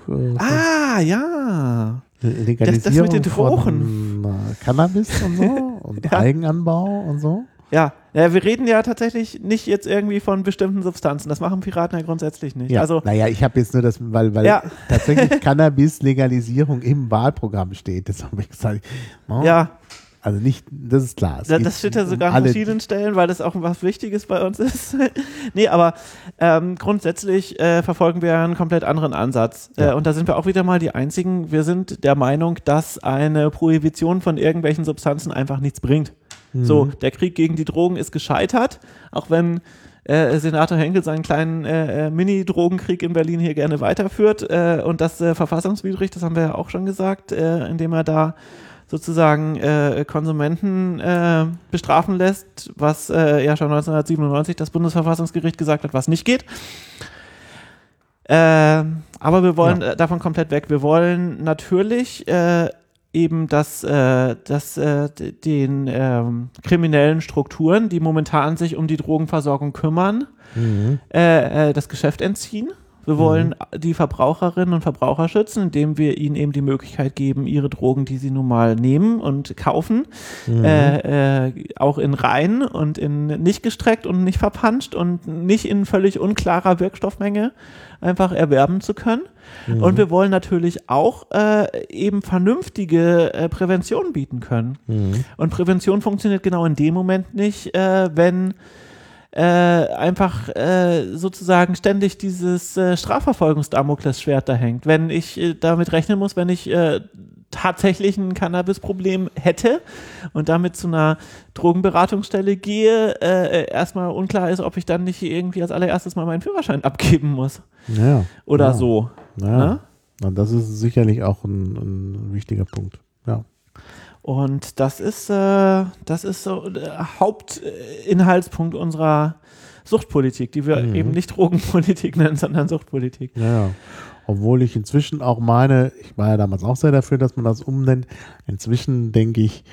Ja. Legalisierung das mit den Drogen. von Cannabis und so und Eigenanbau und so. Ja, wir reden ja tatsächlich nicht jetzt irgendwie von bestimmten Substanzen. Das machen Piraten ja grundsätzlich nicht. Ja, also, naja, ich habe jetzt nur das, weil tatsächlich Cannabis-Legalisierung im Wahlprogramm steht. Das habe ich gesagt. Ja. Also nicht, das ist klar. Das steht ja sogar an verschiedenen Stellen, weil das auch was Wichtiges bei uns ist. Nee, aber grundsätzlich verfolgen wir einen komplett anderen Ansatz. Und da sind wir auch wieder mal die Einzigen. Wir sind der Meinung, dass eine Prohibition von irgendwelchen Substanzen einfach nichts bringt. So, der Krieg gegen die Drogen ist gescheitert, auch wenn Senator Henkel seinen kleinen Mini-Drogenkrieg in Berlin hier gerne weiterführt. Und das verfassungswidrig, das haben wir ja auch schon gesagt, indem er da sozusagen Konsumenten bestrafen lässt, was ja schon 1997 das Bundesverfassungsgericht gesagt hat, was nicht geht. Aber wir wollen davon komplett weg. Wir wollen natürlich eben, dass den kriminellen Strukturen, die momentan sich um die Drogenversorgung kümmern, das Geschäft entziehen. Wir wollen die Verbraucherinnen und Verbraucher schützen, indem wir ihnen eben die Möglichkeit geben, ihre Drogen, die sie nun mal nehmen und kaufen, auch in rein und in nicht gestreckt und nicht verpanscht und nicht in völlig unklarer Wirkstoffmenge einfach erwerben zu können. Und wir wollen natürlich auch eben vernünftige Prävention bieten können. Und Prävention funktioniert genau in dem Moment nicht, wenn einfach sozusagen ständig dieses Strafverfolgungs-Damoklesschwert da hängt. Wenn ich damit rechnen muss, wenn ich tatsächlich ein Cannabis-Problem hätte und damit zu einer Drogenberatungsstelle gehe, erstmal unklar ist, ob ich dann nicht irgendwie als allererstes mal meinen Führerschein abgeben muss. Oder so. Ja. Und das ist sicherlich auch ein wichtiger Punkt. Ja. Und das ist so der Hauptinhaltspunkt unserer Suchtpolitik, die wir eben nicht Drogenpolitik nennen, sondern Suchtpolitik. Ja. Obwohl ich inzwischen auch meine, ich war ja damals auch sehr dafür, dass man das umnennt. Inzwischen denke ich,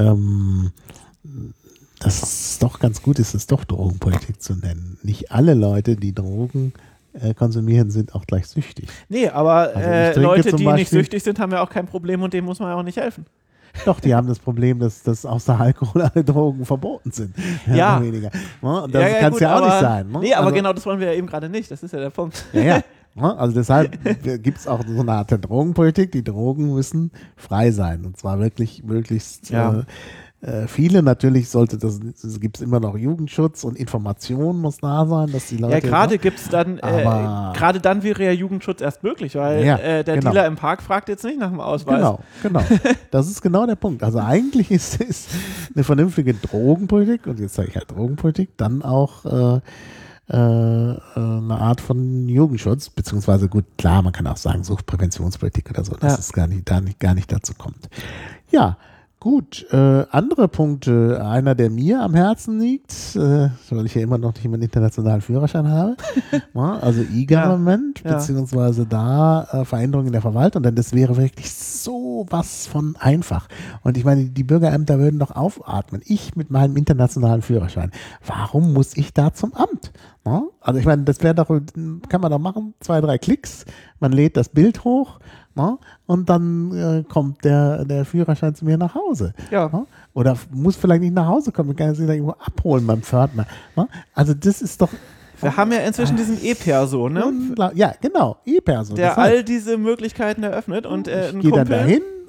dass es doch ganz gut ist, es doch Drogenpolitik zu nennen. Nicht alle Leute, die Drogen konsumieren, sind auch gleich süchtig. Nee, aber also Leute, die nicht süchtig sind, haben ja auch kein Problem und denen muss man ja auch nicht helfen. Doch, die haben das Problem, dass außer Alkohol alle Drogen verboten sind. Ja. Weniger. Und das kann es ja auch nicht sein. Ne? Nee, aber genau das wollen wir ja eben gerade nicht. Das ist ja der Punkt. Ja. Also deshalb gibt es auch so eine Art der Drogenpolitik. Die Drogen müssen frei sein. Und zwar wirklich möglichst viele. Natürlich gibt es immer noch Jugendschutz und Information muss da sein, dass die Leute. Ja, gerade gibt es dann, gerade dann wäre ja Jugendschutz erst möglich, weil der Dealer im Park fragt jetzt nicht nach dem Ausweis. Genau. Das ist genau der Punkt. Also eigentlich ist eine vernünftige Drogenpolitik, und jetzt sage ich halt Drogenpolitik, dann auch eine Art von Jugendschutz, beziehungsweise gut, klar, man kann auch sagen Suchtpräventionspolitik oder so, dass es gar nicht dazu kommt. Ja, gut, andere Punkte, einer, der mir am Herzen liegt, weil ich ja immer noch nicht meinen internationalen Führerschein habe, also E-Government, beziehungsweise da Veränderungen in der Verwaltung, denn das wäre wirklich sowas von einfach. Und ich meine, die Bürgerämter würden doch aufatmen. Ich mit meinem internationalen Führerschein, warum muss ich da zum Amt? Also ich meine, das wäre doch, kann man doch machen, 2, 3 Klicks, man lädt das Bild hoch, und dann kommt der Führerschein zu mir nach Hause. Ja. Oder muss vielleicht nicht nach Hause kommen, man kann sich da irgendwo abholen beim Pförtner. Also das ist doch... Wir haben ja inzwischen diesen E-Perso, ne? Ja, genau, E-Perso. Der all diese Möglichkeiten eröffnet und ich gehe dann dahin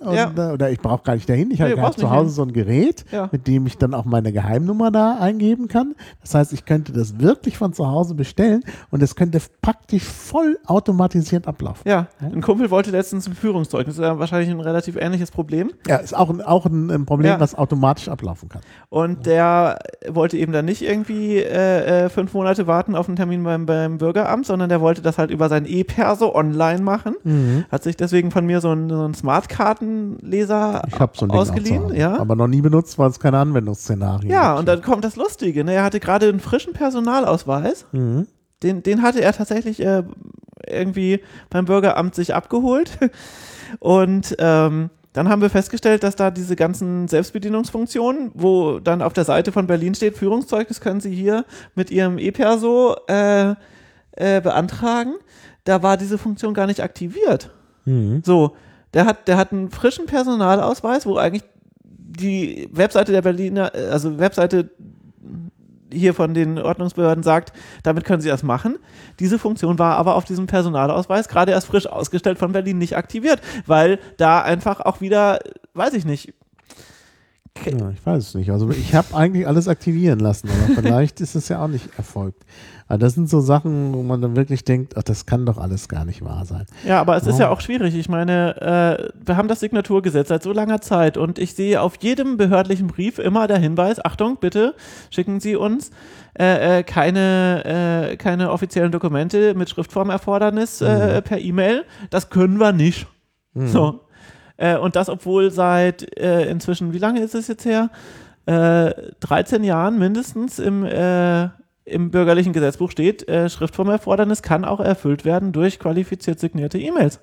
Ja. Oder ich brauche gar nicht dahin. Ich habe brauchst zu nicht Hause hin. so ein Gerät, Ja. mit dem ich dann auch meine Geheimnummer da eingeben kann. Das heißt, ich könnte das wirklich von zu Hause bestellen und es könnte praktisch voll automatisiert ablaufen. Ja, ein Kumpel wollte letztens ein Führungszeugnis. Das ist ja wahrscheinlich ein relativ ähnliches Problem. Ja, ist auch ein Problem, Ja. was automatisch ablaufen kann. Und der wollte eben dann nicht irgendwie 5 Monate warten auf einen Termin beim Bürgeramt, sondern der wollte das halt über sein E-Perso online machen. Hat sich deswegen von mir so einen Smartkartenleser Ich habe so ein Ding auch zu ausgeliehen. Hause, Ja. aber noch nie benutzt, weil es keine Anwendungsszenarien Ja, gibt. und dann kommt das Lustige. Ne? Er hatte gerade einen frischen Personalausweis. Den hatte er tatsächlich irgendwie beim Bürgeramt sich abgeholt. Und dann haben wir festgestellt, dass da diese ganzen Selbstbedienungsfunktionen, wo dann auf der Seite von Berlin steht, Führungszeugnis können Sie hier mit Ihrem E-Perso beantragen, da war diese Funktion gar nicht aktiviert. So, der hat einen frischen Personalausweis, wo eigentlich die Webseite der Berliner, also Webseite hier von den Ordnungsbehörden sagt, damit können Sie das machen. Diese Funktion war aber auf diesem Personalausweis gerade erst frisch ausgestellt von Berlin nicht aktiviert, weil da einfach auch wieder, weiß ich nicht. Ja, ich weiß es nicht. Also ich habe eigentlich alles aktivieren lassen, aber vielleicht ist es ja auch nicht erfolgt. Aber das sind so Sachen, wo man dann wirklich denkt, ach, das kann doch alles gar nicht wahr sein. Ja, aber es ist ja auch schwierig. Ich meine, wir haben das Signaturgesetz seit so langer Zeit und ich sehe auf jedem behördlichen Brief immer der Hinweis, Achtung, bitte schicken Sie uns keine offiziellen Dokumente mit Schriftformerfordernis per E-Mail. Das können wir nicht. So. Und das, obwohl seit inzwischen, wie lange ist es jetzt her? 13 Jahren mindestens im bürgerlichen Gesetzbuch steht, Schriftformerfordernis kann auch erfüllt werden durch qualifiziert signierte E-Mails.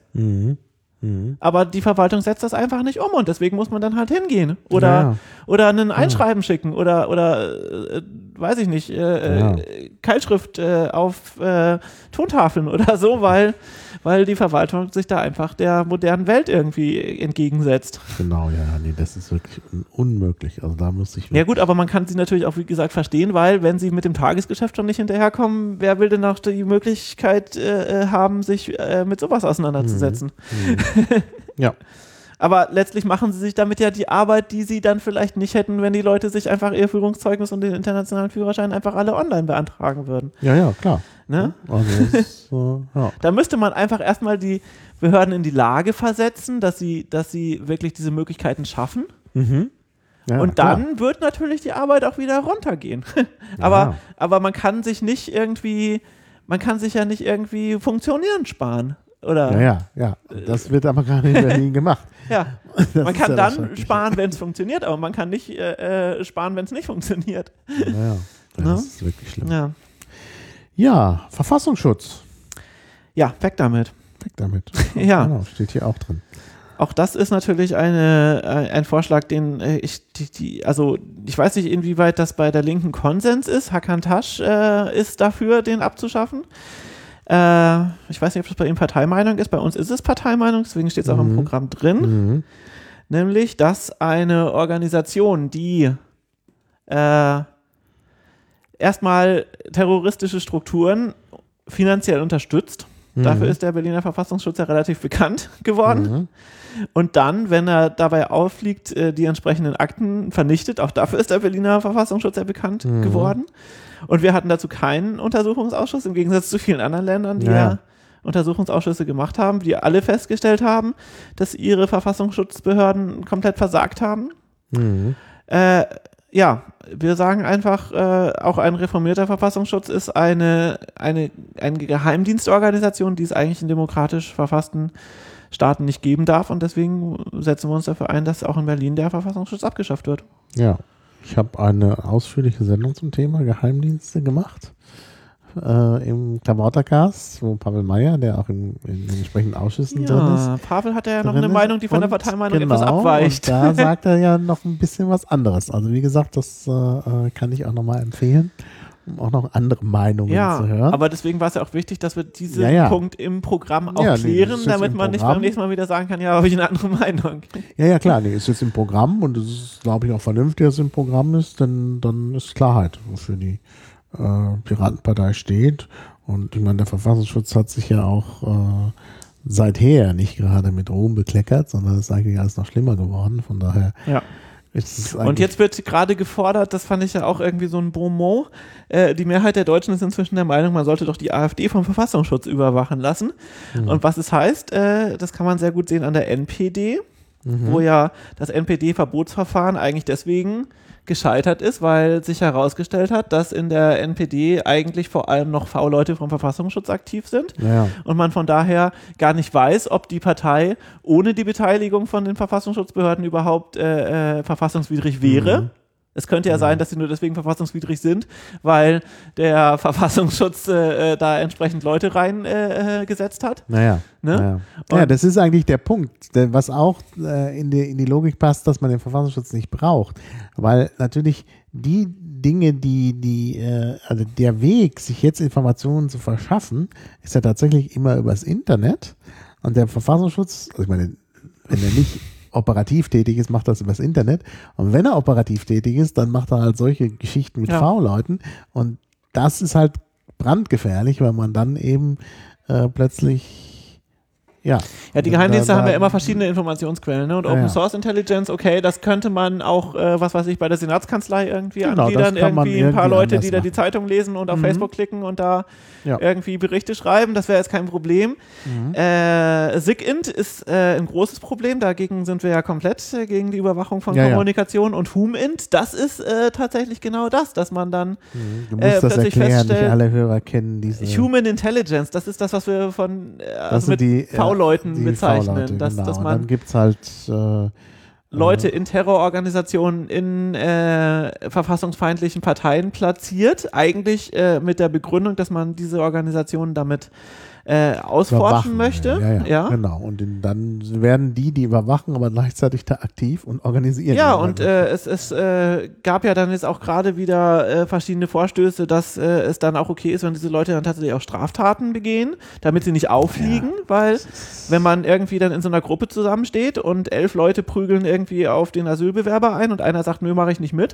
Aber die Verwaltung setzt das einfach nicht um und deswegen muss man dann halt hingehen oder ein Einschreiben schicken oder weiß ich nicht, Keilschrift auf Tontafeln oder so, weil die Verwaltung sich da einfach der modernen Welt irgendwie entgegensetzt. Genau, nee, das ist wirklich unmöglich. Also da muss ich. Ja gut, aber man kann sie natürlich auch, wie gesagt, verstehen, weil wenn sie mit dem Tagesgeschäft schon nicht hinterherkommen, wer will denn noch die Möglichkeit haben, sich mit sowas auseinanderzusetzen? Ja. Aber letztlich machen sie sich damit ja die Arbeit, die sie dann vielleicht nicht hätten, wenn die Leute sich einfach ihr Führungszeugnis und den internationalen Führerschein einfach alle online beantragen würden. Ja, klar. Ne? Also das ist, Da müsste man einfach erstmal die Behörden in die Lage versetzen, dass sie wirklich diese Möglichkeiten schaffen. Ja, und dann wird natürlich die Arbeit auch wieder runtergehen. Aber man kann sich nicht irgendwie Funktionieren sparen. Oder? Ja. Das wird aber gerade in Berlin gemacht. Ja. Man kann das dann sparen, wenn es funktioniert, aber man kann nicht sparen, wenn es nicht funktioniert. Das ist wirklich schlimm. Ja. Ja, Verfassungsschutz. Ja, weg damit. Ja. Genau, steht hier auch drin. Auch das ist natürlich ein Vorschlag, den ich weiß nicht, inwieweit das bei der Linken Konsens ist. Hakan Tasch ist dafür, den abzuschaffen. Ich weiß nicht, ob das bei ihm Parteimeinung ist. Bei uns ist es Parteimeinung, deswegen steht es auch im Programm drin. Nämlich, dass eine Organisation, die erstmal terroristische Strukturen finanziell unterstützt, dafür ist der Berliner Verfassungsschutz ja relativ bekannt geworden. Und dann, wenn er dabei auffliegt, die entsprechenden Akten vernichtet, auch dafür ist der Berliner Verfassungsschutz ja bekannt geworden. Und wir hatten dazu keinen Untersuchungsausschuss, im Gegensatz zu vielen anderen Ländern, die ja Untersuchungsausschüsse gemacht haben, die alle festgestellt haben, dass ihre Verfassungsschutzbehörden komplett versagt haben. Wir sagen einfach, auch ein reformierter Verfassungsschutz ist eine Geheimdienstorganisation, die es eigentlich in demokratisch verfassten Staaten nicht geben darf und deswegen setzen wir uns dafür ein, dass auch in Berlin der Verfassungsschutz abgeschafft wird. Ja, ich habe eine ausführliche Sendung zum Thema Geheimdienste gemacht im Klabautercast, wo Pavel Meyer, der auch in den entsprechenden Ausschüssen drin ist. Pavel hat ja noch eine Meinung, die von der Parteimeinung etwas abweicht. Und da sagt er ja noch ein bisschen was anderes. Also wie gesagt, das kann ich auch nochmal empfehlen, um auch noch andere Meinungen zu hören. Aber deswegen war es ja auch wichtig, dass wir diesen Punkt im Programm auch klären, damit man nicht beim nächsten Mal wieder sagen kann, ja, habe ich eine andere Meinung. Ja, klar, ist jetzt im Programm und es ist, glaube ich, auch vernünftig, dass es im Programm ist, denn dann ist Klarheit, wofür die Piratenpartei steht. Und ich meine, der Verfassungsschutz hat sich ja auch seither nicht gerade mit Ruhm bekleckert, sondern es ist eigentlich alles noch schlimmer geworden. Von daher ist es Und jetzt wird gerade gefordert, das fand ich ja auch irgendwie so ein Bonmot, die Mehrheit der Deutschen ist inzwischen der Meinung, man sollte doch die AfD vom Verfassungsschutz überwachen lassen. Und was es heißt, das kann man sehr gut sehen an der NPD, wo ja das NPD-Verbotsverfahren eigentlich deswegen gescheitert ist, weil sich herausgestellt hat, dass in der NPD eigentlich vor allem noch V-Leute vom Verfassungsschutz aktiv sind und man von daher gar nicht weiß, ob die Partei ohne die Beteiligung von den Verfassungsschutzbehörden überhaupt verfassungswidrig wäre. Es könnte ja sein, dass sie nur deswegen verfassungswidrig sind, weil der Verfassungsschutz da entsprechend Leute reingesetzt hat. Ja, das ist eigentlich der Punkt, was auch in die Logik passt, dass man den Verfassungsschutz nicht braucht. Weil natürlich die Dinge, also der Weg, sich jetzt Informationen zu verschaffen, ist ja tatsächlich immer übers Internet. Und der Verfassungsschutz, also ich meine, wenn er nicht operativ tätig ist, macht das übers Internet. Und wenn er operativ tätig ist, dann macht er halt solche Geschichten mit V-Leuten. Und das ist halt brandgefährlich, weil man dann eben plötzlich die Geheimdienste haben ja immer verschiedene Informationsquellen, ne? Und Open Source Intelligence, okay, das könnte man auch, was weiß ich, bei der Senatskanzlei irgendwie angliedern, irgendwie ein paar Leute, die da die Zeitung lesen und auf Facebook klicken und da irgendwie Berichte schreiben, das wäre jetzt kein Problem. SIGINT ist ein großes Problem, dagegen sind wir ja komplett gegen die Überwachung von Kommunikation und WHOMINT, das ist tatsächlich genau das, dass man dann du musst das plötzlich erklären, feststellt, nicht alle Hörer kennen diese Human Intelligence, das ist das, was wir von mit V-Leuten bezeichnen. Dass man dann gibt es halt Leute in Terrororganisationen, in verfassungsfeindlichen Parteien platziert, eigentlich mit der Begründung, dass man diese Organisationen damit ausforschen möchte. Ja, genau. Und dann werden die überwachen, aber gleichzeitig da aktiv und organisieren. Ja, und es gab ja dann jetzt auch gerade wieder verschiedene Vorstöße, dass es dann auch okay ist, wenn diese Leute dann tatsächlich auch Straftaten begehen, damit sie nicht auffliegen, weil wenn man irgendwie dann in so einer Gruppe zusammensteht und 11 Leute prügeln irgendwie auf den Asylbewerber ein und einer sagt, nö, mache ich nicht mit,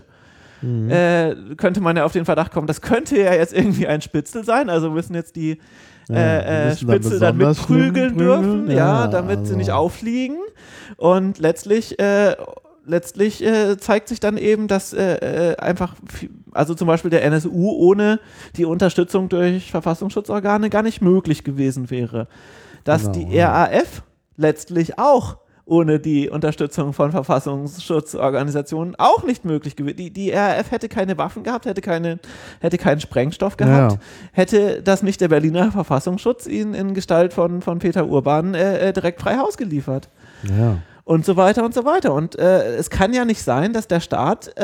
könnte man ja auf den Verdacht kommen, das könnte ja jetzt irgendwie ein Spitzel sein, also müssen jetzt die Spitzel dann mit prügeln dürfen, damit sie nicht auffliegen. Und letztlich zeigt sich dann eben, dass einfach, also zum Beispiel der NSU ohne die Unterstützung durch Verfassungsschutzorgane gar nicht möglich gewesen wäre. Dass die RAF letztlich auch ohne die Unterstützung von Verfassungsschutzorganisationen auch nicht möglich gewesen. Die RAF hätte keine Waffen gehabt, hätte keinen Sprengstoff gehabt, hätte das nicht der Berliner Verfassungsschutz ihnen in Gestalt von Peter Urban direkt frei Haus geliefert. Ja. Und so weiter und so weiter. Und es kann ja nicht sein, dass der Staat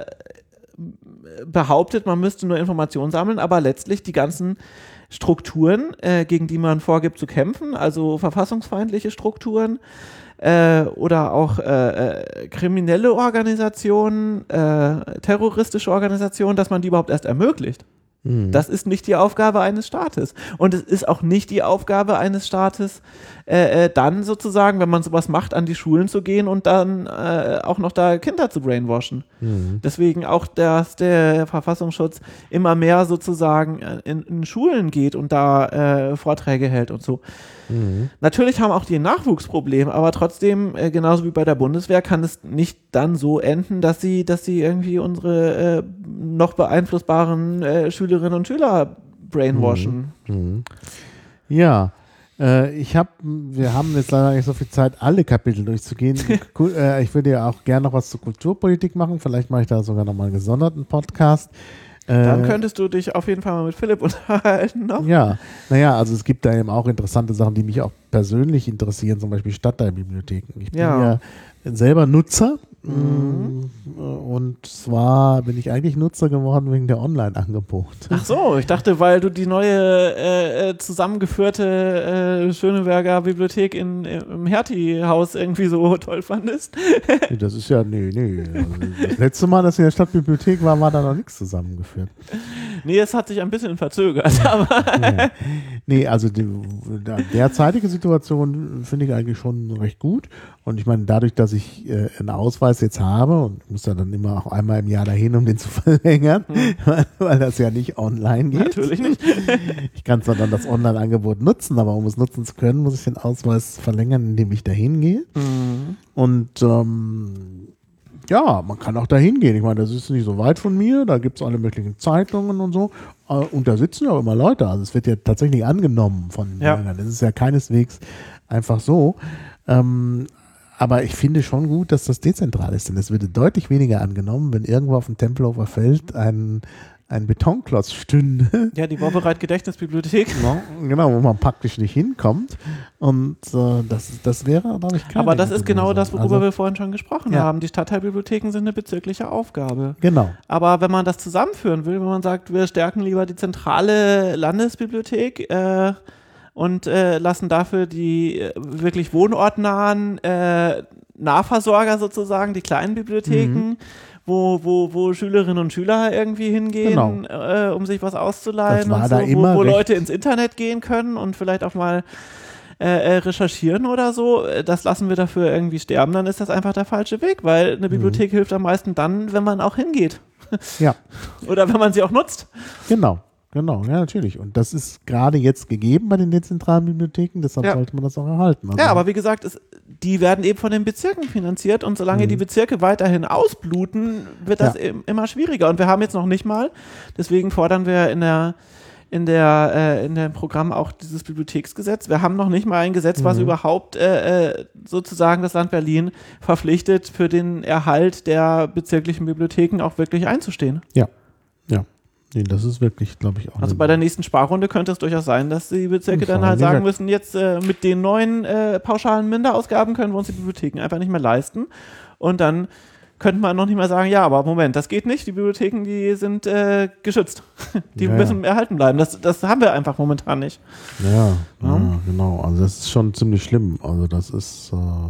behauptet, man müsste nur Informationen sammeln, aber letztlich die ganzen Strukturen, gegen die man vorgibt zu kämpfen, also verfassungsfeindliche Strukturen, oder auch kriminelle Organisationen, terroristische Organisationen, dass man die überhaupt erst ermöglicht. Das ist nicht die Aufgabe eines Staates. Und es ist auch nicht die Aufgabe eines Staates, dann sozusagen, wenn man sowas macht, an die Schulen zu gehen und dann auch noch da Kinder zu brainwashen. Deswegen auch, dass der Verfassungsschutz immer mehr sozusagen in Schulen geht und da Vorträge hält und so. Natürlich haben auch die ein Nachwuchsproblem, aber trotzdem, genauso wie bei der Bundeswehr, kann es nicht dann so enden, dass sie irgendwie unsere noch beeinflussbaren Schülerinnen und Schüler brainwashen. Ja, wir haben jetzt leider nicht so viel Zeit, alle Kapitel durchzugehen. Ich würde ja auch gerne noch was zur Kulturpolitik machen. Vielleicht mache ich da sogar noch mal einen gesonderten Podcast. Dann könntest du dich auf jeden Fall mal mit Philipp unterhalten noch. Ja, also es gibt da eben auch interessante Sachen, die mich auch persönlich interessieren, zum Beispiel Stadtteilbibliotheken. Ich bin ja selber Nutzer und zwar bin ich eigentlich Nutzer geworden wegen der Online-Angebote. Ach so, ich dachte, weil du die neue zusammengeführte Schöneberger Bibliothek im Hertie-Haus irgendwie so toll fandest. Das ist ja, nee. Also das letzte Mal, dass ich in der Stadtbibliothek war da noch nichts zusammengeführt. Nee, es hat sich ein bisschen verzögert. Aber Nee, also die derzeitige Situation finde ich eigentlich schon recht gut. Und ich meine, dadurch, dass ich einen Ausweis jetzt habe und muss ja dann immer auch einmal im Jahr dahin, um den zu verlängern, weil das ja nicht online geht. natürlich nicht. Ich kann zwar dann das Online-Angebot nutzen, aber um es nutzen zu können, muss ich den Ausweis verlängern, indem ich dahin gehe. Und ja, man kann auch dahin gehen. Ich meine, das ist nicht so weit von mir. Da gibt es alle möglichen Zeitungen und so. Und da sitzen ja auch immer Leute. Also es wird ja tatsächlich angenommen von den Bürgern. Das ist ja keineswegs einfach so. Aber ich finde schon gut, dass das dezentral ist. Denn es würde deutlich weniger angenommen, wenn irgendwo auf dem Tempelhofer Feld ein Betonklotz stünde. Ja, die Wowereit-Gedächtnisbibliothek. Genau, wo man praktisch nicht hinkommt. Und das wäre, glaube ich, keine Aber das ist gute genau Lösung. das, worüber Also, wir vorhin schon gesprochen haben. Die Stadtteilbibliotheken sind eine bezirkliche Aufgabe. Genau. Aber wenn man das zusammenführen will, wenn man sagt, wir stärken lieber die zentrale Landesbibliothek und lassen dafür die wirklich wohnortnahen Nahversorger sozusagen, die kleinen Bibliotheken, wo Schülerinnen und Schüler irgendwie hingehen, um sich was auszuleihen Das war und da so, immer wo recht. Leute ins Internet gehen können und vielleicht auch mal recherchieren oder so, das lassen wir dafür irgendwie sterben, dann ist das einfach der falsche Weg, weil eine Bibliothek hilft am meisten dann, wenn man auch hingeht. Ja, Oder wenn man sie auch nutzt. genau, ja, natürlich. Und das ist gerade jetzt gegeben bei den dezentralen Bibliotheken, deshalb sollte man das auch erhalten. Also, Ja, aber wie gesagt, die werden eben von den Bezirken finanziert und solange die Bezirke weiterhin ausbluten, wird das immer schwieriger. Und wir haben jetzt noch nicht mal, deswegen fordern wir in dem Programm auch dieses Bibliotheksgesetz. Wir haben noch nicht mal ein Gesetz, was überhaupt sozusagen das Land Berlin verpflichtet, für den Erhalt der bezirklichen Bibliotheken auch wirklich einzustehen. Ja. Nee, das ist wirklich, glaube ich, auch. Also bei der nächsten Sparrunde könnte es durchaus sein, dass die Bezirke dann halt sagen müssen, jetzt mit den neuen pauschalen Minderausgaben können wir uns die Bibliotheken einfach nicht mehr leisten. Und dann könnte man noch nicht mal sagen, ja, aber Moment, das geht nicht. Die Bibliotheken, die sind geschützt. Die müssen erhalten bleiben. Das haben wir einfach momentan nicht. Ja, genau. Also das ist schon ziemlich schlimm. Also das ist.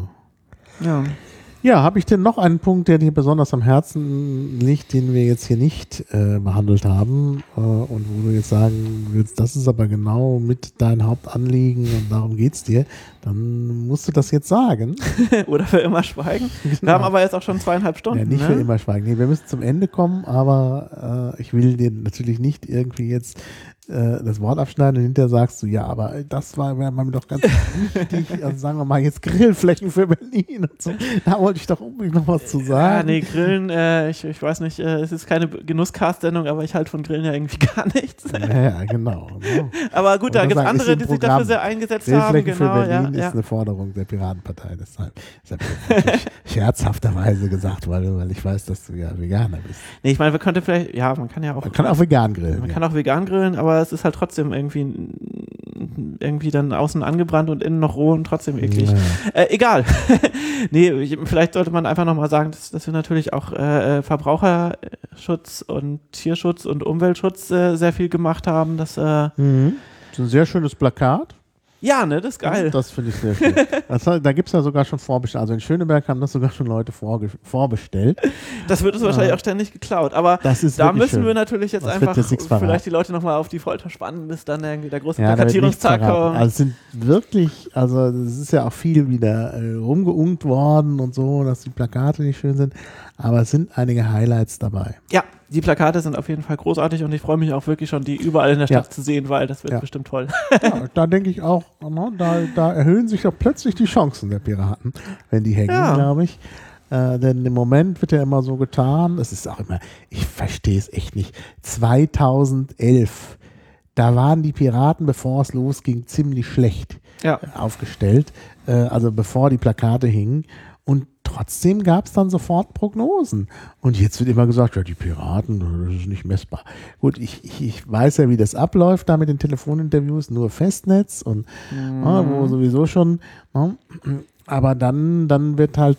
Ja, habe ich denn noch einen Punkt, der dir besonders am Herzen liegt, den wir jetzt hier nicht behandelt haben und wo du jetzt sagen willst, das ist aber genau mit dein Hauptanliegen und darum geht's dir, dann musst du das jetzt sagen. Oder für immer schweigen. Genau. Wir haben aber jetzt auch schon 2,5 Stunden. Ja, nicht für immer schweigen. Nee, wir müssen zum Ende kommen, aber ich will dir natürlich nicht irgendwie jetzt das Wort abschneiden und hinterher sagst du, ja, aber das war mir doch ganz wichtig, also sagen wir mal jetzt Grillflächen für Berlin und so. Da wollte ich doch unbedingt noch was zu sagen. Ja, nee, Grillen, ich weiß nicht, es ist keine Genusscast-Sendung, aber ich halte von Grillen ja irgendwie gar nichts. Ja, genau. Aber gut, da gibt es andere, die sich dafür sehr eingesetzt haben. Grillflächen Genau, für Berlin ist eine Forderung der Piratenpartei. Deshalb scherzhafterweise gesagt, weil ich weiß, dass du ja Veganer bist. Nee, ich meine, wir könnten vielleicht, ja, man kann auch vegan grillen. Man kann auch vegan grillen, aber es ist halt trotzdem irgendwie dann außen angebrannt und innen noch roh und trotzdem eklig. Ja. Egal. Nee, vielleicht sollte man einfach nochmal sagen, dass wir natürlich auch Verbraucherschutz und Tierschutz und Umweltschutz sehr viel gemacht haben. Das ist ein sehr schönes Plakat. Ja, ne, das ist geil. Das finde ich sehr schön. Da gibt es ja sogar schon vorbestellt. Also in Schöneberg haben das sogar schon Leute vorbestellt. Das wird uns wahrscheinlich auch ständig geklaut. Aber da müssen wir natürlich jetzt einfach vielleicht die Leute nochmal auf die Folter spannen, bis dann irgendwie der große Plakatierungstag kommt. Also es sind wirklich, also es ist ja auch viel wieder rumgeunkt worden und so, dass die Plakate nicht schön sind. Aber es sind einige Highlights dabei. Ja, die Plakate sind auf jeden Fall großartig und ich freue mich auch wirklich schon, die überall in der Stadt zu sehen, weil das wird bestimmt toll. Ja, da denke ich auch, da erhöhen sich doch plötzlich die Chancen der Piraten, wenn die hängen, glaube ich. Denn im Moment wird ja immer so getan, es ist auch immer, ich verstehe es echt nicht, 2011, da waren die Piraten, bevor es losging, ziemlich schlecht aufgestellt, also bevor die Plakate hingen. Und trotzdem gab es dann sofort Prognosen. Und jetzt wird immer gesagt, ja, die Piraten, das ist nicht messbar. Gut, ich weiß ja, wie das abläuft da mit den Telefoninterviews, nur Festnetz und wo sowieso schon. Aber dann wird halt,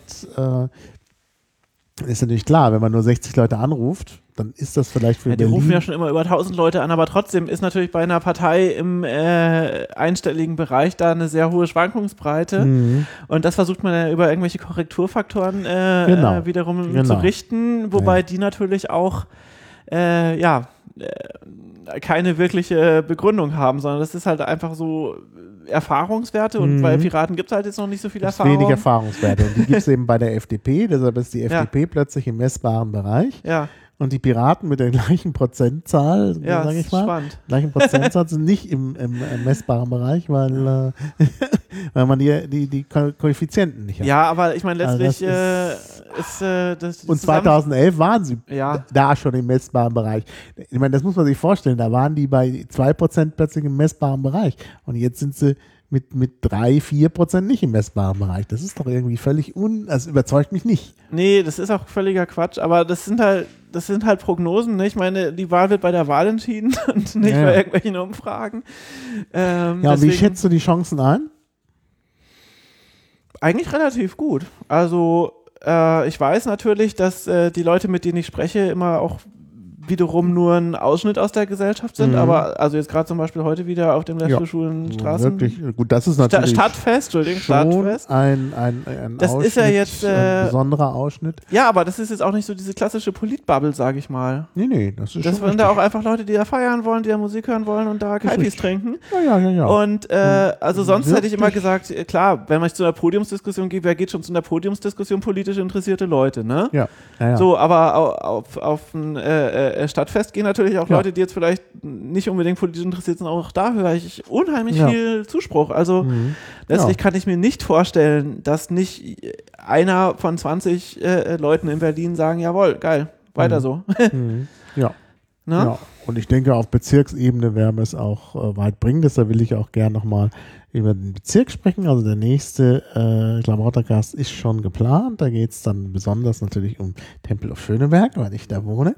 ist natürlich klar, wenn man nur 60 Leute anruft, dann ist das vielleicht für Berlin. Die rufen ja schon immer über 1000 Leute an, aber trotzdem ist natürlich bei einer Partei im einstelligen Bereich da eine sehr hohe Schwankungsbreite. Und das versucht man ja über irgendwelche Korrekturfaktoren wiederum zu richten, wobei die natürlich auch keine wirkliche Begründung haben, sondern das ist halt einfach so Erfahrungswerte und bei Piraten gibt es halt jetzt noch nicht so viel Erfahrung. Wenig Erfahrungswerte und die gibt es eben bei der FDP, deshalb ist die FDP plötzlich im messbaren Bereich. Ja. Und die Piraten mit der gleichen Prozentzahl, sage ich mal, spannend. gleichen Prozentsatz sind nicht im messbaren Bereich, weil man die Koeffizienten nicht hat. Ja, aber ich meine, letztlich Also das und 2011 waren sie Ja. da schon im messbaren Bereich. Ich meine, das muss man sich vorstellen, da waren die bei 2% plötzlich im messbaren Bereich und jetzt sind sie mit 3-4% nicht im messbaren Bereich. Das ist doch irgendwie völlig das überzeugt mich nicht. Nee, das ist auch völliger Quatsch, aber das sind halt Prognosen, ne? Ich meine, die Wahl wird bei der Wahl entschieden und nicht bei irgendwelchen Umfragen. Ja, wie schätzt du die Chancen ein? Eigentlich relativ gut. Also ich weiß natürlich, dass die Leute, mit denen ich spreche, immer auch wiederum nur ein Ausschnitt aus der Gesellschaft sind, aber also jetzt gerade zum Beispiel heute wieder auf dem Lesbe-Schulen-Straßen. Wirklich, gut, das ist natürlich Stadtfest, Entschuldigung, Stadtfest. Ein Das Ausschnitt, ist ja jetzt ein besonderer Ausschnitt. Ja, aber das ist jetzt auch nicht so diese klassische Politbubble, sage ich mal. Nee, das ist Das schon sind da auch einfach Leute, die da feiern wollen, die da Musik hören wollen und da Kaifis trinken. Ja. Und also sonst hätte ich immer gesagt, klar, wenn man zu einer Podiumsdiskussion geht, wer geht schon zu einer Podiumsdiskussion? Politisch interessierte Leute, ne? Ja. So, aber auf ein Stadtfest gehen natürlich auch Leute, die jetzt vielleicht nicht unbedingt politisch interessiert sind. Auch da höre ich unheimlich viel Zuspruch. Also letztlich kann ich mir nicht vorstellen, dass nicht einer von 20 Leuten in Berlin sagen, jawohl, geil, weiter so. Ja. Ne? Ja. Und ich denke, auf Bezirksebene werden wir es auch weit bringen. Deshalb will ich auch gerne nochmal über den Bezirk sprechen. Also der nächste Klabautercast ist schon geplant. Da geht es dann besonders natürlich um Tempelhof Schöneberg, weil ich da wohne.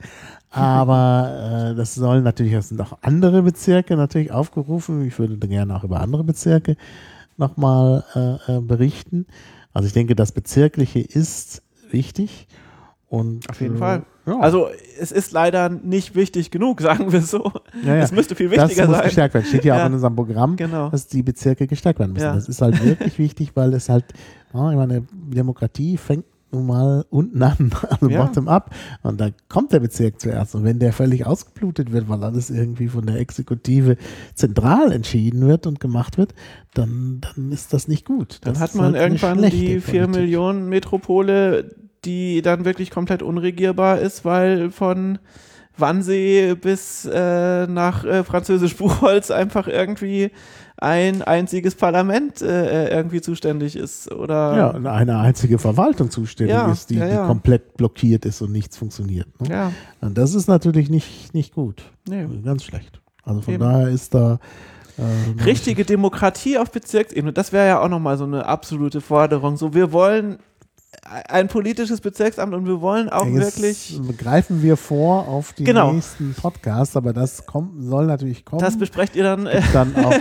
Aber das sollen natürlich, es sind auch andere Bezirke natürlich aufgerufen. Ich würde gerne auch über andere Bezirke nochmal berichten. Also ich denke, das Bezirkliche ist wichtig. Und, auf jeden Fall. Ja. Also es ist leider nicht wichtig genug, sagen wir so. Es müsste viel wichtiger das muss sein. Gestärkt werden. Steht ja auch in unserem Programm, genau. dass die Bezirke gestärkt werden müssen. Das ist halt wirklich wichtig, weil es halt, ich meine, Demokratie fängt nun mal unten an, also bottom up. Und da kommt der Bezirk zuerst. Und wenn der völlig ausgeblutet wird, weil alles irgendwie von der Exekutive zentral entschieden wird und gemacht wird, dann ist das nicht gut. Dann Das hat ist man halt irgendwann eine die schlechte 4 Politik. Millionen Metropole, die dann wirklich komplett unregierbar ist, weil von Wannsee bis nach Französisch-Buchholz einfach irgendwie ein einziges Parlament irgendwie zuständig ist. Oder Ja, und eine einzige Verwaltung zuständig ist, die komplett blockiert ist und nichts funktioniert. Ne? Ja. Und das ist natürlich nicht gut. Nee. Ganz schlecht. Also von Eben. daher ist da richtige Demokratie auf Bezirksebene, das wäre ja auch nochmal so eine absolute Forderung. So, wir wollen ein politisches Bezirksamt und wir wollen auch wirklich. Greifen wir vor auf die Genau. nächsten Podcasts, aber das soll natürlich kommen. Das besprecht ihr dann. Dann auch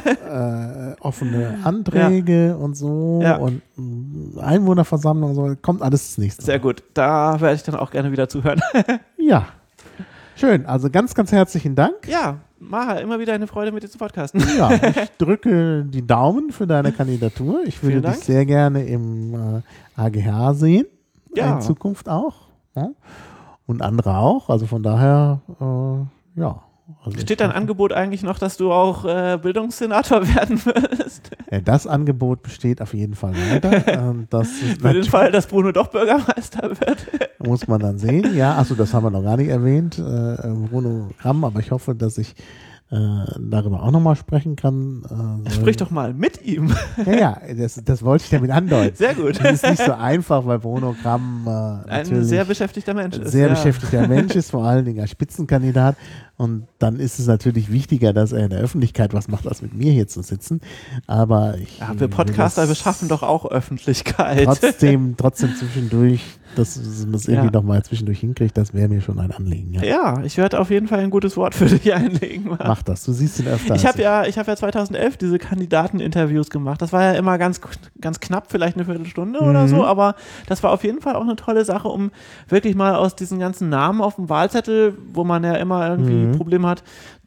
offene Anträge und so und Einwohnerversammlung und so. Kommt alles das nächste Mal. Sehr gut, da werde ich dann auch gerne wieder zuhören. Ja. Schön, also ganz, ganz herzlichen Dank. Ja, Maha, immer wieder eine Freude mit dir zu podcasten. Ja, ich drücke die Daumen für deine Kandidatur. Ich würde Vielen dich Dank. sehr gerne im AGH sehen. Ja. In Zukunft auch. Ja. Und andere auch. Also von daher, ja. Also Steht dein Angebot eigentlich noch, dass du auch Bildungssenator werden wirst? das Angebot besteht auf jeden Fall weiter. Das ist Für den Fall, dass Bruno doch Bürgermeister wird. muss man dann sehen. Ja, achso, das haben wir noch gar nicht erwähnt. Bruno Gramm, aber ich hoffe, dass ich darüber auch nochmal sprechen kann. Sprich doch mal mit ihm. Ja, das wollte ich damit andeuten. Sehr gut. Das ist nicht so einfach, weil Bruno Gramm Ein sehr beschäftigter Mensch ist. sehr beschäftigter Mensch ist, vor allen Dingen als Spitzenkandidat. Und dann ist es natürlich wichtiger, dass er in der Öffentlichkeit was macht, als mit mir hier zu sitzen. Aber wir Podcaster, wir schaffen doch auch Öffentlichkeit. trotzdem zwischendurch, dass man es irgendwie noch mal zwischendurch hinkriegt, das wäre mir schon ein Anliegen. Ja. Ja, ich werde auf jeden Fall ein gutes Wort für dich einlegen. Mach das, du siehst ihn öfter. Ich habe ja 2011 diese Kandidateninterviews gemacht. Das war ja immer ganz knapp, vielleicht eine Viertelstunde oder so, aber das war auf jeden Fall auch eine tolle Sache, um wirklich mal aus diesen ganzen Namen auf dem Wahlzettel, wo man ja immer irgendwie Probleme hat,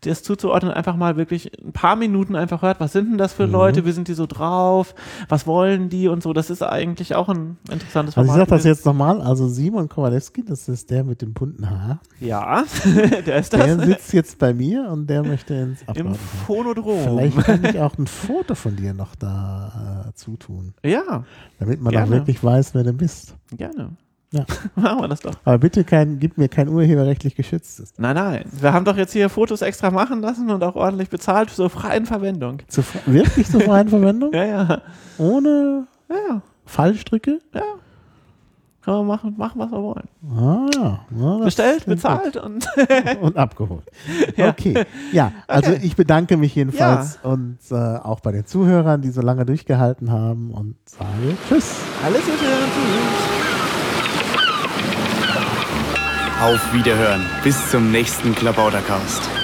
das zuzuordnen, einfach mal wirklich ein paar Minuten einfach hört, was sind denn das für Leute, wie sind die so drauf, was wollen die und so, das ist eigentlich auch ein interessantes Also ich Format sag das gewesen. jetzt nochmal, also Simon Kowalewski, das ist der mit dem bunten Haar, Ja, der ist der das. sitzt jetzt bei mir und der möchte ins Im Abgeordnetenhaus. Phonodrom. Vielleicht kann ich auch ein Foto von dir noch da zutun, Ja, damit man Gerne. auch wirklich weiß, wer du bist. gerne. Ja. Machen wir das doch. Aber bitte gib mir kein urheberrechtlich geschütztes. Nein. Wir haben doch jetzt hier Fotos extra machen lassen und auch ordentlich bezahlt zur freien Verwendung. Wirklich zur freien Verwendung? Ja. Ohne Ja. Fallstricke? Kann man machen, was wir wollen. Ja, das Bestellt, klingt bezahlt und gut. Und abgeholt. Okay. Ja, also ich bedanke mich jedenfalls und auch bei den Zuhörern, die so lange durchgehalten haben und sage Tschüss. alles Gute. Tschüss. Auf Wiederhören. Bis zum nächsten Klabautercast.